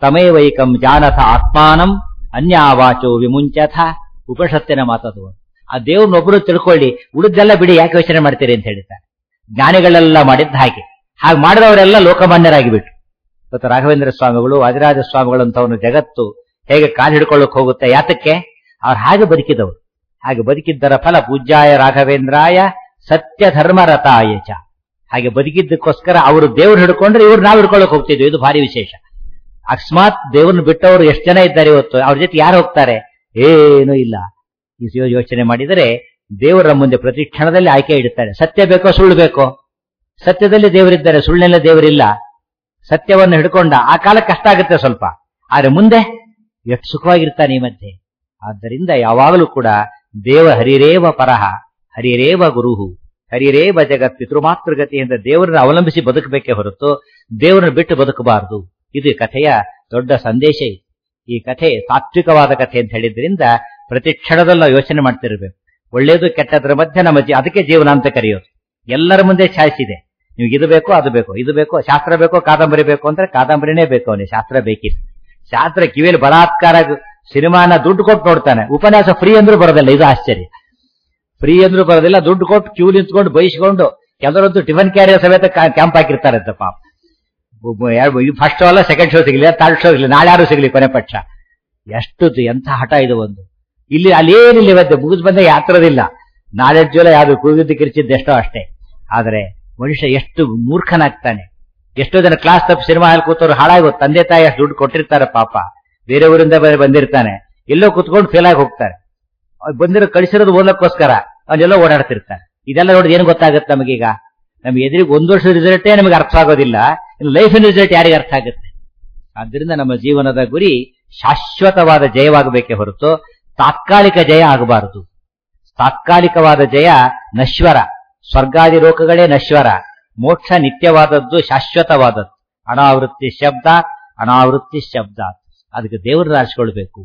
ತಮೇವೈಕಂ ಜಾನಥ ಆತ್ಮಾನಂ ಅನ್ಯಾವಾಚೋ ವಿಮುಂಚಥ. ಉಪನಿಷತ್ತಿನ ಮಾತದು. ಆ ದೇವ್ರನ್ನೊಬ್ಬರು ತಿಳ್ಕೊಳ್ಳಿ, ಉಳಿದೆಲ್ಲ ಬಿಡಿ, ಯಾಕೆ ಯೋಚನೆ ಮಾಡ್ತೀರಿ ಅಂತ ಹೇಳ್ತಾರೆ. ಜ್ಞಾನಿಗಳೆಲ್ಲ ಮಾಡಿದ್ದ ಹಾಗೆ ಮಾಡಿದವರೆಲ್ಲ ಲೋಕಮಾನ್ಯರಾಗಿಬಿಟ್ರು. ಇವತ್ತು ರಾಘವೇಂದ್ರ ಸ್ವಾಮಿಗಳು, ವಾದಿರಾಜ ಸ್ವಾಮಿಗಳು ಅಂತವನು ಜಗತ್ತು ಹೇಗೆ ಕಾಲು ಹಿಡ್ಕೊಳ್ಳೋಕೆ ಹೋಗುತ್ತೆ, ಯಾತಕ್ಕೆ? ಅವ್ರು ಹಾಗೆ ಬದುಕಿದವರು. ಹಾಗೆ ಬದುಕಿದ್ದರ ಫಲ ಪೂಜ್ಯಾಯ ರಾಘವೇಂದ್ರಾಯ ಸತ್ಯ ಧರ್ಮರತಾಯ ಚ. ಹಾಗೆ ಬದುಕಿದ್ದಕ್ಕೋಸ್ಕರ ಅವರು ದೇವ್ರು ಹಿಡ್ಕೊಂಡ್ರೆ ಇವ್ರು ನಾವು ಹಿಡ್ಕೊಳ್ಳೋಕೆ ಹೋಗ್ತಿದ್ವಿ. ಇದು ಭಾರಿ ವಿಶೇಷ. ಅಕಸ್ಮಾತ್ ದೇವ್ರನ್ನ ಬಿಟ್ಟವರು ಎಷ್ಟು ಜನ ಇದ್ದಾರೆ ಇವತ್ತು, ಅವ್ರ ಜೊತೆ ಯಾರು ಹೋಗ್ತಾರೆ? ಏನೂ ಇಲ್ಲ. ಈ ಯೋಚನೆ ಮಾಡಿದರೆ ದೇವರ ಮುಂದೆ ಪ್ರತಿ ಕ್ಷಣದಲ್ಲಿ ಆಯ್ಕೆ ಇಡುತ್ತಾರೆ. ಸತ್ಯ ಬೇಕೋ ಸುಳ್ಳು ಬೇಕೋ? ಸತ್ಯದಲ್ಲಿ ದೇವರಿದ್ದಾರೆ, ಸುಳ್ಳಿನೆಲ್ಲ ದೇವರಿಲ್ಲ. ಸತ್ಯವನ್ನು ಹಿಡ್ಕೊಂಡ ಆ ಕಾಲಕ್ಕೆ ಕಷ್ಟ ಆಗುತ್ತೆ ಸ್ವಲ್ಪ, ಆದ್ರೆ ಮುಂದೆ ಎಷ್ಟು ಸುಖವಾಗಿರ್ತಾನೆ ಈ ಮಧ್ಯೆ. ಆದ್ದರಿಂದ ಯಾವಾಗಲೂ ಕೂಡ ದೇವ ಹರಿರೇವ ಪರಹ ಹರಿರೇವ ಗುರುಹು ಹರಿರೇವ ಜಗತ್ ಪಿತೃಮಾತೃಗತಿ ಅಂತ ದೇವರನ್ನು ಅವಲಂಬಿಸಿ ಬದುಕಬೇಕೇ ಹೊರತು ದೇವರನ್ನು ಬಿಟ್ಟು ಬದುಕಬಾರದು. ಇದು ಕಥೆಯ ದೊಡ್ಡ ಸಂದೇಶ. ಈ ಕಥೆ ಸಾತ್ವಿಕವಾದ ಕಥೆ ಅಂತ ಹೇಳಿದ್ರಿಂದ ಪ್ರತಿ ಕ್ಷಣದಲ್ಲೂ ಯೋಚನೆ ಮಾಡ್ತಿರ್ಬೇಕು. ಒಳ್ಳೇದು ಕೆಟ್ಟದ್ರ ಮಧ್ಯೆ ನಮ್ಮ ಅದಕ್ಕೆ ಜೀವನ ಅಂತ ಕರೆಯೋದು. ಎಲ್ಲರ ಮುಂದೆ ಚಾಯ್ಸ್ ಇದೆ. ನಿಮ್ಗೆ ಇದು ಬೇಕು, ಅದು ಬೇಕು, ಇದು ಬೇಕು, ಶಾಸ್ತ್ರ ಬೇಕೋ ಕಾದಂಬರಿ ಬೇಕು ಅಂದ್ರೆ ಕಾದಂಬರಿನೇ ಬೇಕು, ಅವನಿಗೆ ಶಾಸ್ತ್ರ ಬೇಕಿಲ್ಲ. ಶಾಸ್ತ್ರ ಕಿವಿಯಲ್ಲಿ ಬಲಾತ್ಕಾರ ಸಿನಿಮಾನ ದುಡ್ಡು ಕೊಟ್ಟು ನೋಡ್ತಾನೆ. ಉಪನ್ಯಾಸ ಫ್ರೀ ಅಂದ್ರೂ ಬರೋದಿಲ್ಲ. ಇದು ಆಶ್ಚರ್ಯ. ಫ್ರೀ ಅಂದ್ರೂ ಬರೋದಿಲ್ಲ, ದುಡ್ಡು ಕೊಟ್ಟು ಕ್ಯೂ ನಿಂತ್ಕೊಂಡು ಬಯಸ್ಕೊಂಡು ಕೆಲವರಂತೂ ಟಿಫನ್ ಕ್ಯಾರಿಯರ್ ಸಮೇತ ಕ್ಯಾಂಪ್ ಹಾಕಿರ್ತಾರೆ ಅಂತ ಪಾಪ. ಫಸ್ಟ್ ಶೋ ಅಲ್ಲ, ಸೆಕೆಂಡ್ ಶೋ ಸಿಗಲಿ, ಥರ್ಡ್ ಶೋ ಸಿಗಲಿ, ನಾಳೆ ಯಾರು ಸಿಗಲಿ ಕೊನೆ ಪಕ್ಷ. ಎಷ್ಟು ಎಂಥ ಹಠ ಇದು ಒಂದು. ಇಲ್ಲಿ ಅಲ್ಲೇನಿಲ್ಲ, ಇವತ್ತು ಮುಗಿದು ಬಂದ ಯಾತ್ರದಿಲ್ಲ. ನಾಲೆಡ್ಜ್ ಎಲ್ಲ ಯಾವ್ದು ಕುಗಿದ್ದು ಕಿರ್ಚಿದ್ದು ಎಷ್ಟೋ ಅಷ್ಟೇ. ಆದ್ರೆ ಮನುಷ್ಯ ಎಷ್ಟು ಮೂರ್ಖನಾಗ್ತಾನೆ. ಎಷ್ಟೋ ಜನ ಕ್ಲಾಸ್ ತಪ್ಪು ಸಿನಿಮಾ ಹಾಲ್ ಕೂತವ್ರು ಹಾಳಾಗೋ, ತಂದೆ ತಾಯಿ ಅಷ್ಟು ದುಡ್ಡು ಕೊಟ್ಟಿರ್ತಾರೆ ಪಾಪ, ಬೇರೆ ಊರಿಂದ ಬೇರೆ ಬಂದಿರ್ತಾನೆ, ಎಲ್ಲೋ ಕುತ್ಕೊಂಡು ಫೇಲ್ ಆಗಿ ಹೋಗ್ತಾರೆ. ಬಂದಿರೋ ಕಳಿಸಿರೋದು ಓದಕ್ಕೋಸ್ಕರ ಅವನ್ನೆಲ್ಲೋ ಓಡಾಡ್ತಿರ್ತಾರೆ. ಇದೆಲ್ಲ ನೋಡಿ ಏನು ಗೊತ್ತಾಗುತ್ತೆ ನಮಗೀಗ? ನಮ್ಗೆ ಎದುರಿಗೆ ಒಂದು ವರ್ಷದ ರಿಸಲ್ಟೇ ನಮಗೆ ಅರ್ಥ ಆಗೋದಿಲ್ಲ, ಇನ್ನು ಲೈಫಿನ ರಿಸಲ್ಟ್ ಯಾರಿಗೆ ಅರ್ಥ ಆಗುತ್ತೆ? ಆದ್ದರಿಂದ ನಮ್ಮ ಜೀವನದ ಗುರಿ ಶಾಶ್ವತವಾದ ಜಯವಾಗಬೇಕೇ ಹೊರತು ತಾತ್ಕಾಲಿಕ ಜಯ ಆಗಬಾರದು. ತಾತ್ಕಾಲಿಕವಾದ ಜಯ ನಶ್ವರ. ಸ್ವರ್ಗಾದಿ ಲೋಕಗಳೇ ನಶ್ವರ, ಮೋಕ್ಷ ನಿತ್ಯವಾದದ್ದು, ಶಾಶ್ವತವಾದದ್ದು. ಅನಾವೃತ್ತಿ ಶಬ್ದಾತ್ ಅನಾವೃತ್ತಿ ಶಬ್ದಾತ್. ಅದಕ್ಕೆ ದೇವರನ್ನ ಆರಿಸಿಕೊಳ್ಬೇಕು.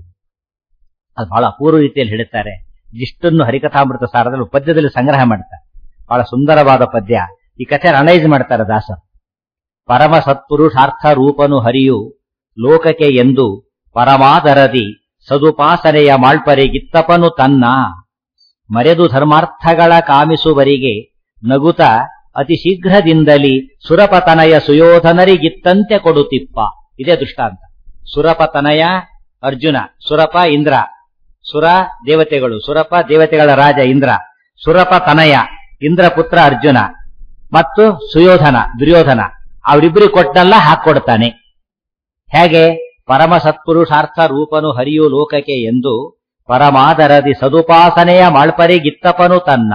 ಅದು ಬಹಳ ಅಪೂರ್ವ ರೀತಿಯಲ್ಲಿ ಹೇಳುತ್ತಾರೆ. ಇಷ್ಟನ್ನು ಹರಿಕಥಾಮೃತ ಸಾರದಲ್ಲಿ ಪದ್ಯದಲ್ಲಿ ಸಂಗ್ರಹ ಮಾಡ್ತಾರೆ. ಬಹಳ ಸುಂದರವಾದ ಪದ್ಯ. ಈ ಕಥೆ ಅನಲೈಸ್ ಮಾಡ್ತಾರೆ ದಾಸ. ಪರಮ ಸತ್ಪುರುಷಾರ್ಥ ರೂಪನು ಹರಿಯು ಲೋಕಕ್ಕೆ ಎಂದು ಪರಮಾದರದಿ ಸದುಪಾಸನೆಯ ಮಾಳ್ಪರಿಗಿತ್ತಪನು ತನ್ನ ಮರೆದು ಧರ್ಮಾರ್ಥಗಳ ಕಾಮಿಸುವರಿಗೆ ನಗುತ ಅತಿ ಶೀಘ್ರದಿಂದಲಿ ಸುರಪತನಯ ಸುಯೋಧನರಿಗಿತ್ತಂತೆ ಕೊಡುತ್ತಿಪ್ಪ. ಇದೇ ದೃಷ್ಟಾಂತ. ಸುರಪತನಯ ಅರ್ಜುನ, ಸುರಪ ಇಂದ್ರ, ಸುರ ದೇವತೆಗಳು, ಸುರಪ ದೇವತೆಗಳ ರಾಜ ಇಂದ್ರ, ಸುರಪತನಯ ಇಂದ್ರ ಪುತ್ರ ಅರ್ಜುನ ಮತ್ತು ಸುಯೋಧನ ದುರ್ಯೋಧನ, ಅವರಿಬ್ಬರಿಗೆ ಕೊಟ್ಟಲ್ಲ ಹಾಕೊಡ್ತಾನೆ. ಹೇಗೆ? ಪರಮ ಸತ್ಪುರುಷಾರ್ಥ ರೂಪನು ಹರಿಯು ಲೋಕಕ್ಕೆ ಎಂದು ಪರಮಾದರದಿ ಸದುಪಾಸನೆಯ ಮಾಳ್ಪರಿಗಿತ್ತಪನು ತನ್ನ.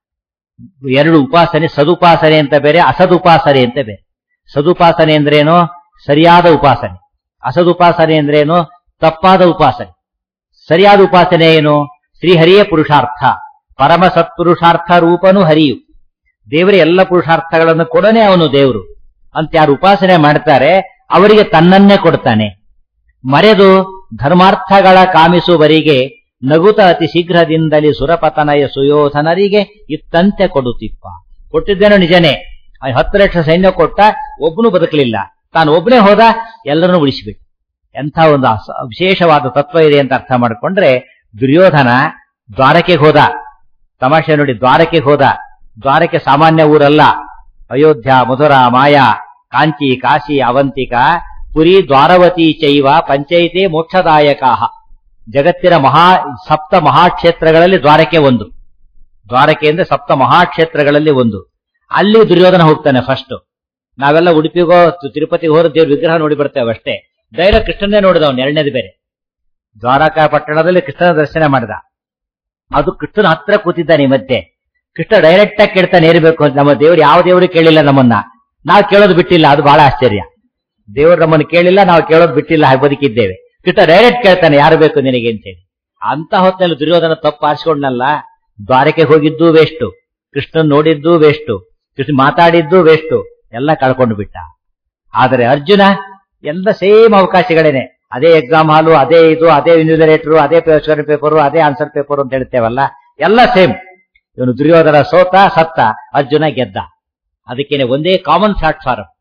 ಎರಡು ಉಪಾಸನೆ, ಸದುಪಾಸನೆ ಅಂತ ಬೇರೆ, ಅಸದುಪಾಸನೆ ಅಂತ ಬೇರೆ. ಸದುಪಾಸನೆ ಅಂದ್ರೇನು? ಸರಿಯಾದ ಉಪಾಸನೆ. ಅಸದುಪಾಸನೆ ಅಂದ್ರೇನು? ತಪ್ಪಾದ ಉಪಾಸನೆ. ಸರಿಯಾದ ಉಪಾಸನೆ ಏನು? ಶ್ರೀಹರಿಯ ಪುರುಷಾರ್ಥ, ಪರಮ ಸತ್ಪುರುಷಾರ್ಥ ರೂಪನು ಹರಿಯು. ದೇವರೇ ಎಲ್ಲ ಪುರುಷಾರ್ಥಗಳನ್ನು ಕೊಡನೆ ಅವನು ದೇವರು ಅಂತ ಯಾರು ಉಪಾಸನೆ ಮಾಡ್ತಾರೆ ಅವರಿಗೆ ತನ್ನನ್ನೇ ಕೊಡ್ತಾನೆ. ಮರೆದು ಧರ್ಮಾರ್ಥಗಳ ಕಾಮಿಸುವರಿಗೆ ನಗುತ ಅತಿ ಶೀಘ್ರದಿಂದಲೇ ಸುರಪತನಯ ಸುಯೋಧನರಿಗೆ ಇತ್ತಂತೆ ಕೊಡುತ್ತಿಪ್ಪ. ಕೊಟ್ಟಿದ್ದೇನೋ ನಿಜನೇ, 10 ಲಕ್ಷ ಸೈನ್ಯ ಕೊಟ್ಟ, ಒಬ್ಬನು ಬದುಕಲಿಲ್ಲ, ತಾನು ಒಬ್ಬನೇ ಹೋದ, ಎಲ್ಲರನ್ನೂ ಉಳಿಸಿಬಿಟ್ಟು. ಎಂಥ ಒಂದು ವಿಶೇಷವಾದ ತತ್ವ ಇದೆ ಅಂತ ಅರ್ಥ ಮಾಡಿಕೊಂಡ್ರೆ, ದುರ್ಯೋಧನ ದ್ವಾರಕೆಗೆ ಹೋದ. ತಮಾಷೆ ನೋಡಿ, ದ್ವಾರಕೆಗೆ ಹೋದ. ದ್ವಾರಕೆ ಸಾಮಾನ್ಯ ಊರಲ್ಲ. ಅಯೋಧ್ಯ, ಮಧುರಾ, ಮಾಯಾ, ಕಾಂಚಿ, ಕಾಶಿ, ಅವಂತಿಕ, ಪುರಿ, ದ್ವಾರವತಿ ಚೈವ ಪಂಚೈತೆ ಮೋಕ್ಷದಾಯಕಾಹ. ಜಗತ್ತಿನ ಸಪ್ತ ಮಹಾಕ್ಷೇತ್ರಗಳಲ್ಲಿ ದ್ವಾರಕೆ ಒಂದು. ದ್ವಾರಕೆ ಅಂದ್ರೆ ಸಪ್ತ ಮಹಾಕ್ಷೇತ್ರಗಳಲ್ಲಿ ಒಂದು. ಅಲ್ಲಿ ದುರ್ಯೋಧನ ಹೋಗ್ತಾನೆ ಫಸ್ಟ್. ನಾವೆಲ್ಲ ಉಡುಪಿಗೋ ತಿರುಪತಿಗೆ ಹೋದ ದೇವ್ರ ವಿಗ್ರಹ ನೋಡಿ ಬರ್ತೇವೆ ಅಷ್ಟೇ. ಡೈರೆಕ್ಟ್ ಕೃಷ್ಣನ್ನೇ ನೋಡಿದವನು, ಎರಡನೇದು ಬೇರೆ. ದ್ವಾರಕಾ ಪಟ್ಟಣದಲ್ಲಿ ಕೃಷ್ಣನ ದರ್ಶನ ಮಾಡಿದ. ಅದು ಕೃಷ್ಣನ ಹತ್ರ ಕೂತಿದ್ದಾನೆ ಈ ಮಧ್ಯೆ. ಕೃಷ್ಣ ಡೈರೆಕ್ಟ್ ಆಗಿ ಕೇಳ್ತಾನೆ ಏರ್ಬೇಕು ಅಂತ. ನಮ್ಮ ದೇವ್ರು ಯಾವ ದೇವರು ಕೇಳಿಲ್ಲ ನಮ್ಮನ್ನ, ನಾವು ಕೇಳೋದು ಬಿಟ್ಟಿಲ್ಲ. ಅದು ಬಹಳ ಆಶ್ಚರ್ಯ. ದೇವರು ನಮ್ಮನ್ನು ಕೇಳಿಲ್ಲ, ನಾವು ಕೇಳೋದು ಬಿಟ್ಟಿಲ್ಲ, ಹಾಗೆ ಬದುಕಿದ್ದೇವೆ. ಕೃಷ್ಣ ಡೈರೆಕ್ಟ್ ಕೇಳ್ತಾನೆ ಯಾರು ಬೇಕು ನಿನಗೆ ಅಂತೇಳಿ. ಅಂತ ಹೊತ್ತಿನಲ್ಲಿ ದುರ್ಯೋಧನ ತಪ್ಪು ಆರಿಸಿಕೊಂಡಲ್ಲ. ದ್ವಾರಕೆ ಹೋಗಿದ್ದು ವೇಸ್ಟು, ಕೃಷ್ಣನ್ ನೋಡಿದ್ದು ವೇಸ್ಟು, ಕೃಷ್ಣ ಮಾತಾಡಿದ್ದು ವೇಸ್ಟು, ಎಲ್ಲ ಕಳ್ಕೊಂಡು ಬಿಟ್ಟ. ಆದರೆ ಅರ್ಜುನ ಎಲ್ಲ ಸೇಮ್ ಅವಕಾಶಗಳೇನೆ. ಅದೇ ಎಕ್ಸಾಮ್ ಹಾಲು, ಅದೇ ಇದು, ಅದೇ ಇನ್ವಿಜಿಲೇಟರು, ಅದೇ ಕ್ವೆಶ್ಚನ್ ಪೇಪರು, ಅದೇ ಆನ್ಸರ್ ಪೇಪರ್ ಅಂತ ಹೇಳ್ತೇವಲ್ಲ, ಎಲ್ಲ ಸೇಮ್. ಇವನು ದುರ್ಯೋಧನ ಸೋತ, ಸತ್ತ, ಅರ್ಜುನ ಗೆದ್ದ. ಅದಕ್ಕೇನೆ ಒಂದೇ ಕಾಮನ್ ಪ್ಲಾಟ್ಫಾರ್ಮ್,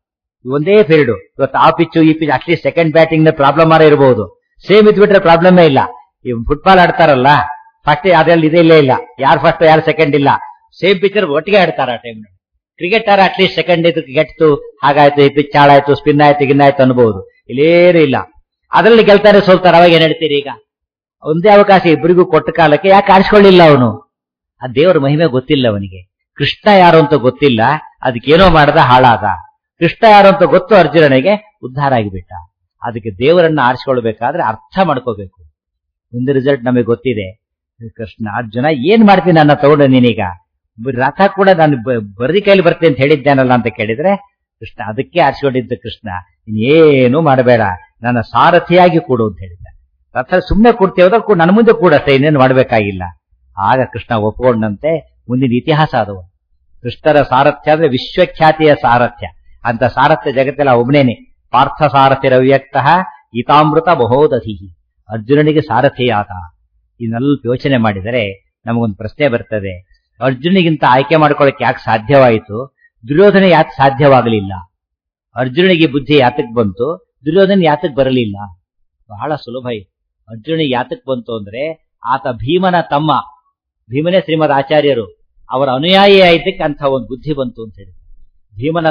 ಒಂದೇ ಫೀಲ್ಡ್. ಇವತ್ತು ಆ ಪಿಚ್ಚು ಈ ಪಿಚ್ ಅಟ್ಲೀಸ್ಟ್ ಸೆಕೆಂಡ್ ಬ್ಯಾಟಿಂಗ್ ನ ಪ್ರಾಬ್ಲಮ್ ಆರ ಇರಬಹುದು. ಸೇಮ್ ಇದ್ಬಿಟ್ರೆ ಪ್ರಾಬ್ಲಮೇ ಇಲ್ಲ. ಈ ಫುಟ್ಬಾಲ್ ಆಡ್ತಾರಲ್ಲ, ಫಸ್ಟ್ ಅದ್ರಲ್ಲಿ ಇದೇ ಇಲ್ಲ, ಯಾರು ಫಸ್ಟ್ ಯಾರು ಸೆಕೆಂಡ್ ಇಲ್ಲ, ಸೇಮ್ ಪಿಚ್ಚರ್ ಒಟ್ಟಿಗೆ ಆಡ್ತಾರ ಆ ಟೈಮ್. ಕ್ರಿಕೆಟ್ ಆರ ಅಟ್ಲೀಸ್ಟ್ ಸೆಕೆಂಡ್ ಇದು ಗೆಟ್ತು, ಹಾಗಾಯ್ತು, ಈ ಪಿಚ್ ಹಾಳಾಯ್ತು, ಸ್ಪಿನ್ ಆಯ್ತು, ಗಿನ್ನಾಯ್ತು ಅನ್ಬಹುದು. ಇಲ್ಲೇನು ಇಲ್ಲ. ಅದರಲ್ಲಿ ಗೆಲ್ತಾರೆ ಸೋಲ್ತಾರೆ. ಅವಾಗ ಏನ್ ಹೇಳ್ತೀರಿ? ಈಗ ಒಂದೇ ಅವಕಾಶ ಇಬ್ಬರಿಗೂ ಕೊಟ್ಟ ಕಾಲಕ್ಕೆ ಯಾಕೆ ಆರಿಸ್ಕೊಳ್ಳಿಲ್ಲ ಅವನು? ಆ ದೇವರ ಮಹಿಮೆ ಗೊತ್ತಿಲ್ಲ ಅವನಿಗೆ. ಕೃಷ್ಣ ಯಾರು ಅಂತ ಗೊತ್ತಿಲ್ಲ, ಅದಕ್ಕೇನೋ ಮಾಡದ ಹಾಳಾದ. ಕೃಷ್ಣ ಯಾರು ಅಂತ ಗೊತ್ತು ಅರ್ಜುನನಿಗೆ, ಉದ್ಧಾರ ಆಗಿಬಿಟ್ಟ. ಅದಕ್ಕೆ ದೇವರನ್ನ ಆರಿಸ್ಕೊಳ್ಬೇಕಾದ್ರೆ ಅರ್ಥ ಮಾಡ್ಕೋಬೇಕು. ಮುಂದೆ ರಿಸಲ್ಟ್ ನಮಗೆ ಗೊತ್ತಿದೆ. ಕೃಷ್ಣ ಅರ್ಜುನ ಏನ್ ಮಾಡ್ತೀನಿ ನನ್ನ ತಗೊಂಡು ನೀನೀಗ, ರಥ ಕೂಡ ನಾನು ಬರೀ ಕೈಲಿ ಬರ್ತೀನಿ ಅಂತ ಹೇಳಿದ್ದೇನಲ್ಲ ಅಂತ ಕೇಳಿದ್ರೆ, ಕೃಷ್ಣ ಅದಕ್ಕೆ ಆರಿಸ್ಕೊಂಡಿದ್ದ ಕೃಷ್ಣ, ಇನ್ನೇನು ಮಾಡಬೇಡ, ನನ್ನ ಸಾರಥಿಯಾಗಿ ಕೂಡು ಅಂತ ಹೇಳಿದ್ದ. ರಥ ಸುಮ್ಮನೆ ಕೂಡ್ತೇವದ ನನ್ನ ಮುಂದೆ ಕೂಡ ಅಷ್ಟೇ, ಇನ್ನೇನು ಮಾಡಬೇಕಾಗಿಲ್ಲ. ಆಗ ಕೃಷ್ಣ ಒಪ್ಕೊಂಡಂತೆ ಮುಂದಿನ ಇತಿಹಾಸ ಅದು. ಕೃಷ್ಣರ ಸಾರಥ್ಯ ಅಂದ್ರೆ ವಿಶ್ವಖ್ಯಾತಿಯ ಸಾರಥ್ಯ. ಅಂತ ಸಾರಥ್ಯ ಜಗತ್ತೆಲ್ಲ ಒಬ್ಬನೇನೆ. ಪಾರ್ಥ ಸಾರಥಿರವ್ಯಕ್ತ ಹಿತಾಮೃತ ಮಹೋದಧಿ. ಅರ್ಜುನನಿಗೆ ಸಾರಥಿಯಾದ. ಇನ್ನೆಲ್ಲ ಯೋಚನೆ ಮಾಡಿದರೆ ನಮಗೊಂದು ಪ್ರಶ್ನೆ ಬರ್ತದೆ. ಅರ್ಜುನಿಗಿಂತ ಆಯ್ಕೆ ಮಾಡ್ಕೊಳ್ಳಕ್ಕೆ ಯಾಕೆ ಸಾಧ್ಯವಾಯಿತು? ದುರ್ಯೋಧನ ಯಾಕೆ ಸಾಧ್ಯವಾಗಲಿಲ್ಲ? ಅರ್ಜುನಿಗೆ ಬುದ್ಧಿ ಯಾತಕ್ ಬಂತು, ದುರ್ಯೋಧನ ಯಾತಕ್ ಬರಲಿಲ್ಲ? ಬಹಳ ಸುಲಭ ಇತ್ತು. ಅರ್ಜುನಿಗೆ ಯಾತಕ್ ಬಂತು ಅಂದ್ರೆ, ಆತ ಭೀಮನ ತಮ್ಮ, ಭೀಮನೇ ಶ್ರೀಮದ್ ಆಚಾರ್ಯರು, ಅವರ ಅನುಯಾಯಿ ಆಯ್ತಕ್ಕೆ ಅಂತ ಒಂದು ಬುದ್ಧಿ ಬಂತು ಅಂತ ಹೇಳಿ. ಭೀಮನ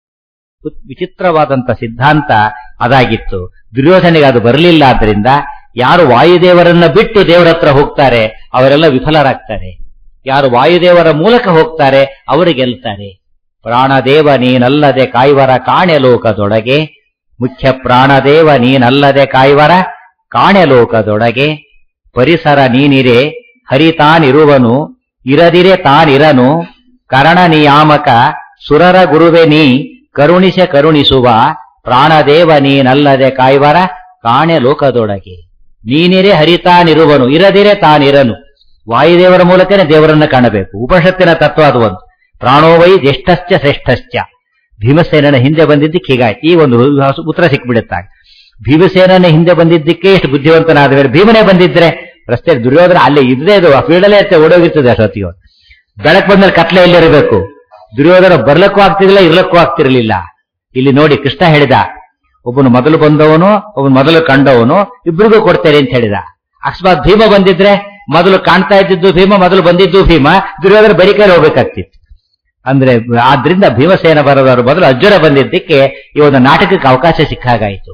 ವಿಚಿತ್ರವಾದಂತ ಸಿದ್ಧಾಂತ ಅದಾಗಿತ್ತು. ದುರ್ಯೋಧನಿಗೆ ಅದು ಬರಲಿಲ್ಲ. ಆದ್ರಿಂದ ಯಾರು ವಾಯುದೇವರನ್ನ ಬಿಟ್ಟು ದೇವರ ಹತ್ರ ಹೋಗ್ತಾರೆ ಅವರೆಲ್ಲ ವಿಫಲರಾಗ್ತಾರೆ. ಯಾರು ವಾಯುದೇವರ ಮೂಲಕ ಹೋಗ್ತಾರೆ ಅವರು ಗೆಲ್ತಾರೆ. ಪ್ರಾಣದೇವ ನೀನಲ್ಲದೆ ಕಾಯ್ವರ ಕಾಣೆ ಲೋಕದೊಳಗೆ, ಮುಖ್ಯ ಪ್ರಾಣದೇವ ನೀನಲ್ಲದೆ ಕಾಯ್ವರ ಕಾಣೆ ಲೋಕದೊಳಗೆ, ಪರಿಸರ ನೀನಿರೆ ಹರಿತಾನಿರುವನು ಇರದಿರೆ ತಾನಿರನು, ಕರಣ ನಿಯಾಮಕ ಸುರರ ಗುರುವೆ ನೀ ಕರುಣಿಸೆ ಕರುಣಿಸುವ, ಪ್ರಾಣದೇವ ನೀನಲ್ಲದೆ ಕಾಯ್ವರ ಕಾಣೆ ಲೋಕದೊಳಗೆ. ನೀನಿರೆ ಹರಿತಾನಿರುವನು ಇರದಿರೆ ತಾನಿರನು. ವಾಯುದೇವರ ಮೂಲಕನೇ ದೇವರನ್ನ ಕಾಣಬೇಕು. ಉಪನಿಷತ್ತಿನ ತತ್ವ ಅದು ಒಂದು. ಪ್ರಾಣೋವೈ ಜ್ಯೇಷ್ಠಶ್ಚ ಶ್ರೇಷ್ಠಶ್ಚ. ಭೀಮಸೇನನ ಹಿಂದೆ ಬಂದಿದ್ದಕ್ಕೆ ಹೀಗಾಯ್ತು. ಈ ಒಂದು ಉತ್ತರ ಸಿಕ್ಬಿಡುತ್ತಾಗ. ಭೀಮಸೇನನ ಹಿಂದೆ ಬಂದಿದ್ದಕ್ಕೆ ಎಷ್ಟು ಬುದ್ಧಿವಂತನಾದ ಮೇಲೆ ಭೀಮನೇ ಬಂದಿದ್ರೆ ರಸ್ತೆ ದುರ್ಯೋಧನ ಅಲ್ಲೇ ಇದ್ರೆ ಇದು ಆ ಫೀಲ್ಡಲ್ಲೇ ಓಡೋಗಿರ್ತದೆ. ಅಷ್ಟೊತ್ತಿಗೆ ಬೆಳಕ್ ಬಂದ್ರೆ ಕತ್ಲೆ ಎಲ್ಲಿರಬೇಕು. ದುರ್ಯೋಧನ ಬರ್ಲಕ್ಕೂ ಆಗ್ತಿರ್ಲಿಲ್ಲ, ಇರ್ಲಕ್ಕೂ ಆಗ್ತಿರ್ಲಿಲ್ಲ. ಇಲ್ಲಿ ನೋಡಿ ಕೃಷ್ಣ ಹೇಳಿದ, ಒಬ್ಬನು ಮೊದಲು ಬಂದವನು, ಒಬ್ಬನು ಮೊದಲು ಕಂಡವನು, ಇಬ್ರಿಗೂ ಕೊಡ್ತೇನೆ ಅಂತ ಹೇಳಿದ. ಅಕಸ್ಮಾತ್ ಭೀಮ ಬಂದಿದ್ರೆ ಮೊದಲು ಕಾಣ್ತಾ ಇದ್ದಿದ್ದು ಭೀಮ, ಮೊದಲು ಬಂದಿದ್ದು ಭೀಮ, ದುರ್ಯೋಧನ ಬರೀ ಕೈಲಿ ಹೋಗ್ಬೇಕಾಗ್ತಿತ್ತು. ಅಂದ್ರೆ ಆದ್ರಿಂದ ಭೀಮಸೇನ ಬರೋದವರು ಮೊದಲು ಅರ್ಜುನ ಬಂದಿದ್ದಕ್ಕೆ ಈ ಒಂದು ನಾಟಕಕ್ಕೆ ಅವಕಾಶ ಸಿಕ್ಕಾಗಾಯಿತು.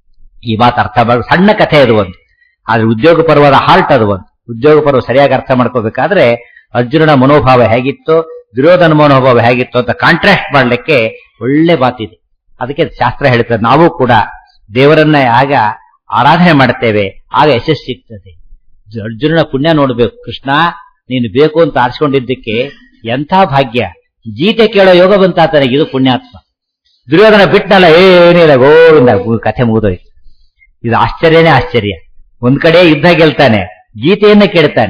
ಈ ಮಾತು ಅರ್ಥ ಮಾಡಿ ಸಣ್ಣ ಕಥೆ ಅದು ಒಂದು. ಆದ್ರೆ ಉದ್ಯೋಗ ಪರ್ವದ ಹಾರ್ಟ್ ಅದು ಒಂದು. ಉದ್ಯೋಗ ಪರ್ವ ಸರಿಯಾಗಿ ಅರ್ಥ ಮಾಡ್ಕೋಬೇಕಾದ್ರೆ ಅರ್ಜುನನ ಮನೋಭಾವ ಹೇಗಿತ್ತು, ದುರ್ಯೋಧನ ಮನೋಭಾವ ಹೇಗಿತ್ತು ಅಂತ ಕಾಂಟ್ರಾಸ್ಟ್ ಮಾಡ್ಲಿಕ್ಕೆ ಒಳ್ಳೆ ಮಾತಿದೆ. ಅದಕ್ಕೆ ಶಾಸ್ತ್ರ ಹೇಳ್ತದೆ, ನಾವು ಕೂಡ ದೇವರನ್ನ ಆಗ ಆರಾಧನೆ ಮಾಡ್ತೇವೆ, ಆಗ ಯಶಸ್ಸು ಸಿಗ್ತದೆ. ಅರ್ಜುನನ ಪುಣ್ಯ ನೋಡ್ಬೇಕು. ಕೃಷ್ಣ ನೀನು ಬೇಕು ಅಂತ ಆರಿಸ್ಕೊಂಡಿದ್ದಕ್ಕೆ ಎಂಥ ಭಾಗ್ಯ. ಗೀತೆ ಕೇಳೋ ಯೋಗ ಬಂತ ತನಗೆ, ಇದು ಪುಣ್ಯಾತ್ಮ. ದುರ್ಯೋಧನ ಬಿಟ್ಟನಲ್ಲ, ಏನಿಲ್ಲ, ಗೋವಿಂದ, ಕಥೆ ಮುಗಿದೋಯ್ತು. ಇದು ಆಶ್ಚರ್ಯನೇ ಆಶ್ಚರ್ಯ. ಒಂದ್ ಕಡೆ ಯುದ್ಧ ಗೆಲ್ತಾನೆ, ಗೀತೆಯನ್ನ ಕೇಳ್ತಾನೆ.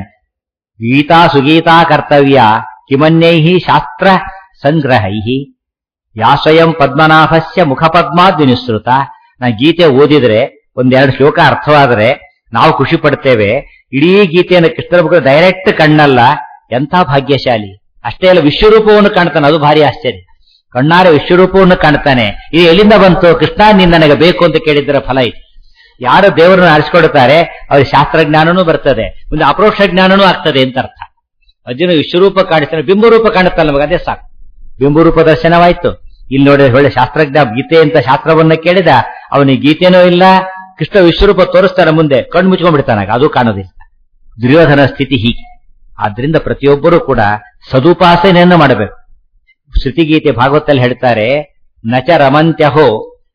ಗೀತಾ ಸುಗೀತಾ ಕರ್ತವ್ಯ ಕಿಮನ್ಯೈಹಿ ಶಾಸ್ತ್ರ ಸಂಗ್ರಹೈಹಿ ಯಾಸ್ವಯಂ ಪದ್ಮನಾಭಸ್ಯ ಮುಖಪದ್ಮಾದ್ ವಿನಿಸೃತ. ನಾ ಗೀತೆ ಓದಿದ್ರೆ ಒಂದೆರಡು ಶ್ಲೋಕ ಅರ್ಥವಾದರೆ ನಾವು ಖುಷಿ ಪಡ್ತೇವೆ. ಇಡೀ ಗೀತೆಯನ್ನು ಕೃಷ್ಣನ ಮುಖ ಡೈರೆಕ್ಟ್ ಕಣ್ಣಲ್ಲ, ಎಂಥ ಭಾಗ್ಯಶಾಲಿ. ಅಷ್ಟೇ ಅಲ್ಲ, ವಿಶ್ವರೂಪವನ್ನು ಕಾಣ್ತಾನೆ, ಅದು ಭಾರಿ ಆಶ್ಚರ್ಯ. ಕಣ್ಣಾರೆ ವಿಶ್ವರೂಪವನ್ನು ಕಾಣ್ತಾನೆ. ಇದು ಎಲ್ಲಿಂದ ಬಂತು? ಕೃಷ್ಣ ನೀನ್ ನನಗೆ ಬೇಕು ಅಂತ ಕೇಳಿದ್ದರ ಫಲ ಇದು. ಯಾರು ದೇವರನ್ನು ಆರಿಸಿಕೊಡುತ್ತಾರೆ ಅವ್ರಿಗೆ ಶಾಸ್ತ್ರಜ್ಞಾನನೂ ಬರ್ತದೆ, ಮುಂದೆ ಅಪರೋಕ್ಷ ಜ್ಞಾನನೂ ಆಗ್ತದೆ ಅಂತ ಅರ್ಥ. ಅರ್ಜುನ ವಿಶ್ವರೂಪ ಕಾಣಿಸ್ತಾನೆ, ಬಿಂಬರೂಪ ಕಾಣುತ್ತಲ್ಲ, ನಮಗೆ ಅದೇ ಸಾಕು. ಬಿಂಬರೂಪ ದರ್ಶನವಾಯ್ತು. ಇಲ್ಲಿ ನೋಡಿದ್ರೆ ಒಳ್ಳೆ ಶಾಸ್ತ್ರಜ್ಞ ಗೀತೆ ಅಂತ ಶಾಸ್ತ್ರವನ್ನ ಕೇಳಿದ, ಅವನಿಗೆ ಗೀತೆನೂ ಇಲ್ಲ, ಕೃಷ್ಣ ವಿಶ್ವರೂಪ ತೋರಿಸ್ತಾನೆ ಮುಂದೆ, ಕಣ್ಣು ಮುಚ್ಕೊಂಡ್ಬಿಡ್ತಾನಾಗ, ಅದು ಕಾಣೋದಿಲ್ಲ. ದುರ್ಯೋಧನ ಸ್ಥಿತಿ ಹೀಗೆ. ಆದ್ರಿಂದ ಪ್ರತಿಯೊಬ್ಬರೂ ಕೂಡ ಸದುಪಾಸನೆಯನ್ನು ಮಾಡಬೇಕು. ಶ್ರುತಿಗೀತೆ ಭಾಗವತಲ್ಲಿ ಹೇಳ್ತಾರೆ, ನಚ ರಮಂತ್ಯಹೋ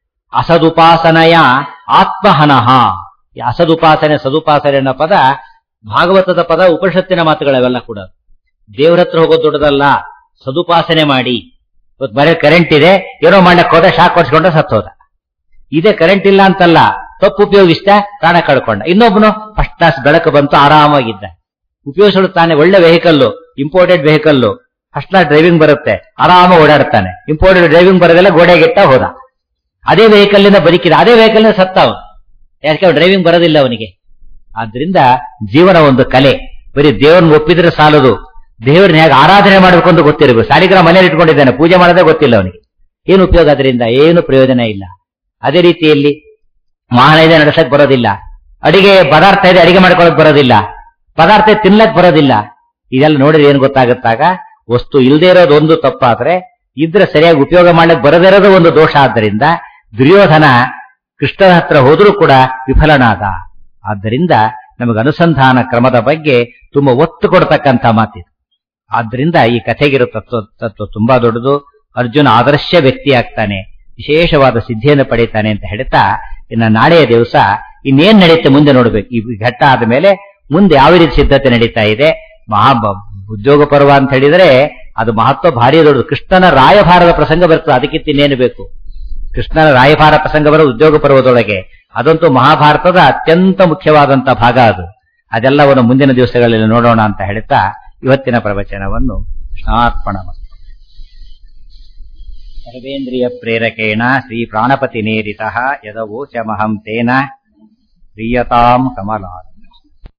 ಅಸದುಪಾಸನೆಯ ಆತ್ಮಹನಃ. ಅಸದುಪಾಸನೆ ಸದುಪಾಸನೆ ಅನ್ನೋ ಪದ ಭಾಗವತದ ಪದ, ಉಪನಿಷತ್ತಿನ ಮಾತುಗಳವೆಲ್ಲ ಕೂಡ. ದೇವ್ರ ಹತ್ರ ಹೋಗೋದು ದೊಡ್ಡದಲ್ಲ, ಸದುಪಾಸನೆ ಮಾಡಿ. ಇವತ್ತು ಬರೀ ಕರೆಂಟ್ ಇದೆ, ಏನೋ ಮಾಡಕ್ ಹೋದ, ಶಾಕ್ ಹೊಡ್ಸ್ಕೊಂಡ ಸತ್ತೋದ. ಇದೇ ಕರೆಂಟ್ ಇಲ್ಲ ಅಂತಲ್ಲ, ತಪ್ಪು ಉಪಯೋಗಿಸ್ದ, ಪ್ರಾಣ ಕಳ್ಕೊಂಡ. ಇನ್ನೊಬ್ಬನು ಫಸ್ಟ್ ಕ್ಲಾಸ್ ಬೆಳಕು ಬಂತು, ಆರಾಮಾಗಿದ್ದ. ಉಪಯೋಗಿಸಲು ತಾನೆ ಒಳ್ಳೆ vehicle, imported vehicle, first class driving ಬರುತ್ತೆ, ಆರಾಮಾಗಿ ಓಡಾಡ್ತಾನೆ. ಇಂಪೋರ್ಟೆಡ್ ಡ್ರೈವಿಂಗ್ ಬರೋದೆಲ್ಲ ಗೋಡೆಗೆಟ್ಟ ಹೋದ. ಅದೇ ವೆಹಿಕಲ್ ನಿಂದ ಬದುಕಿದ, ಅದೇ ವೆಹಿಕಲ್ ನಿಂದ ಸತ್ತ ಅವನು. ಯಾಕೆ ಡ್ರೈವಿಂಗ್ ಬರೋದಿಲ್ಲ ಅವನಿಗೆ. ಆದ್ರಿಂದ ಜೀವನ ಒಂದು ಕಲೆ. ಬರೀ ದೇವರನ್ನ ಒಪ್ಪಿದ್ರೆ ಸಾಲದು, ದೇವರನ್ನ ಹೇಗೆ ಆರಾಧನೆ ಮಾಡಬೇಕು ಅಂತ ಗೊತ್ತಿರಬೇಕು. ಸಾಲಿಗ್ರಾಮ ಮನೇಲಿ ಇಟ್ಕೊಂಡಿದ್ದಾನೆ, ಪೂಜೆ ಮಾಡೋದೇ ಗೊತ್ತಿಲ್ಲ ಅವನಿಗೆ. ಏನು ಉಪಯೋಗ ಅದರಿಂದ? ಏನು ಪ್ರಯೋಜನ ಇಲ್ಲ. ಅದೇ ರೀತಿಯಲ್ಲಿ ವಾಹನ ಇದೆ, ನಡೆಸಕ್ ಬರೋದಿಲ್ಲ. ಅಡಿಗೆ ಪದಾರ್ಥ ಇದೆ, ಅಡಿಗೆ ಮಾಡ್ಕೊಳಕ್ ಬರೋದಿಲ್ಲ. ಪದಾರ್ಥ ತಿನ್ಲಕ್ ಬರೋದಿಲ್ಲ. ಇದೆಲ್ಲ ನೋಡಿದ್ರೆ ಏನ್ ಗೊತ್ತಾಗುತ್ತಾಗ, ವಸ್ತು ಇಲ್ಲದೆ ಇರೋದು ಒಂದು ತಪ್ಪಾದ್ರೆ, ಇದ್ರೆ ಸರಿಯಾಗಿ ಉಪಯೋಗ ಮಾಡ್ಲಿಕ್ಕೆ ಬರದೇ ಇರೋದು ಒಂದು ದೋಷ. ಆದ್ದರಿಂದ ದುರ್ಯೋಧನ ಕೃಷ್ಣನ ಹತ್ರ ಹೋದ್ರೂ ಕೂಡ ವಿಫಲನಾದ. ಆದ್ದರಿಂದ ನಮಗೆ ಅನುಸಂಧಾನ ಕ್ರಮದ ಬಗ್ಗೆ ತುಂಬಾ ಒತ್ತು ಕೊಡ್ತಕ್ಕಂಥ ಮಾತಿದು. ಆದ್ರಿಂದ ಈ ಕಥೆಗಿರೋ ತತ್ವ ತುಂಬಾ ದೊಡ್ಡದು. ಅರ್ಜುನ ಆದರ್ಶ ವ್ಯಕ್ತಿ ಆಗ್ತಾನೆ, ವಿಶೇಷವಾದ ಸಿದ್ಧಿಯನ್ನು ಪಡೀತಾನೆ ಅಂತ ಹೇಳ್ತಾ, ಇನ್ನು ನಾಳೆಯ ದಿವಸ ಇನ್ನೇನ್ ನಡೆಯುತ್ತೆ ಮುಂದೆ ನೋಡ್ಬೇಕು. ಈ ಘಟ್ಟ ಆದ ಮೇಲೆ ಮುಂದೆ ಯಾವ ರೀತಿ ಸಿದ್ಧತೆ ನಡೀತಾ ಇದೆ. ಉದ್ಯೋಗ ಪರ್ವ ಅಂತ ಹೇಳಿದ್ರೆ ಅದು ಮಹತ್ವ ಭಾರಿ ದೊಡ್ಡದು. ಕೃಷ್ಣನ ರಾಯಭಾರದ ಪ್ರಸಂಗ ಬರ್ತದೆ, ಅದಕ್ಕಿಂತ ಇನ್ನೇನು ಬೇಕು. ಕೃಷ್ಣನ ರಾಯಭಾರ ಪ್ರಸಂಗ ಬರೋ ಉದ್ಯೋಗ ಪರ್ವದೊಳಗೆ, ಅದಂತೂ ಮಹಾಭಾರತದ ಅತ್ಯಂತ ಮುಖ್ಯವಾದಂತ ಭಾಗ ಅದು. ಅದೆಲ್ಲವನ್ನು ಮುಂದಿನ ದಿವಸಗಳಲ್ಲಿ ನೋಡೋಣ ಅಂತ ಹೇಳ್ತಾ ಇವತ್ತಿನ ಪ್ರವಚನವನ್ನು ಕೃಷ್ಣಾರ್ಪಣಮಸ್ತು. ಸರ್ವೇಂದ್ರಿಯ ಪ್ರೇರಕೇಣ ಶ್ರೀ ಪ್ರಾಣಪತಿ ನೇರಿತಃ ಯದವೋಚಮಹಂ ತೇನ ಪ್ರೀಯತಾಂ ಕಮಲಾತ್.